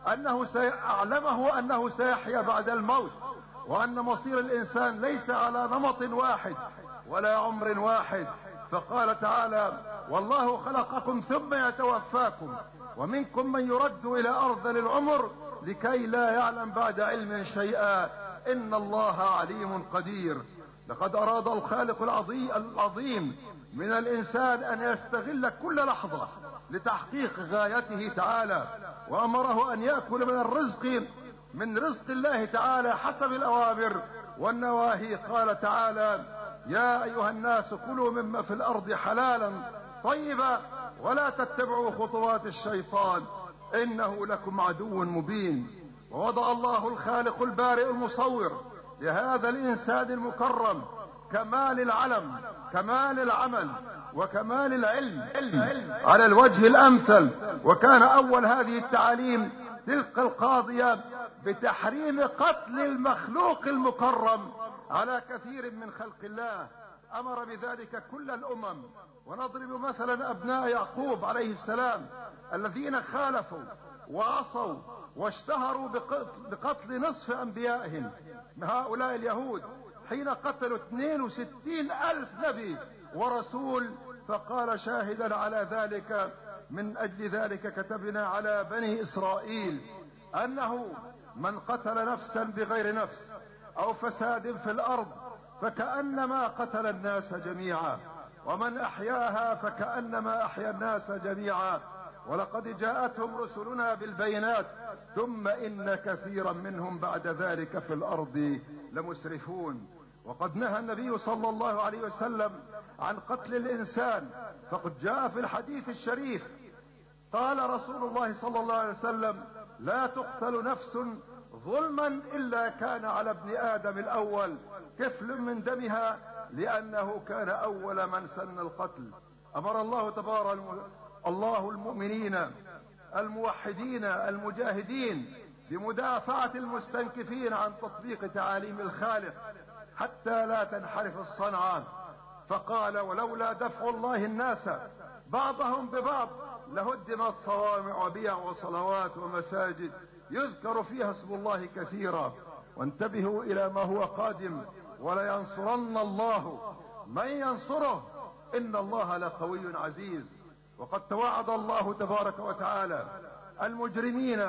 أعلمه أنه سيحيا بعد الموت، وأن مصير الإنسان ليس على نمط واحد ولا عمر واحد. فقال تعالى: والله خلقكم ثم يتوفاكم ومنكم من يرد إلى أرذل العمر لكي لا يعلم بعد علم شيئا إن الله عليم قدير. لقد أراد الخالق العظيم من الإنسان أن يستغل كل لحظة لتحقيق غايته تعالى، وأمره أن يأكل من رزق الله تعالى حسب الأوامر والنواهي. قال تعالى: يا أيها الناس كلوا مما في الأرض حلالا طيبا ولا تتبعوا خطوات الشيطان إنه لكم عدو مبين. ووضع الله الخالق البارئ المصور لهذا الإنسان المكرم كمال العلم كمال العمل وكمال العلم على الوجه الأمثل. وكان أول هذه التعاليم تلك القاضية بتحريم قتل المخلوق المكرم على كثير من خلق الله، أمر بذلك كل الأمم. ونضرب مثلا أبناء يعقوب عليه السلام الذين خالفوا وعصوا واشتهروا بقتل نصف أنبيائهم هؤلاء اليهود حين قتلوا 62,000 نبي ورسول. فقال شاهدا على ذلك: من أجل ذلك كتبنا على بني إسرائيل أنه من قتل نفسا بغير نفس أو فساد في الأرض فكأنما قتل الناس جميعا، ومن أحياها فكأنما أحيا الناس جميعا. ولقد جاءتهم رسلنا بالبينات ثم إن كثيرا منهم بعد ذلك في الأرض لمسرفون. وقد نهى النبي صلى الله عليه وسلم عن قتل الإنسان، فقد جاء في الحديث الشريف قال رسول الله صلى الله عليه وسلم: لا تقتل نفس ظلما إلا كان على ابن آدم الأول كفل من دمها، لأنه كان أول من سن القتل. أمر الله تبارك الله المؤمنين الموحدين المجاهدين بمدافعة المستنكفين عن تطبيق تعاليم الخالق حتى لا تنحرف الصنعة، فقال: ولولا دفع الله الناس بعضهم ببعض لهدمت صوامع وبيع وصلوات ومساجد يذكر فيها اسم الله كثيرا. وانتبهوا إلى ما هو قادم: ولينصرن الله من ينصره إن الله لقوي عزيز. وقد توعد الله تبارك وتعالى المجرمين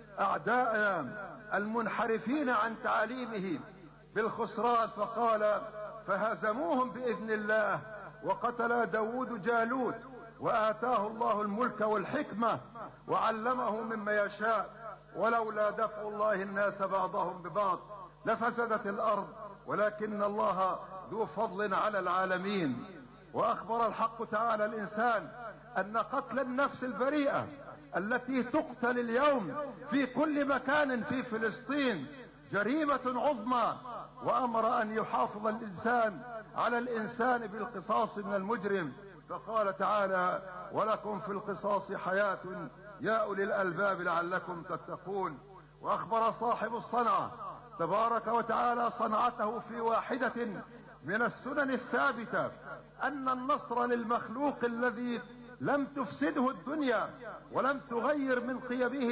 أعداءنا المنحرفين عن تعاليمه بالخسران، فقال: فهزموهم بإذن الله وقتل داود جالوت وآتاه الله الملك والحكمة وعلمه مما يشاء، ولولا دفع الله الناس بعضهم ببعض لفسدت الأرض ولكن الله ذو فضل على العالمين. وأخبر الحق تعالى الإنسان أن قتل النفس البريئة التي تقتل اليوم في كل مكان في فلسطين جريمة عظمى، وأمر أن يحافظ الإنسان على الإنسان بالقصاص من المجرم، فقال تعالى: ولكم في القصاص حياة يا أولي الألباب لعلكم تتقون. وأخبر صاحب الصنعة تبارك وتعالى صنعته في واحدة من السنن الثابتة أن النصر للمخلوق الذي لم تفسده الدنيا ولم تغير من قيمه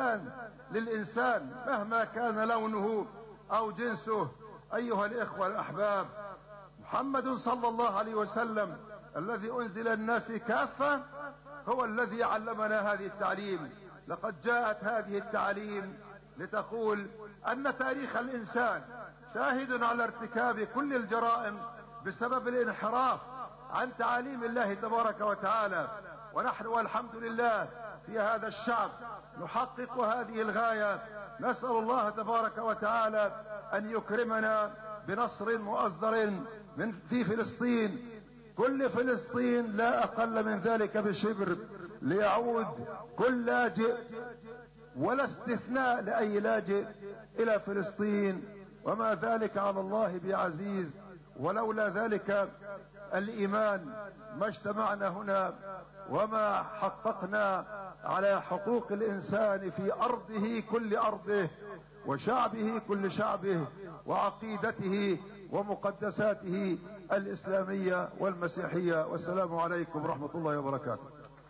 للإنسان مهما كان لونه أو جنسه. أيها الإخوة الأحباب، محمد صلى الله عليه وسلم الذي أنزل الناس كافة هو الذي علمنا هذه التعليم. لقد جاءت هذه التعليم لتقول أن تاريخ الإنسان شاهد على ارتكاب كل الجرائم بسبب الانحراف عن تعاليم الله تبارك وتعالى، ونحن والحمد لله في هذا الشعب نحقق هذه الغاية. نسأل الله تبارك وتعالى أن يكرمنا بنصر مؤزر في فلسطين، كل فلسطين لا أقل من ذلك بشبر، ليعود كل لاجئ ولا استثناء لأي لاجئ إلى فلسطين، وما ذلك على الله بعزيز. ولولا ذلك الإيمان ما اجتمعنا هنا وما حققنا على حقوق الإنسان في أرضه كل أرضه وشعبه كل شعبه وعقيدته ومقدساته الإسلامية والمسيحية. والسلام عليكم ورحمة الله وبركاته.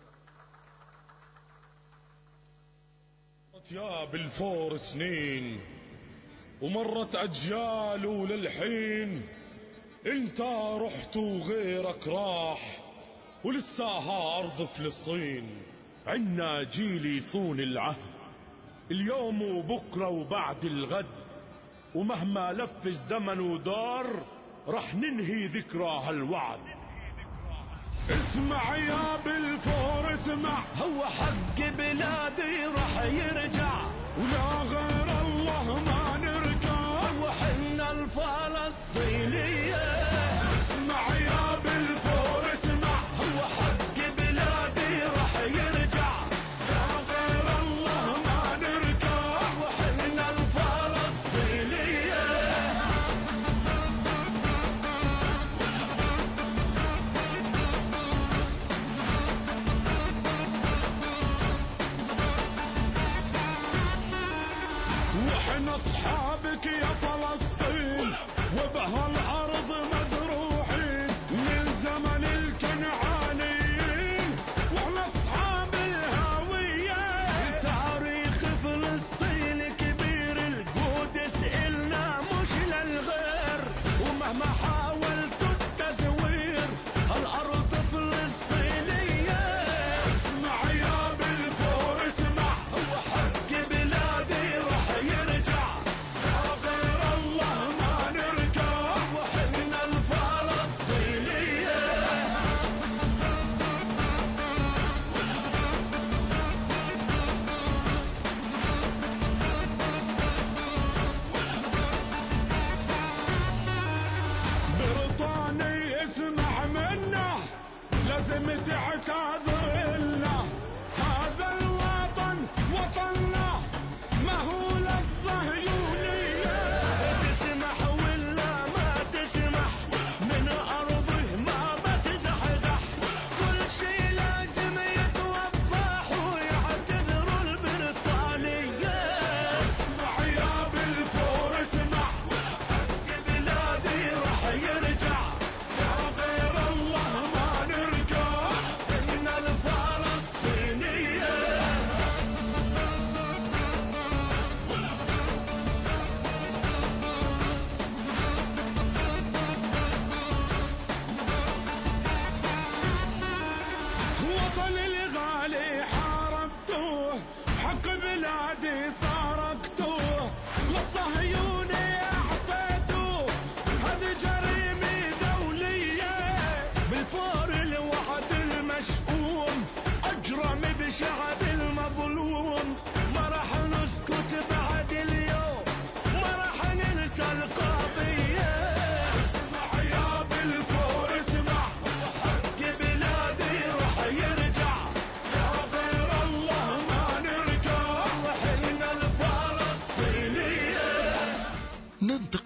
يا بالفور سنين ومرت أجيال وللحين انت رحت وغيرك راح ولساها أرض فلسطين. عنا جيل يصون العهد اليوم وبكرة وبعد الغد، ومهما لف الزمن ودار رح ننهي ذكرى هالوعد. اسمع يا بالفور اسمع، هو حق بلادي رح يرجع ولا غير الله ما نرجع، وحنا الفلسطينية. اسمع يا بالفور اسمع، هو حق بلادي رح يرجع لا غير الله ما نرجع، وحنا الفلسطينية.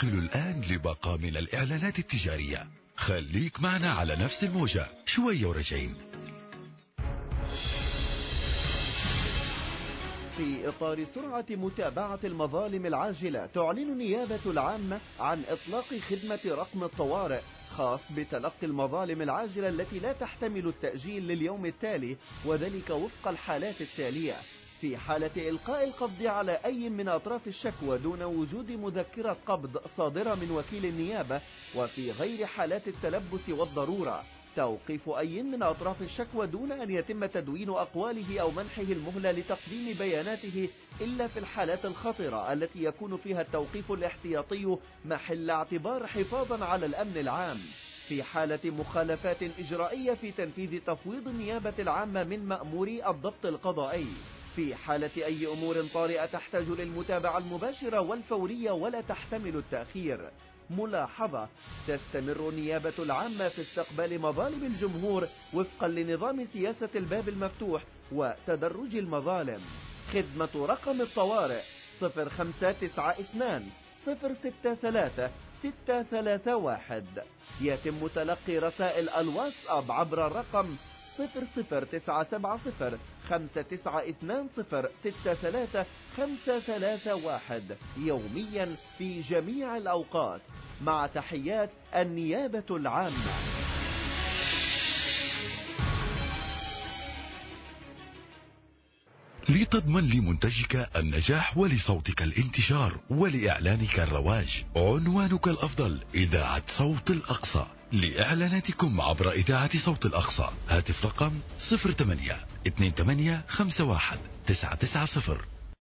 ننتقل الآن لباقة من الإعلانات التجارية. خليك معنا على نفس الموجة شوية ورجعين. في إطار سرعة متابعة المظالم العاجلة، تعلن النيابة العامة عن إطلاق خدمة رقم الطوارئ خاص بتلقي المظالم العاجلة التي لا تحتمل التأجيل لليوم التالي، وذلك وفق الحالات التالية: في حالة إلقاء القبض على أي من أطراف الشكوى دون وجود مذكرة قبض صادرة من وكيل النيابة، وفي غير حالات التلبس والضرورة توقيف أي من أطراف الشكوى دون أن يتم تدوين أقواله أو منحه المهلة لتقديم بياناته إلا في الحالات الخطرة التي يكون فيها التوقيف الاحتياطي محل اعتبار حفاظا على الأمن العام. في حالة مخالفات إجرائية في تنفيذ تفويض النيابة العامة من مأموري الضبط القضائي. في حالة أي أمور طارئة تحتاج للمتابعة المباشرة والفورية ولا تحتمل التأخير. ملاحظة: تستمر النيابة العامة في استقبال مظالم الجمهور وفقا لنظام سياسة الباب المفتوح وتدرج المظالم. خدمة رقم الطوارئ 0592 063 631. يتم تلقي رسائل الواتساب عبر الرقم 00970 5920 63 531 يوميا في جميع الأوقات. مع تحيات النيابة العامة. لتضمن لمنتجك النجاح ولصوتك الانتشار ولإعلانك الرواج، عنوانك الأفضل إذاعة صوت الأقصى. لإعلاناتكم عبر إذاعة صوت الأقصى هاتف رقم 08 28 51 990.